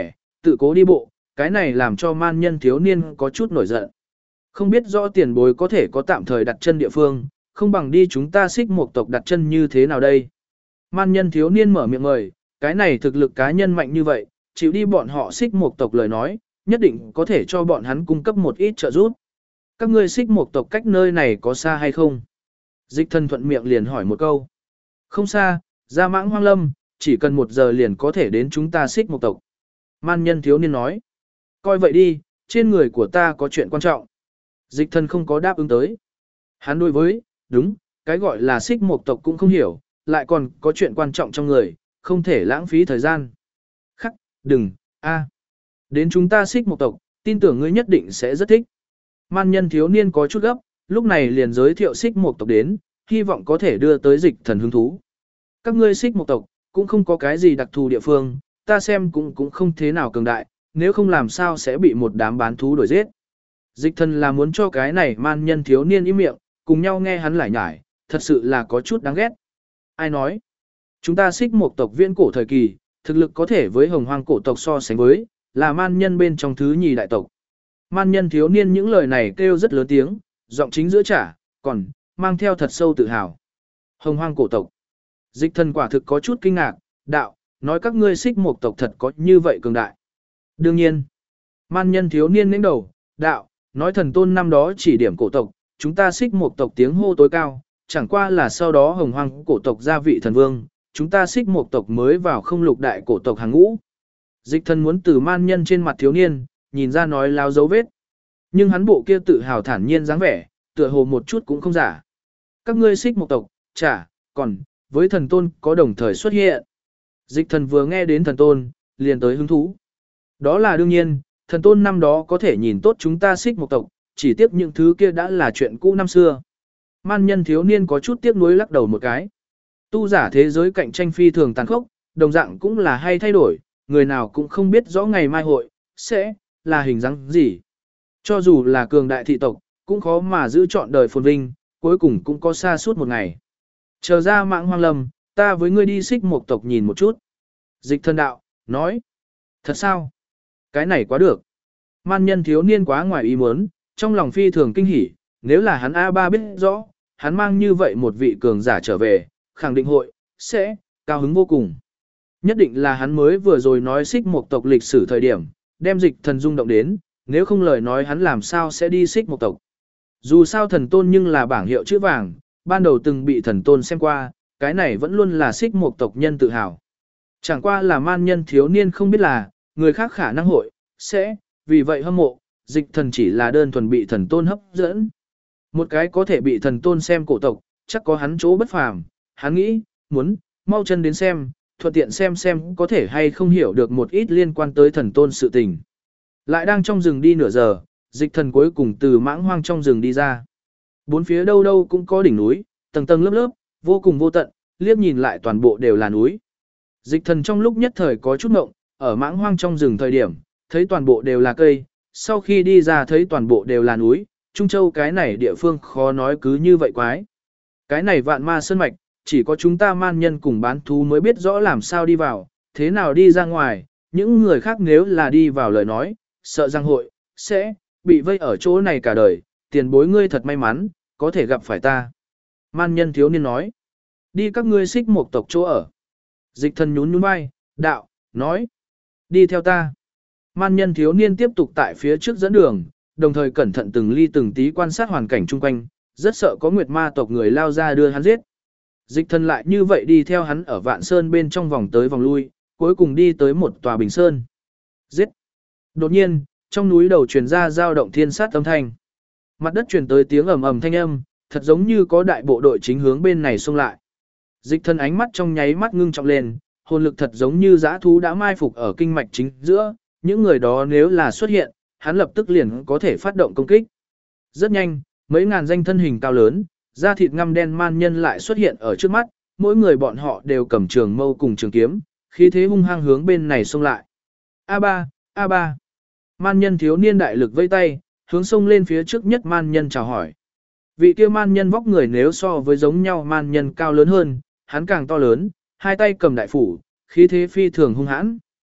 tự cố đi bộ, cái này làm cho man nhân thiếu niên có chút nổi giận. Không biết rõ tiền bối có thể có tạm thời đặt chân địa phương, không bằng đi chúng ta xích một tộc đặt chân như thế nào đây. Man nhân thiếu niên mở miệng mời, cái này thực lực cá nhân mạnh như vậy, chịu đi bọn họ xích một tộc lời nói, nhất định có thể cho bọn hắn cung cấp một ít trợ giúp. Các ngươi xích một tộc cách nơi này có xa hay không? Dịch thần thuận miệng liền hỏi một câu. Không xa, ra mãng hoang lâm, chỉ cần một giờ liền có thể đến chúng ta xích một tộc. Man nhân thiếu niên nói. Coi vậy đi, trên người của ta có chuyện quan trọng. Dịch thần không có đáp ứng tới. Hắn đối với, đúng, cái gọi là xích một tộc cũng không hiểu, lại còn có chuyện quan trọng trong người, không thể lãng phí thời gian. Khắc, đừng, a, đến chúng ta xích một tộc, tin tưởng ngươi nhất định sẽ rất thích. Man nhân thiếu niên có chút gấp, lúc này liền giới thiệu xích một tộc đến, hy vọng có thể đưa tới dịch thần hứng thú. Các ngươi xích một tộc, cũng không có cái gì đặc thù địa phương, ta xem cũng cũng không thế nào cường đại, nếu không làm sao sẽ bị một đám bán thú đuổi giết. Dịch thần là muốn cho cái này man nhân thiếu niên im miệng, cùng nhau nghe hắn lải nhải, thật sự là có chút đáng ghét. Ai nói? Chúng ta xích một tộc viễn cổ thời kỳ, thực lực có thể với hồng hoang cổ tộc so sánh với, là man nhân bên trong thứ nhì đại tộc. Man nhân thiếu niên những lời này kêu rất lớn tiếng, giọng chính giữa trả, còn, mang theo thật sâu tự hào. Hồng hoang cổ tộc. Dịch thần quả thực có chút kinh ngạc, đạo, nói các ngươi xích một tộc thật có như vậy cường đại. Đương nhiên, man nhân thiếu niên lĩnh đầu, đạo, nói thần tôn năm đó chỉ điểm cổ tộc, chúng ta xích một tộc tiếng hô tối cao, chẳng qua là sau đó hồng hoang cổ tộc gia vị thần vương, chúng ta xích một tộc mới vào không lục đại cổ tộc hàng ngũ. Dịch thần muốn từ man nhân trên mặt thiếu niên, nhìn ra nói láo dấu vết. Nhưng hắn bộ kia tự hào thản nhiên dáng vẻ, tựa hồ một chút cũng không giả. Các ngươi xích một tộc, chả, còn, với thần tôn có đồng thời xuất hiện. Dịch thần vừa nghe đến thần tôn, liền tới hứng thú. Đó là đương nhiên, thần tôn năm đó có thể nhìn tốt chúng ta xích một tộc, chỉ tiếc những thứ kia đã là chuyện cũ năm xưa. Man nhân thiếu niên có chút tiếc nuối lắc đầu một cái. Tu giả thế giới cạnh tranh phi thường tàn khốc, đồng dạng cũng là hay thay đổi, người nào cũng không biết rõ ngày mai hội, sẽ, là hình dáng gì. Cho dù là cường đại thị tộc, cũng khó mà giữ trọn đời phồn vinh, cuối cùng cũng có xa suốt một ngày. Chờ ra mạng hoang lâm, ta với ngươi đi xích một tộc nhìn một chút. Dịch thần đạo, nói. Thật sao? Cái này quá được. Man nhân thiếu niên quá ngoài ý muốn, trong lòng phi thường kinh hỉ, nếu là hắn a ba biết rõ, hắn mang như vậy một vị cường giả trở về, khẳng định hội, sẽ, cao hứng vô cùng. Nhất định là hắn mới vừa rồi nói xích một tộc lịch sử thời điểm, đem dịch thần rung động đến, nếu không lời nói hắn làm sao sẽ đi xích một tộc. Dù sao thần tôn nhưng là bảng hiệu chữ vàng, ban đầu từng bị thần tôn xem qua, cái này vẫn luôn là xích một tộc nhân tự hào. Chẳng qua là man nhân thiếu niên không biết là, người khác khả năng hội, sẽ, vì vậy hâm mộ, dịch thần chỉ là đơn thuần bị thần tôn hấp dẫn. Một cái có thể bị thần tôn xem cổ tộc, chắc có hắn chỗ bất phàm, hắn nghĩ, muốn, mau chân đến xem, thuận tiện xem xem có thể hay không hiểu được một ít liên quan tới thần tôn sự tình. Lại đang trong rừng đi nửa giờ, dịch thần cuối cùng từ mãng hoang trong rừng đi ra. Bốn phía đâu đâu cũng có đỉnh núi, tầng tầng lớp lớp, vô cùng vô tận, liếc nhìn lại toàn bộ đều là núi. Dịch thần trong lúc nhất thời có chút ngộng, ở mãng hoang trong rừng thời điểm, thấy toàn bộ đều là cây, sau khi đi ra thấy toàn bộ đều là núi, Trung Châu cái này địa phương khó nói cứ như vậy quái. Cái này vạn ma sơn mạch, chỉ có chúng ta man nhân cùng bán thú mới biết rõ làm sao đi vào, thế nào đi ra ngoài, những người khác nếu là đi vào lời nói, sợ rằng hội, sẽ, bị vây ở chỗ này cả đời, tiền bối ngươi thật may mắn, có thể gặp phải ta. Man nhân thiếu niên nói, đi các ngươi xích một tộc chỗ ở. Dịch thần nhún nhún vai, đạo, nói, đi theo ta. Man nhân thiếu niên tiếp tục tại phía trước dẫn đường, đồng thời cẩn thận từng ly từng tí quan sát hoàn cảnh chung quanh, rất sợ có nguyệt ma tộc người lao ra đưa hắn giết. Dịch thần lại như vậy đi theo hắn ở vạn sơn bên trong vòng tới vòng lui, cuối cùng đi tới một tòa bình sơn. Giết! Đột nhiên, trong núi đầu truyền ra dao động thiên sát âm thanh. Mặt đất truyền tới tiếng ầm ầm thanh âm, thật giống như có đại bộ đội chính hướng bên này xông lại. Dịch thần ánh mắt trong nháy mắt ngưng trọng lên, hồn lực thật giống như dã thú đã mai phục ở kinh mạch chính giữa, những người đó nếu là xuất hiện, hắn lập tức liền có thể phát động công kích. Rất nhanh, mấy ngàn danh thân hình cao lớn, da thịt ngăm đen man nhân lại xuất hiện ở trước mắt, mỗi người bọn họ đều cầm trường mâu cùng trường kiếm, khí thế hung hăng hướng bên này xông lại. a ba, a ba. Man nhân thiếu niên đại lực vây tay, hướng xông lên phía trước nhất man nhân chào hỏi. Vị kia man nhân vóc người nếu so với giống nhau man nhân cao lớn hơn, hắn càng to lớn, hai tay cầm đại phủ, khí thế phi thường hung hãn.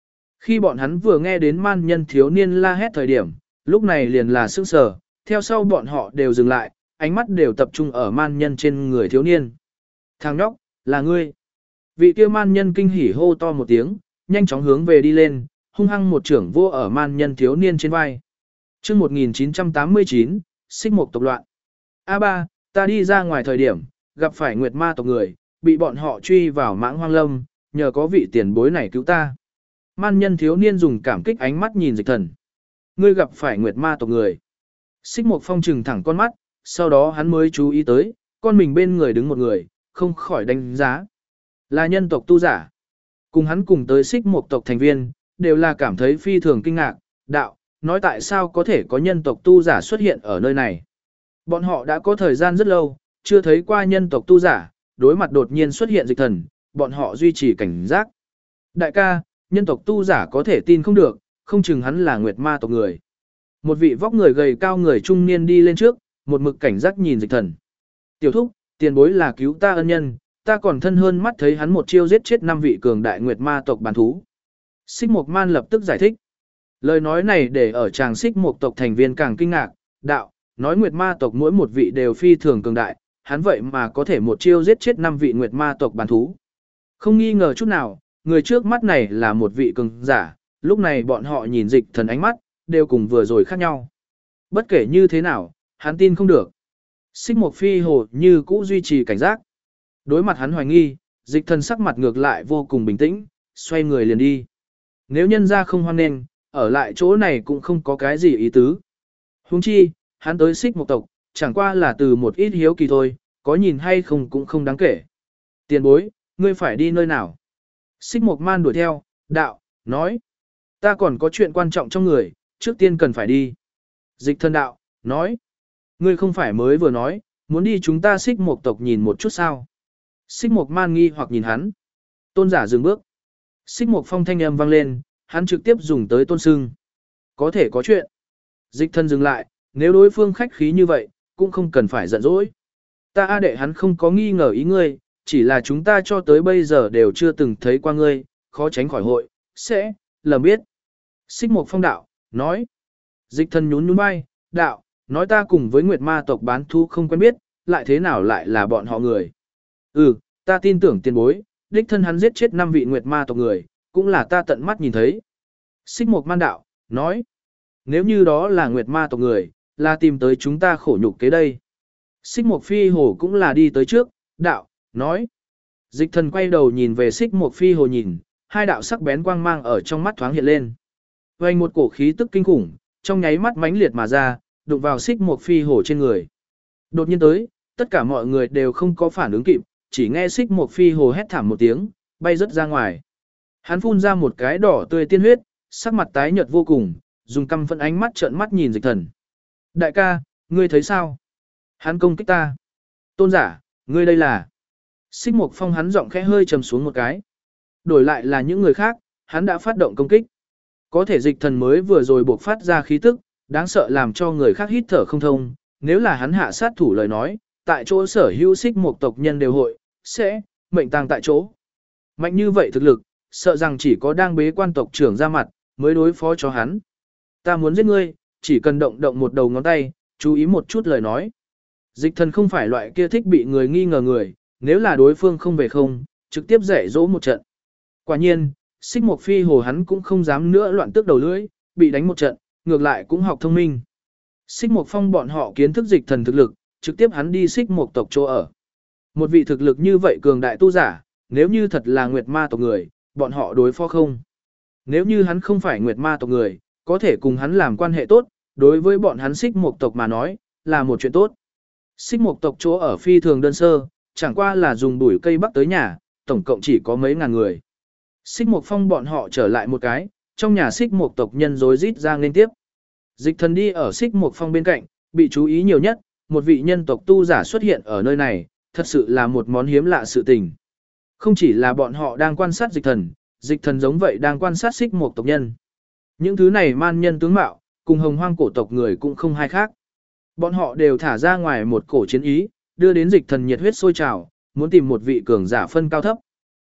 Khi bọn hắn vừa nghe đến man nhân thiếu niên la hét thời điểm, lúc này liền là sững sờ, theo sau bọn họ đều dừng lại, ánh mắt đều tập trung ở man nhân trên người thiếu niên. Thằng nhóc, là ngươi. Vị kia man nhân kinh hỉ hô to một tiếng, nhanh chóng hướng về đi lên, hung hăng một trưởng vô ở man nhân thiếu niên trên vai. Trước một nghìn chín trăm tám mươi chín, xích mục tộc loạn. a ba, ta đi ra ngoài thời điểm, gặp phải nguyệt ma tộc người, bị bọn họ truy vào mãng hoang lâm, nhờ có vị tiền bối này cứu ta. Man nhân thiếu niên dùng cảm kích ánh mắt nhìn dịch thần. Ngươi gặp phải nguyệt ma tộc người. Xích mục phong trừng thẳng con mắt, sau đó hắn mới chú ý tới, con mình bên người đứng một người, không khỏi đánh giá. Là nhân tộc tu giả. Cùng hắn cùng tới xích mục tộc thành viên, đều là cảm thấy phi thường kinh ngạc, đạo, nói tại sao có thể có nhân tộc tu giả xuất hiện ở nơi này. Bọn họ đã có thời gian rất lâu, chưa thấy qua nhân tộc tu giả, đối mặt đột nhiên xuất hiện dịch thần, bọn họ duy trì cảnh giác. Đại ca, nhân tộc tu giả có thể tin không được, không chừng hắn là nguyệt ma tộc người. Một vị vóc người gầy cao người trung niên đi lên trước, một mực cảnh giác nhìn dịch thần. Tiểu thúc, tiền bối là cứu ta ân nhân, ta còn thân hơn mắt thấy hắn một chiêu giết chết năm vị cường đại nguyệt ma tộc bản thú. Xích Mộc Man lập tức giải thích. Lời nói này để ở chàng Xích Mộc tộc thành viên càng kinh ngạc, đạo, nói nguyệt ma tộc mỗi một vị đều phi thường cường đại, hắn vậy mà có thể một chiêu giết chết năm vị nguyệt ma tộc bản thú. Không nghi ngờ chút nào, người trước mắt này là một vị cường giả, lúc này bọn họ nhìn dịch thần ánh mắt, đều cùng vừa rồi khác nhau. Bất kể như thế nào, hắn tin không được. Xích Mộc Phi Hồ như cũ duy trì cảnh giác. Đối mặt hắn hoài nghi, dịch thần sắc mặt ngược lại vô cùng bình tĩnh, xoay người liền đi. Nếu nhân ra không hoan nghênh, ở lại chỗ này cũng không có cái gì ý tứ. Huống chi, hắn tới Xích Mộc tộc, chẳng qua là từ một ít hiếu kỳ thôi, có nhìn hay không cũng không đáng kể. Tiền bối, ngươi phải đi nơi nào? Xích Mộc Man đuổi theo, đạo, nói. Ta còn có chuyện quan trọng trong người, trước tiên cần phải đi. Dịch thần đạo, nói. Ngươi không phải mới vừa nói, muốn đi chúng ta Xích Mộc tộc nhìn một chút sao? Xích Mộc Man nghi hoặc nhìn hắn. Tôn giả dừng bước. Xích Mộc Phong thanh âm vang lên, hắn trực tiếp dùng tới tôn sưng. Có thể có chuyện. Dịch thân dừng lại, nếu đối phương khách khí như vậy, cũng không cần phải giận dỗi. Ta A đệ hắn không có nghi ngờ ý ngươi, chỉ là chúng ta cho tới bây giờ đều chưa từng thấy qua ngươi, khó tránh khỏi hội, sẽ, lầm biết. Xích Mộc Phong đạo, nói. Dịch thân nhún nhún vai, đạo, nói ta cùng với Nguyệt Ma tộc bán thú không quen biết, lại thế nào lại là bọn họ người. Ừ, ta tin tưởng tiền bối, đích thân hắn giết chết năm vị Nguyệt Ma tộc người, cũng là ta tận mắt nhìn thấy. Xích Mộc Man đạo, nói. Nếu như đó là Nguyệt Ma tộc người, là tìm tới chúng ta khổ nhục kế đây. Xích Mộc Phi Hồ cũng là đi tới trước, đạo, nói. Dịch thần quay đầu nhìn về Xích Mộc Phi Hồ nhìn, hai đạo sắc bén quang mang ở trong mắt thoáng hiện lên. Vành một cổ khí tức kinh khủng, trong nháy mắt mãnh liệt mà ra, đụng vào Xích Mộc Phi Hồ trên người. Đột nhiên tới, tất cả mọi người đều không có phản ứng kịp, chỉ nghe Xích Mộc Phi Hồ hét thảm một tiếng, bay rất ra ngoài. Hắn phun ra một cái đỏ tươi tiên huyết, sắc mặt tái nhợt vô cùng, dùng căm phẫn ánh mắt trợn mắt nhìn dịch thần. Đại ca, ngươi thấy sao? Hắn công kích ta. Tôn giả, ngươi đây là... Xích Mộc Phong hắn giọng khẽ hơi trầm xuống một cái. Đổi lại là những người khác, hắn đã phát động công kích. Có thể dịch thần mới vừa rồi buộc phát ra khí tức, đáng sợ làm cho người khác hít thở không thông. Nếu là hắn hạ sát thủ lời nói, tại chỗ sở hữu Xích Mộc tộc nhân đều hội, sẽ, mệnh tang tại chỗ. Mạnh như vậy thực lực, sợ rằng chỉ có đang bế quan tộc trưởng ra mặt, mới đối phó cho hắn. Ta muốn giết ngươi, chỉ cần động động một đầu ngón tay, chú ý một chút lời nói. Dịch thần không phải loại kia thích bị người nghi ngờ người, nếu là đối phương không về không, trực tiếp dạy dỗ một trận. Quả nhiên, Xích Mộc Phi Hồ hắn cũng không dám nữa loạn tước đầu lưỡi, bị đánh một trận, ngược lại cũng học thông minh. Xích Mộc Phong bọn họ kiến thức dịch thần thực lực, trực tiếp hắn đi Xích Mộc tộc chỗ ở. Một vị thực lực như vậy cường đại tu giả, nếu như thật là Nguyệt Ma tộc người, bọn họ đối phó không. Nếu như hắn không phải Nguyệt Ma tộc người, có thể cùng hắn làm quan hệ tốt, đối với bọn hắn Xích Mộc tộc mà nói, là một chuyện tốt. Xích Mộc tộc chỗ ở phi thường đơn sơ, chẳng qua là dùng bụi cây bắc tới nhà, tổng cộng chỉ có mấy ngàn người. Xích Mộc Phong bọn họ trở lại một cái, trong nhà Xích Mộc tộc nhân rối rít ra nên tiếp. Dịch thần đi ở Xích Mộc Phong bên cạnh, bị chú ý nhiều nhất, một vị nhân tộc tu giả xuất hiện ở nơi này, thật sự là một món hiếm lạ sự tình. Không chỉ là bọn họ đang quan sát dịch thần, dịch thần giống vậy đang quan sát Xích Mộc tộc nhân. Những thứ này man nhân tướng mạo, cùng hồng hoang cổ tộc người cũng không hai khác. Bọn họ đều thả ra ngoài một cổ chiến ý, đưa đến dịch thần nhiệt huyết sôi trào, muốn tìm một vị cường giả phân cao thấp.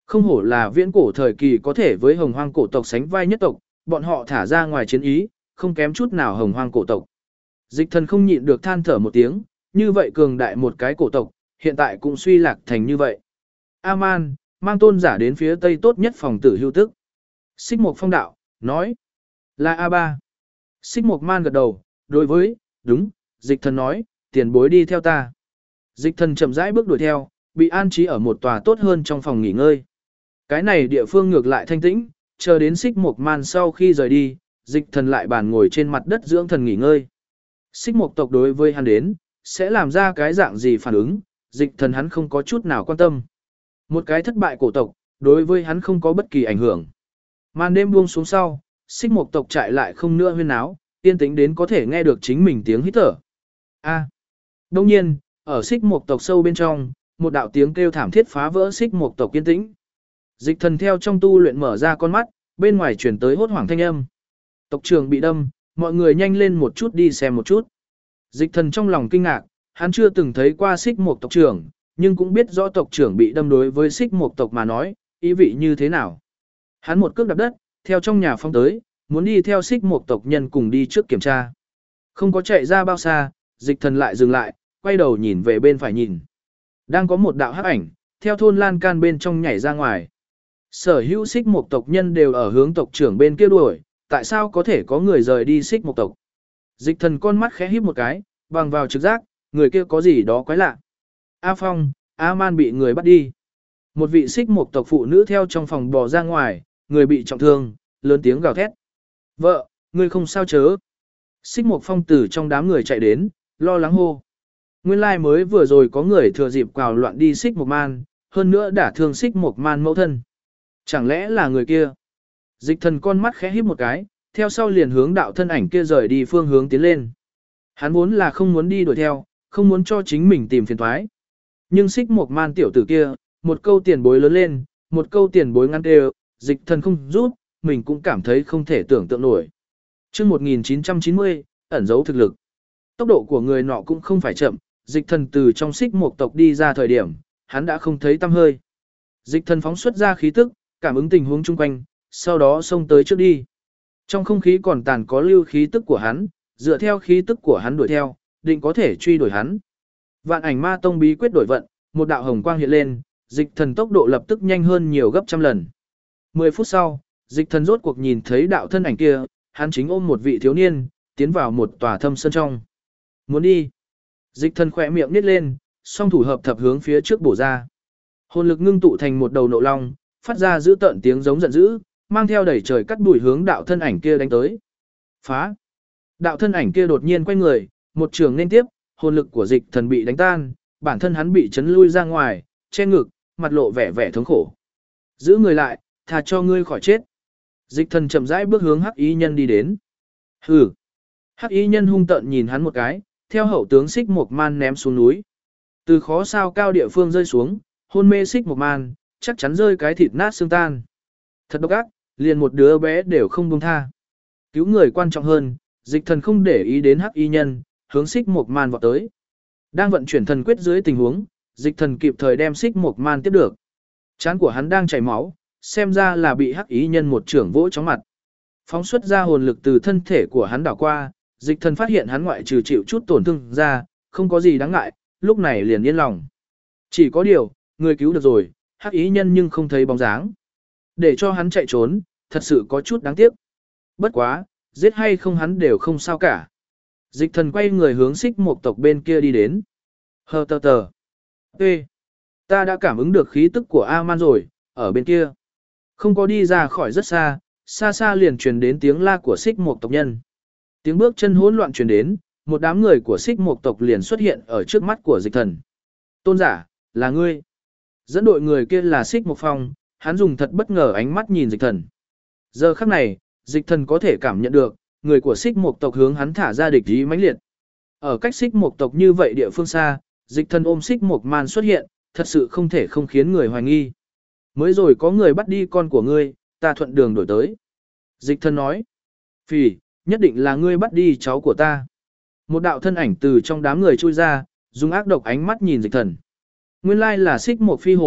Không hổ là viễn cổ thời kỳ có thể với hồng hoang cổ tộc sánh vai nhất tộc, bọn họ thả ra ngoài chiến ý, không kém chút nào hồng hoang cổ tộc. Dịch thần không nhịn được than thở một tiếng, như vậy cường đại một cái cổ tộc, hiện tại cũng suy lạc thành như vậy. A-man, mang tôn giả đến phía tây tốt nhất phòng tử hưu tức. Xích Mộc Phong đạo, nói, là A ba. Xích Mộc Man gật đầu, đối với, đúng, dịch thần nói, tiền bối đi theo ta. Dịch thần chậm rãi bước đuổi theo, bị an trí ở một tòa tốt hơn trong phòng nghỉ ngơi. Cái này địa phương ngược lại thanh tĩnh, chờ đến Xích Mộc Man sau khi rời đi, dịch thần lại bàn ngồi trên mặt đất dưỡng thần nghỉ ngơi. Xích Mộc tộc đối với hắn đến, sẽ làm ra cái dạng gì phản ứng, dịch thần hắn không có chút nào quan tâm. Một cái thất bại cổ tộc, đối với hắn không có bất kỳ ảnh hưởng. Màn đêm buông xuống sau, Xích Mộc tộc trại lại không nữa huyên náo, yên tĩnh đến có thể nghe được chính mình tiếng hít thở. A. Đông nhiên, ở Xích Mộc tộc sâu bên trong, một đạo tiếng kêu thảm thiết phá vỡ Xích Mộc tộc yên tĩnh. Dịch thần theo trong tu luyện mở ra con mắt, bên ngoài chuyển tới hốt hoảng thanh âm. Tộc trưởng bị đâm, mọi người nhanh lên một chút đi xem một chút. Dịch thần trong lòng kinh ngạc, hắn chưa từng thấy qua Xích Mộc tộc trưởng, nhưng cũng biết rõ tộc trưởng bị đâm đối với Xích Mộc tộc mà nói, ý vị như thế nào. Hắn một cước đạp đất, theo trong nhà phong tới, muốn đi theo Xích Mộc tộc nhân cùng đi trước kiểm tra. Không có chạy ra bao xa, dịch thần lại dừng lại, quay đầu nhìn về bên phải nhìn. Đang có một đạo hắc ảnh, theo thôn lan can bên trong nhảy ra ngoài. Sở hữu Xích Mộc tộc nhân đều ở hướng tộc trưởng bên kia đuổi, tại sao có thể có người rời đi Xích Mộc tộc? Dịch thần con mắt khẽ híp một cái, bằng vào trực giác, người kia có gì đó quái lạ. A Phong, A Man bị người bắt đi. Một vị Xích Mộc tộc phụ nữ theo trong phòng bò ra ngoài, người bị trọng thương, lớn tiếng gào thét. Vợ, ngươi không sao chớ. Xích Mộc Phong từ trong đám người chạy đến, lo lắng hô. Nguyên lai like mới vừa rồi có người thừa dịp quào loạn đi Xích Mộc Man, hơn nữa đã thương Xích Mộc Man mẫu thân. Chẳng lẽ là người kia? Dịch thần con mắt khẽ híp một cái, theo sau liền hướng đạo thân ảnh kia rời đi phương hướng tiến lên. Hắn vốn là không muốn đi đuổi theo, không muốn cho chính mình tìm phiền toái. Nhưng Xích Mộc Man tiểu tử kia, một câu tiền bối lớn lên, một câu tiền bối ngăn đều, dịch thần không rút, mình cũng cảm thấy không thể tưởng tượng nổi. Chương một nghìn chín trăm chín mươi, ẩn giấu thực lực. Tốc độ của người nọ cũng không phải chậm, dịch thần từ trong Xích Mộc tộc đi ra thời điểm, hắn đã không thấy tăm hơi. Dịch thần phóng xuất ra khí tức, cảm ứng tình huống chung quanh, sau đó xông tới trước đi. Trong không khí còn tàn có lưu khí tức của hắn, dựa theo khí tức của hắn đuổi theo, định có thể truy đuổi hắn. Vạn Ảnh Ma Tông bí quyết đổi vận, một đạo hồng quang hiện lên, dịch thần tốc độ lập tức nhanh hơn nhiều gấp trăm lần. Mười phút sau, dịch thần rốt cuộc nhìn thấy đạo thân ảnh kia, hắn chính ôm một vị thiếu niên, tiến vào một tòa thâm sơn trong. Muốn đi. Dịch thần khỏe miệng nít lên, song thủ hợp thập hướng phía trước bổ ra. Hồn lực ngưng tụ thành một đầu nộ long, phát ra dữ tợn tiếng giống giận dữ, mang theo đẩy trời cắt đuổi hướng đạo thân ảnh kia đánh tới. Phá. Đạo thân ảnh kia đột nhiên quay người, một trường nên tiếp, hồn lực của dịch thần bị đánh tan, bản thân hắn bị chấn lui ra ngoài, che ngực, mặt lộ vẻ vẻ thống khổ. Giữ người lại, thà cho ngươi khỏi chết. Dịch thần chậm rãi bước hướng Hắc Y Nhân đi đến. Hừ. Hắc Y Nhân hung tợn nhìn hắn một cái, theo hậu tướng Xích Mộc Man ném xuống núi. Từ khó sao cao địa phương rơi xuống, hôn mê Xích Mộc Man, chắc chắn rơi cái thịt nát xương tan. Thật độc ác, liền một đứa bé đều không buông tha. Cứu người quan trọng hơn, dịch thần không để ý đến Hắc Y Nhân, hướng Xích Mộc Man vọt tới. Đang vận chuyển thần quyết dưới tình huống, dịch thần kịp thời đem Xích Mộc Man tiếp được. Trán của hắn đang chảy máu, xem ra là bị Hắc Y Nhân một trưởng vỗ chóng mặt. Phóng xuất ra hồn lực từ thân thể của hắn đảo qua, dịch thần phát hiện hắn ngoại trừ chịu chút tổn thương ra, không có gì đáng ngại, lúc này liền yên lòng. Chỉ có điều, người cứu được rồi, Hắc Y Nhân nhưng không thấy bóng dáng. Để cho hắn chạy trốn, thật sự có chút đáng tiếc. Bất quá, giết hay không hắn đều không sao cả. Dịch thần quay người hướng Xích Mộc tộc bên kia đi đến. Hờ tờ tờ. Ê! Ta đã cảm ứng được khí tức của A-man rồi, ở bên kia. Không có đi ra khỏi rất xa, xa xa liền truyền đến tiếng la của Xích Mộc tộc nhân. Tiếng bước chân hỗn loạn truyền đến, một đám người của Xích Mộc tộc liền xuất hiện ở trước mắt của dịch thần. Tôn giả, là ngươi. Dẫn đội người kia là Xích Mộc Phong, hắn dùng thật bất ngờ ánh mắt nhìn dịch thần. Giờ khắc này, dịch thần có thể cảm nhận được, người của Xích Mộc tộc hướng hắn thả ra địch ý mãnh liệt. Ở cách Xích Mộc tộc như vậy địa phương xa, dịch thần ôm Xích Mộc Man xuất hiện, thật sự không thể không khiến người hoài nghi. Mới rồi có người bắt đi con của ngươi, ta thuận đường đổi tới. Dịch thần nói, phì, nhất định là ngươi bắt đi cháu của ta. Một đạo thân ảnh từ trong đám người chui ra, dùng ác độc ánh mắt nhìn dịch thần. Nguyên lai là Xích Mộc Phi Hồ,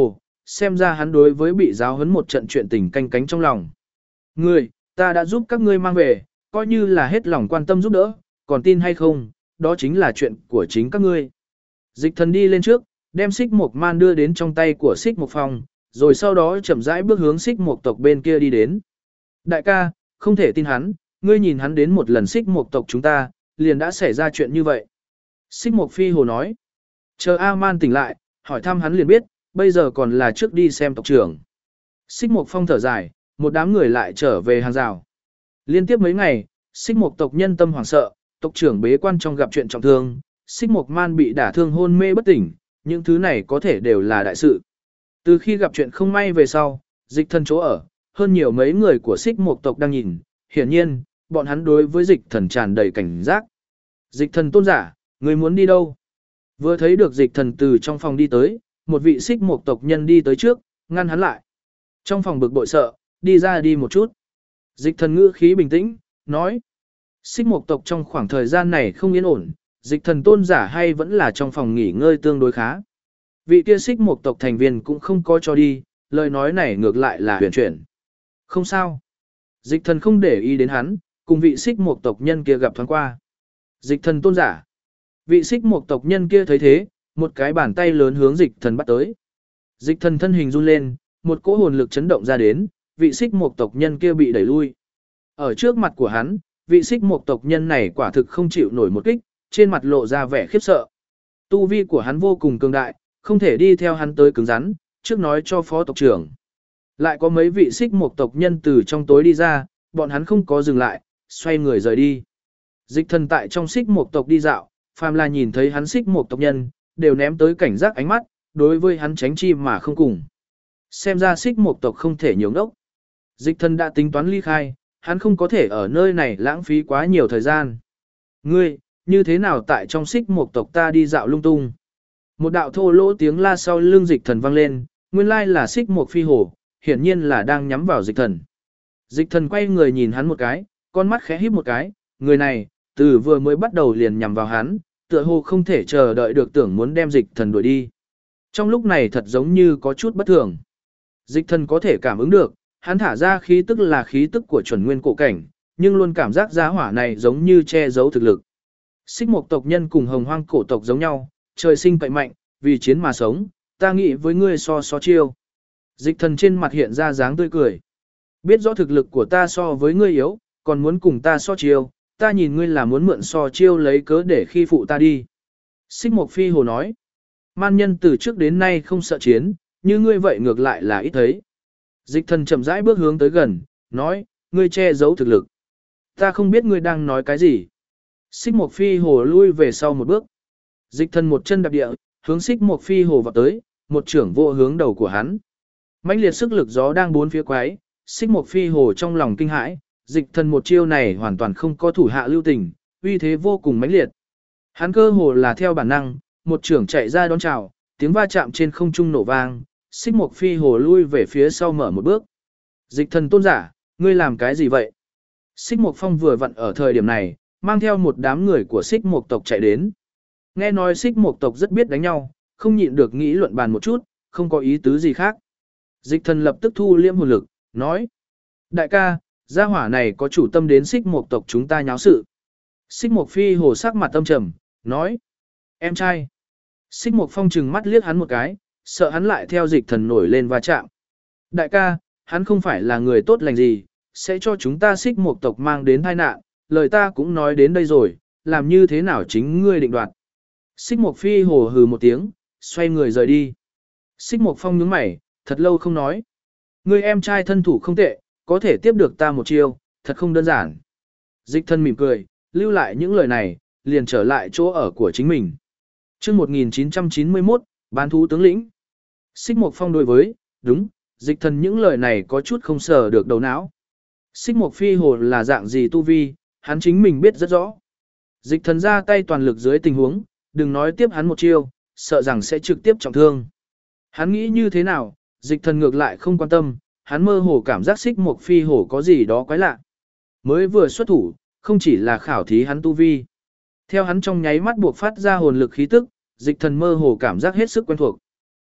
xem ra hắn đối với bị giáo huấn một trận chuyện tình canh cánh trong lòng. Ngươi, ta đã giúp các ngươi mang về, coi như là hết lòng quan tâm giúp đỡ, còn tin hay không, đó chính là chuyện của chính các ngươi. Dịch thần đi lên trước, đem xích mộc man đưa đến trong tay của xích mộc phong, rồi sau đó chậm rãi bước hướng xích mộc tộc bên kia đi đến. Đại ca, không thể tin hắn, ngươi nhìn hắn đến một lần xích mộc tộc chúng ta, liền đã xảy ra chuyện như vậy. Xích mộc phi hồ nói, chờ A-man tỉnh lại, hỏi thăm hắn liền biết, bây giờ còn là trước đi xem tộc trưởng. Xích mộc phong thở dài, một đám người lại trở về hàng rào. Liên tiếp mấy ngày, xích mộc tộc nhân tâm hoảng sợ, tộc trưởng bế quan trong gặp chuyện trọng thương, xích mộc man bị đả thương hôn mê bất tỉnh, những thứ này có thể đều là đại sự. Từ khi gặp chuyện không may về sau, dịch thần chỗ ở, hơn nhiều mấy người của xích mộc tộc đang nhìn, hiển nhiên, bọn hắn đối với dịch thần tràn đầy cảnh giác. Dịch thần tôn giả, người muốn đi đâu? Vừa thấy được dịch thần từ trong phòng đi tới, một vị xích mộc tộc nhân đi tới trước, ngăn hắn lại. Trong phòng bực bội sợ, đi ra đi một chút. Dịch thần ngữ khí bình tĩnh, nói. Xích mộc tộc trong khoảng thời gian này không yên ổn, dịch thần tôn giả hay vẫn là trong phòng nghỉ ngơi tương đối khá. Vị kia xích mộc tộc thành viên cũng không có cho đi, lời nói này ngược lại là huyền chuyển. Không sao. Dịch thần không để ý đến hắn, cùng vị xích mộc tộc nhân kia gặp thoáng qua. Dịch thần tôn giả. Vị xích mộc tộc nhân kia thấy thế, một cái bàn tay lớn hướng dịch thần bắt tới. Dịch thần thân hình run lên, một cỗ hồn lực chấn động ra đến, vị xích mộc tộc nhân kia bị đẩy lui. Ở trước mặt của hắn, vị xích mộc tộc nhân này quả thực không chịu nổi một kích, trên mặt lộ ra vẻ khiếp sợ. Tu vi của hắn vô cùng cường đại, không thể đi theo hắn tới cứng rắn, trước nói cho phó tộc trưởng. Lại có mấy vị xích mộc tộc nhân từ trong tối đi ra, bọn hắn không có dừng lại, xoay người rời đi. Dịch thần tại trong xích mộc tộc đi dạo, phàm là nhìn thấy hắn xích mộc tộc nhân, đều ném tới cảnh giác ánh mắt, đối với hắn tránh chi mà không cùng. Xem ra xích mộc tộc không thể nhiều ngốc. Dịch thần đã tính toán ly khai, hắn không có thể ở nơi này lãng phí quá nhiều thời gian. Ngươi, như thế nào tại trong xích mộc tộc ta đi dạo lung tung? Một đạo thô lỗ tiếng la sau lưng dịch thần vang lên, nguyên lai là xích mộc phi hổ, hiển nhiên là đang nhắm vào dịch thần. Dịch thần quay người nhìn hắn một cái, con mắt khẽ híp một cái, người này, từ vừa mới bắt đầu liền nhắm vào hắn, tựa hồ không thể chờ đợi được tưởng muốn đem dịch thần đuổi đi. Trong lúc này thật giống như có chút bất thường. Dịch thần có thể cảm ứng được, hắn thả ra khí tức là khí tức của chuẩn nguyên cổ cảnh, nhưng luôn cảm giác giá hỏa này giống như che giấu thực lực. Xích mộc tộc nhân cùng hồng hoang cổ tộc giống nhau, trời sinh cậy mạnh, vì chiến mà sống, ta nghĩ với ngươi so so chiêu. Dịch thần trên mặt hiện ra dáng tươi cười. Biết rõ thực lực của ta so với ngươi yếu, còn muốn cùng ta so chiêu, ta nhìn ngươi là muốn mượn so chiêu lấy cớ để khi phụ ta đi. Xích mộc phi hồ nói, man nhân từ trước đến nay không sợ chiến, như ngươi vậy ngược lại là ít thấy. Dịch thần chậm rãi bước hướng tới gần, nói, ngươi che giấu thực lực. Ta không biết ngươi đang nói cái gì. Xích mộc phi hồ lui về sau một bước. Dịch thần một chân đạp địa, hướng xích mộc phi hồ vào tới, một trưởng vô hướng đầu của hắn. Mãnh liệt sức lực gió đang bốn phía quái, xích mộc phi hồ trong lòng kinh hãi, dịch thần một chiêu này hoàn toàn không có thủ hạ lưu tình, uy thế vô cùng mãnh liệt. Hắn cơ hồ là theo bản năng, một trưởng chạy ra đón chào, tiếng va chạm trên không trung nổ vang, xích mộc phi hồ lui về phía sau mở một bước. Dịch thần tôn giả, ngươi làm cái gì vậy? Xích mộc phong vừa vặn ở thời điểm này, mang theo một đám người của xích mộc tộc chạy đến. Nghe nói xích mộc tộc rất biết đánh nhau, không nhịn được nghĩ luận bàn một chút, không có ý tứ gì khác. Dịch thần lập tức thu liễm hồn lực, nói. Đại ca, gia hỏa này có chủ tâm đến xích mộc tộc chúng ta nháo sự. Xích mộc phi hồ sắc mặt tâm trầm, nói. Em trai. Xích mộc phong trừng mắt liếc hắn một cái, sợ hắn lại theo dịch thần nổi lên va chạm. Đại ca, hắn không phải là người tốt lành gì, sẽ cho chúng ta xích mộc tộc mang đến tai nạn, lời ta cũng nói đến đây rồi, làm như thế nào chính ngươi định đoạt. Xích mộc phi hồ hừ một tiếng, xoay người rời đi. Xích mộc phong nhướng mày, thật lâu không nói. Ngươi em trai thân thủ không tệ, có thể tiếp được ta một chiêu, thật không đơn giản. Dịch thân mỉm cười, lưu lại những lời này, liền trở lại chỗ ở của chính mình. Trước một nghìn chín trăm chín mươi mốt, bán thú tướng lĩnh. Xích mộc phong đối với, đúng, dịch thần những lời này có chút không sờ được đầu não. Xích mộc phi hồ là dạng gì tu vi, hắn chính mình biết rất rõ. Dịch thần ra tay toàn lực dưới tình huống, đừng nói tiếp hắn một chiêu, sợ rằng sẽ trực tiếp trọng thương. Hắn nghĩ như thế nào, dịch thần ngược lại không quan tâm, hắn mơ hồ cảm giác xích mộc phi hồ có gì đó quái lạ. Mới vừa xuất thủ, không chỉ là khảo thí hắn tu vi. Theo hắn trong nháy mắt buộc phát ra hồn lực khí tức, dịch thần mơ hồ cảm giác hết sức quen thuộc.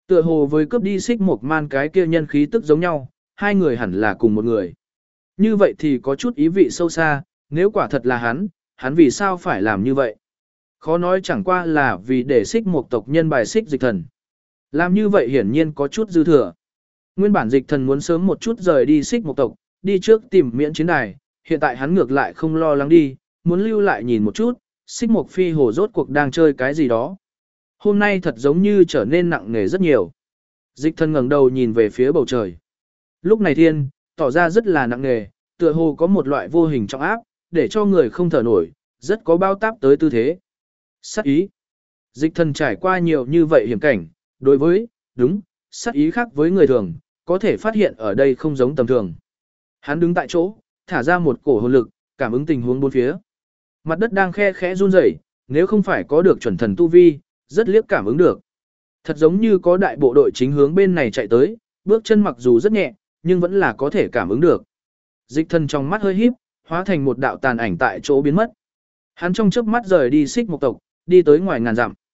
Tựa hồ với cướp đi xích một man cái kia nhân khí tức giống nhau, hai người hẳn là cùng một người. Như vậy thì có chút ý vị sâu xa, nếu quả thật là hắn, hắn vì sao phải làm như vậy? Khó nói chẳng qua là vì để xích một tộc nhân bài xích dịch thần. Làm như vậy hiển nhiên có chút dư thừa. Nguyên bản dịch thần muốn sớm một chút rời đi xích một tộc, đi trước tìm miễn chiến đài, hiện tại hắn ngược lại không lo lắng đi, muốn lưu lại nhìn một chút, xích một phi hồ rốt cuộc đang chơi cái gì đó. Hôm nay thật giống như trở nên nặng nề rất nhiều. Dịch thần ngẩng đầu nhìn về phía bầu trời. Lúc này thiên, tỏ ra rất là nặng nề, tựa hồ có một loại vô hình trọng áp, để cho người không thở nổi, rất có bao táp tới tư thế. Sát ý. Dịch thần trải qua nhiều như vậy hiểm cảnh, đối với, đúng, sát ý khác với người thường, có thể phát hiện ở đây không giống tầm thường. Hắn đứng tại chỗ, thả ra một cổ hồn lực, cảm ứng tình huống bốn phía. Mặt đất đang khe khẽ run rẩy, nếu không phải có được chuẩn thần tu vi, rất liếc cảm ứng được. Thật giống như có đại bộ đội chính hướng bên này chạy tới, bước chân mặc dù rất nhẹ, nhưng vẫn là có thể cảm ứng được. Dịch thần trong mắt hơi híp, hóa thành một đạo tàn ảnh tại chỗ biến mất. Hắn trong chớp mắt rời đi xích một tộc, đi tới ngoài ngàn dặm.